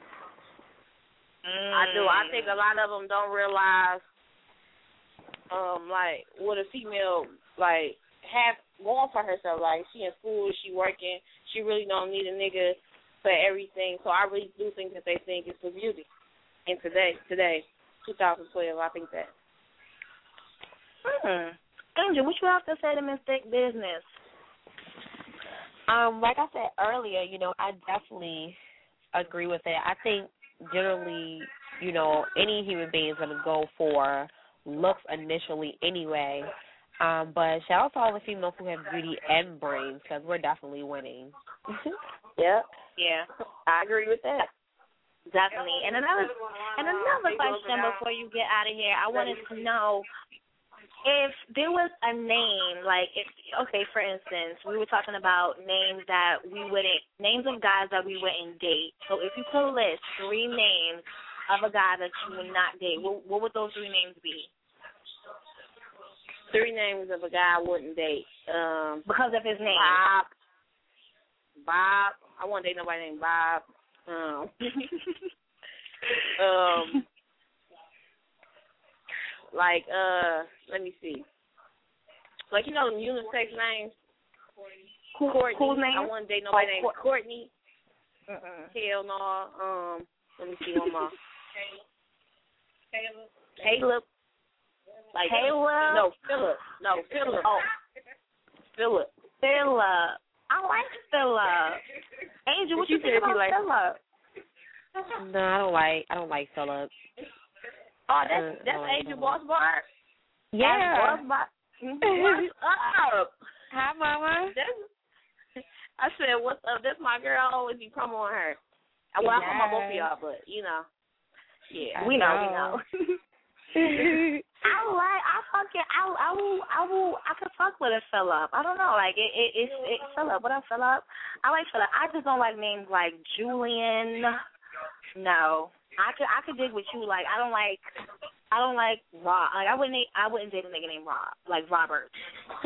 Mm. I do. I think a lot of them don't realize, um, like what a female like have going for herself. Like she in school, she working. She really don't need a nigga for everything. So I really do think that they think it's for beauty. And today, today, twenty twelve, I think that. Hmm. Angel, what you have to say to Miss Thick Business? Um, like I said earlier, you know, I definitely agree with that. I think generally, you know, any human being is going to go for looks initially anyway. Um, but shout out to all the females who have beauty and brains, because we're definitely winning. Yep. Yeah. I agree with that. Definitely. And another and another question before you get out of here, I wanted to know if there was a name, like if okay, for instance, we were talking about names that we wouldn't names of guys that we wouldn't date. So if you could list three names of a guy that you would not date, what, what would those three names be? Three names of a guy I wouldn't date. Um, because of his name. Bob. Bob. I wouldn't date nobody named Bob. Um, um, like, uh, let me see. Like, you know them unisex names? Cool, Courtney. cool name? I wouldn't date nobody oh, named Cor- Courtney. Uh-uh. Hell no. Um, let me see one more. Caleb. Caleb. Like, Caleb? No, Philip. No, Philip. Oh. Philip. Philip. I like Philip. Angel, what you, you think about like, Philip? No, I don't like. I don't like Philip. Oh, that's that's like Angel Boss Bar. Yeah. Boss Bar. What's up? Hi, Mama. That's, I said, what's up? That's my girl. I always be promoting her. Well, yes. I promote both of y'all, but you know, yeah, I we know, know. we know. I like. I fucking. I. I will. I will. I could fuck with a Philip. I don't know. Like it. It. It's it, Philip. What up, Philip? I like Philip. I just don't like names like Julian. No. I could. I could dig with you. Like I don't like. I don't like Rob. Like I wouldn't. I wouldn't date a nigga named Rob. Like Robert.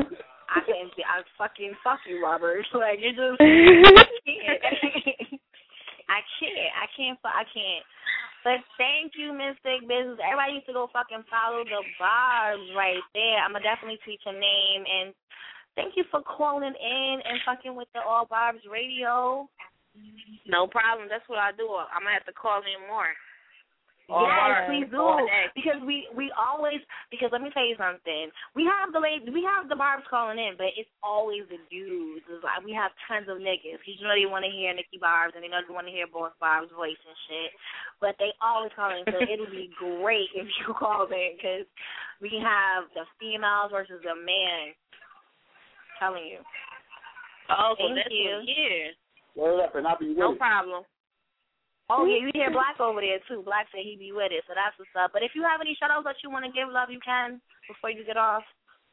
I can't. I fucking fuck you, Robert. Like you just. I can't. I can't. I can't. I can't. But thank you, Mystic Business. Everybody needs to go fucking follow the Barbs right there. I'm gonna definitely tweet your name, and thank you for calling in and fucking with the All Barbs Radio. No problem. That's what I do. I'm gonna have to call in more. All yes, bars, please do. Because we, we always because let me tell you something. We have the ladies, we have the Barbs calling in, but it's always the dudes. It's like we have tons of niggas. You know they want to hear Nikki Barbs and they know they want to hear Boss Barb's voice and shit. But they always call in, so it'll be great if you call in because we can have the females versus the men. I'm telling you. Oh, thank that's you. Yeah. Word up, and I'll be with No it. problem. Oh, yeah, you hear Black over there, too. Black said he be with it, so that's what's up. But if you have any shout-outs that you want to give, love, you can before you get off.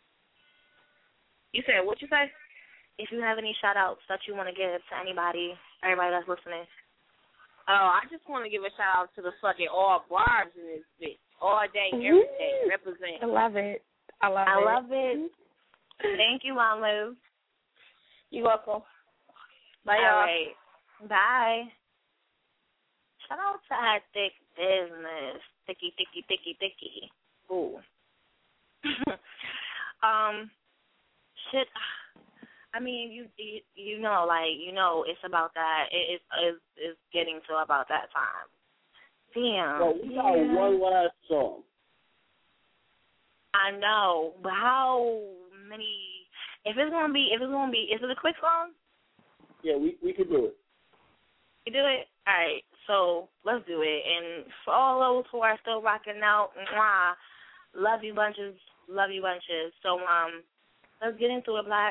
You said, what you say? If you have any shout-outs that you want to give to anybody, everybody that's listening. Oh, I just want to give a shout-out to the fucking All Barbs in this bitch. All day, every day, represent. I love it. I love I it. I love it. Thank you, Mom Lou. You're welcome. Bye, All y'all. right. Bye. Shout out to our thick business. Thicky, thicky, thicky, thicky. Ooh. um, shit. I mean, you, you you know, like, you know, it's about that. It, it's, it's, it's getting to about that time. Damn. Well, we got yeah. one last song. I know, but how many? If it's gonna be, if it's gonna be, is it a quick song? Yeah, we we can do it. You do it? All right. So let's do it. And for all those who are still rocking out, mwah, love you bunches, love you bunches. So um, let's get into it, Black.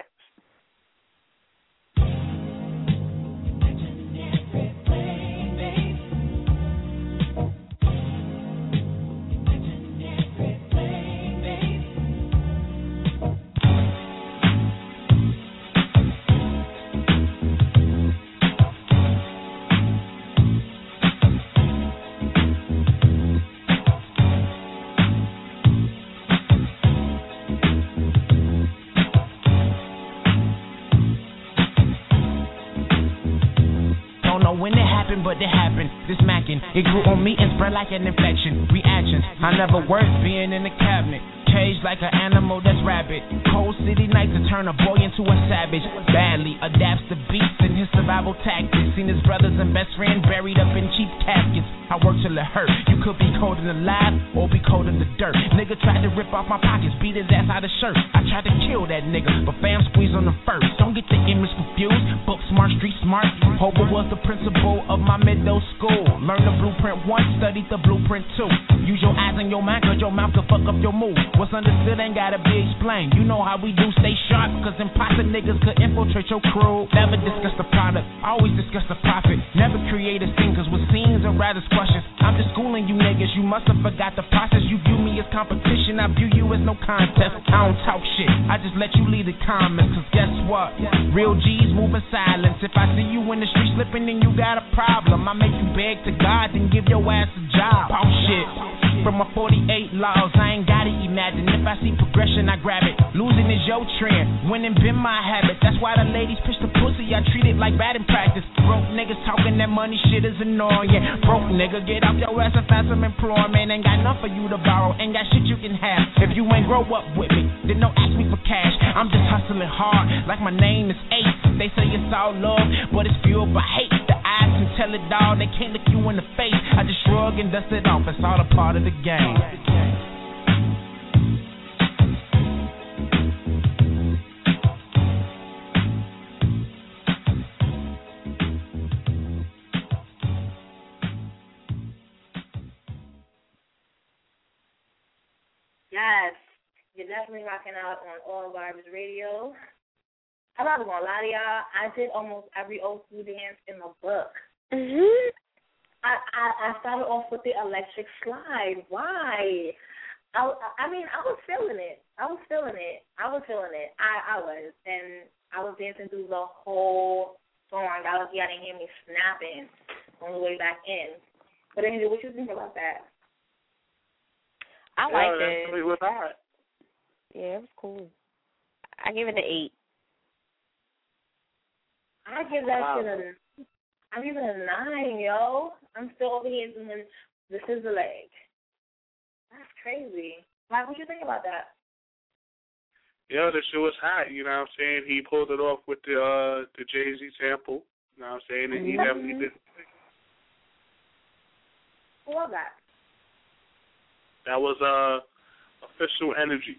But it happened, this macking, it grew on me and spread like an infection. Reactions, I never worked being in the cabinet. Caged like an animal that's rabid. Cold city nights to turn a boy into a savage. Badly adapts to beats and his survival tactics. Seen his brothers and best friend buried up in cheap caskets. I work till it hurt. You could be cold in the lab or be cold in the dirt. Nigga tried to rip off my pockets, beat his ass out of shirt. I tried to kill that nigga, but fam squeezed on the first. Don't get the image confused. Book smart, street smart. Hobo was the principal of my middle school. Learn the blueprint once, studied the blueprint two. Use your eyes and your mind, cause your mouth could fuck up your mood. What's understood ain't gotta be explained. You know how we do, stay sharp, cause imposter niggas could infiltrate your crew. Never discuss the product, always discuss the profit. Never create a scene, cause with scenes are rather squashes. I'm just schooling you niggas, you must have forgot the process. You view me as competition, I view you as no contest. I don't talk shit, I just let you lead the comments. Cause guess what? Real G's move in silence. If I see you in the street slipping, then you got a problem. I make you beg to God, then give your ass a job. Oh shit. From my forty-eight laws, I ain't gotta imagine. If I see progression, I grab it. Losing is your trend, winning been my habit. That's why the ladies push the pussy, I treat it like batting practice. Broke niggas talking that money shit is annoying. Broke nigga, get off your ass and find some employment. Ain't got enough for you to borrow, ain't got shit you can have. If you ain't grow up with me, then don't ask me for cash. I'm just hustling hard, like my name is Ace. They say it's all love, but it's fueled by hate. The eyes can tell it all, they can't look you in the face. I just shrug and dust it off, it's all a part of the game. Yes, you're definitely rocking out on All Barbs Radio. I'm not gonna lie to y'all, I did almost every old school dance in the book. Mhm. I, I I started off with the electric slide. Why? I, I mean, I was feeling it. I was feeling it. I was feeling it. I, I was. And I was dancing through the whole song. I was y'all didn't hear me snapping on the way back in. But anyway, what you think about that? I liked yeah, it. It was hot. Yeah, it was cool. I give it an eight. I give that Wow. shit a, I give it a nine, yo. I'm still over here doing the scissor leg. That's crazy. Like, what you think about that? Yeah, the shit was hot, you know what I'm saying? He pulled it off with the uh the Jay-Z sample, you know what I'm saying? And he Mm-hmm. definitely did. Who was that? That was uh Official Energy.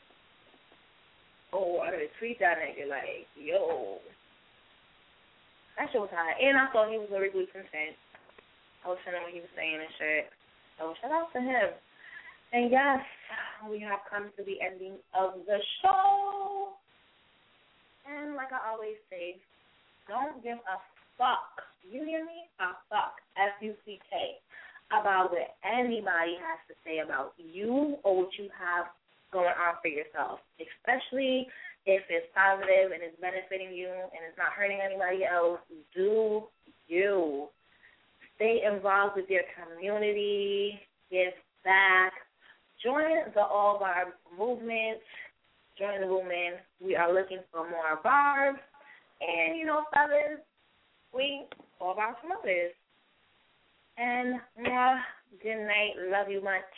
Oh, I gotta tweet that nigga like, yo. That shit was hot. And I thought he was lyrically consent. I was listening to what he was saying and shit. So shout out to him. And yes, we have come to the ending of the show. And like I always say, don't give a fuck. You hear me? A fuck. F U C K. About what anybody has to say about you or what you have going on for yourself. Especially if it's positive and it's benefiting you and it's not hurting anybody else. Do you. Stay involved with your community. Give back. Join the All Barb movement. Join the movement. We are looking for more barbs. And, you know, fellas, we all barb from others. And, mwah, good night. Love you much.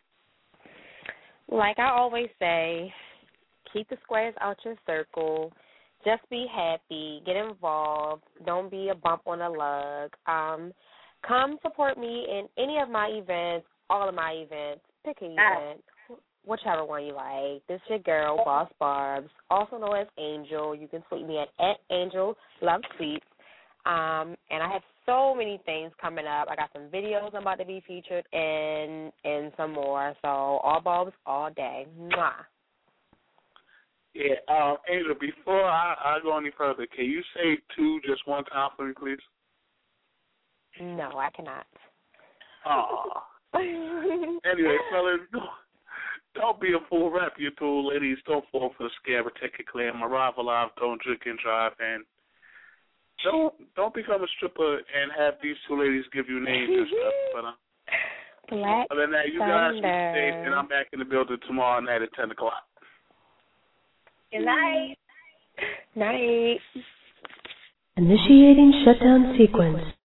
Like I always say, keep the squares out your circle. Just be happy. Get involved. Don't be a bump on a lug. Um, come support me in any of my events, all of my events. Pick an event, whichever one you like. This is your girl, Boss Barbs, also known as Angel. You can tweet me at, at Angel Love Sweets. Um, and I have so many things coming up. I got some videos I'm about to be featured in and some more. So all bulbs all day. Mwah. Yeah, um, Angel, before I, I go any further, can you say two just one time for me, please? No, I cannot. Aw. Anyway, fellas, don't, don't be a fool. Rap your tool, ladies. Don't fall for the scam. Protect your clan. Arrive alive. Don't drink and drive. And don't don't become a stripper and have these two ladies give you names and stuff. But uh, Black other than that, you guys be safe. And I'm back in the building tomorrow night at ten o'clock. Good night. Night. Initiating shutdown sequence.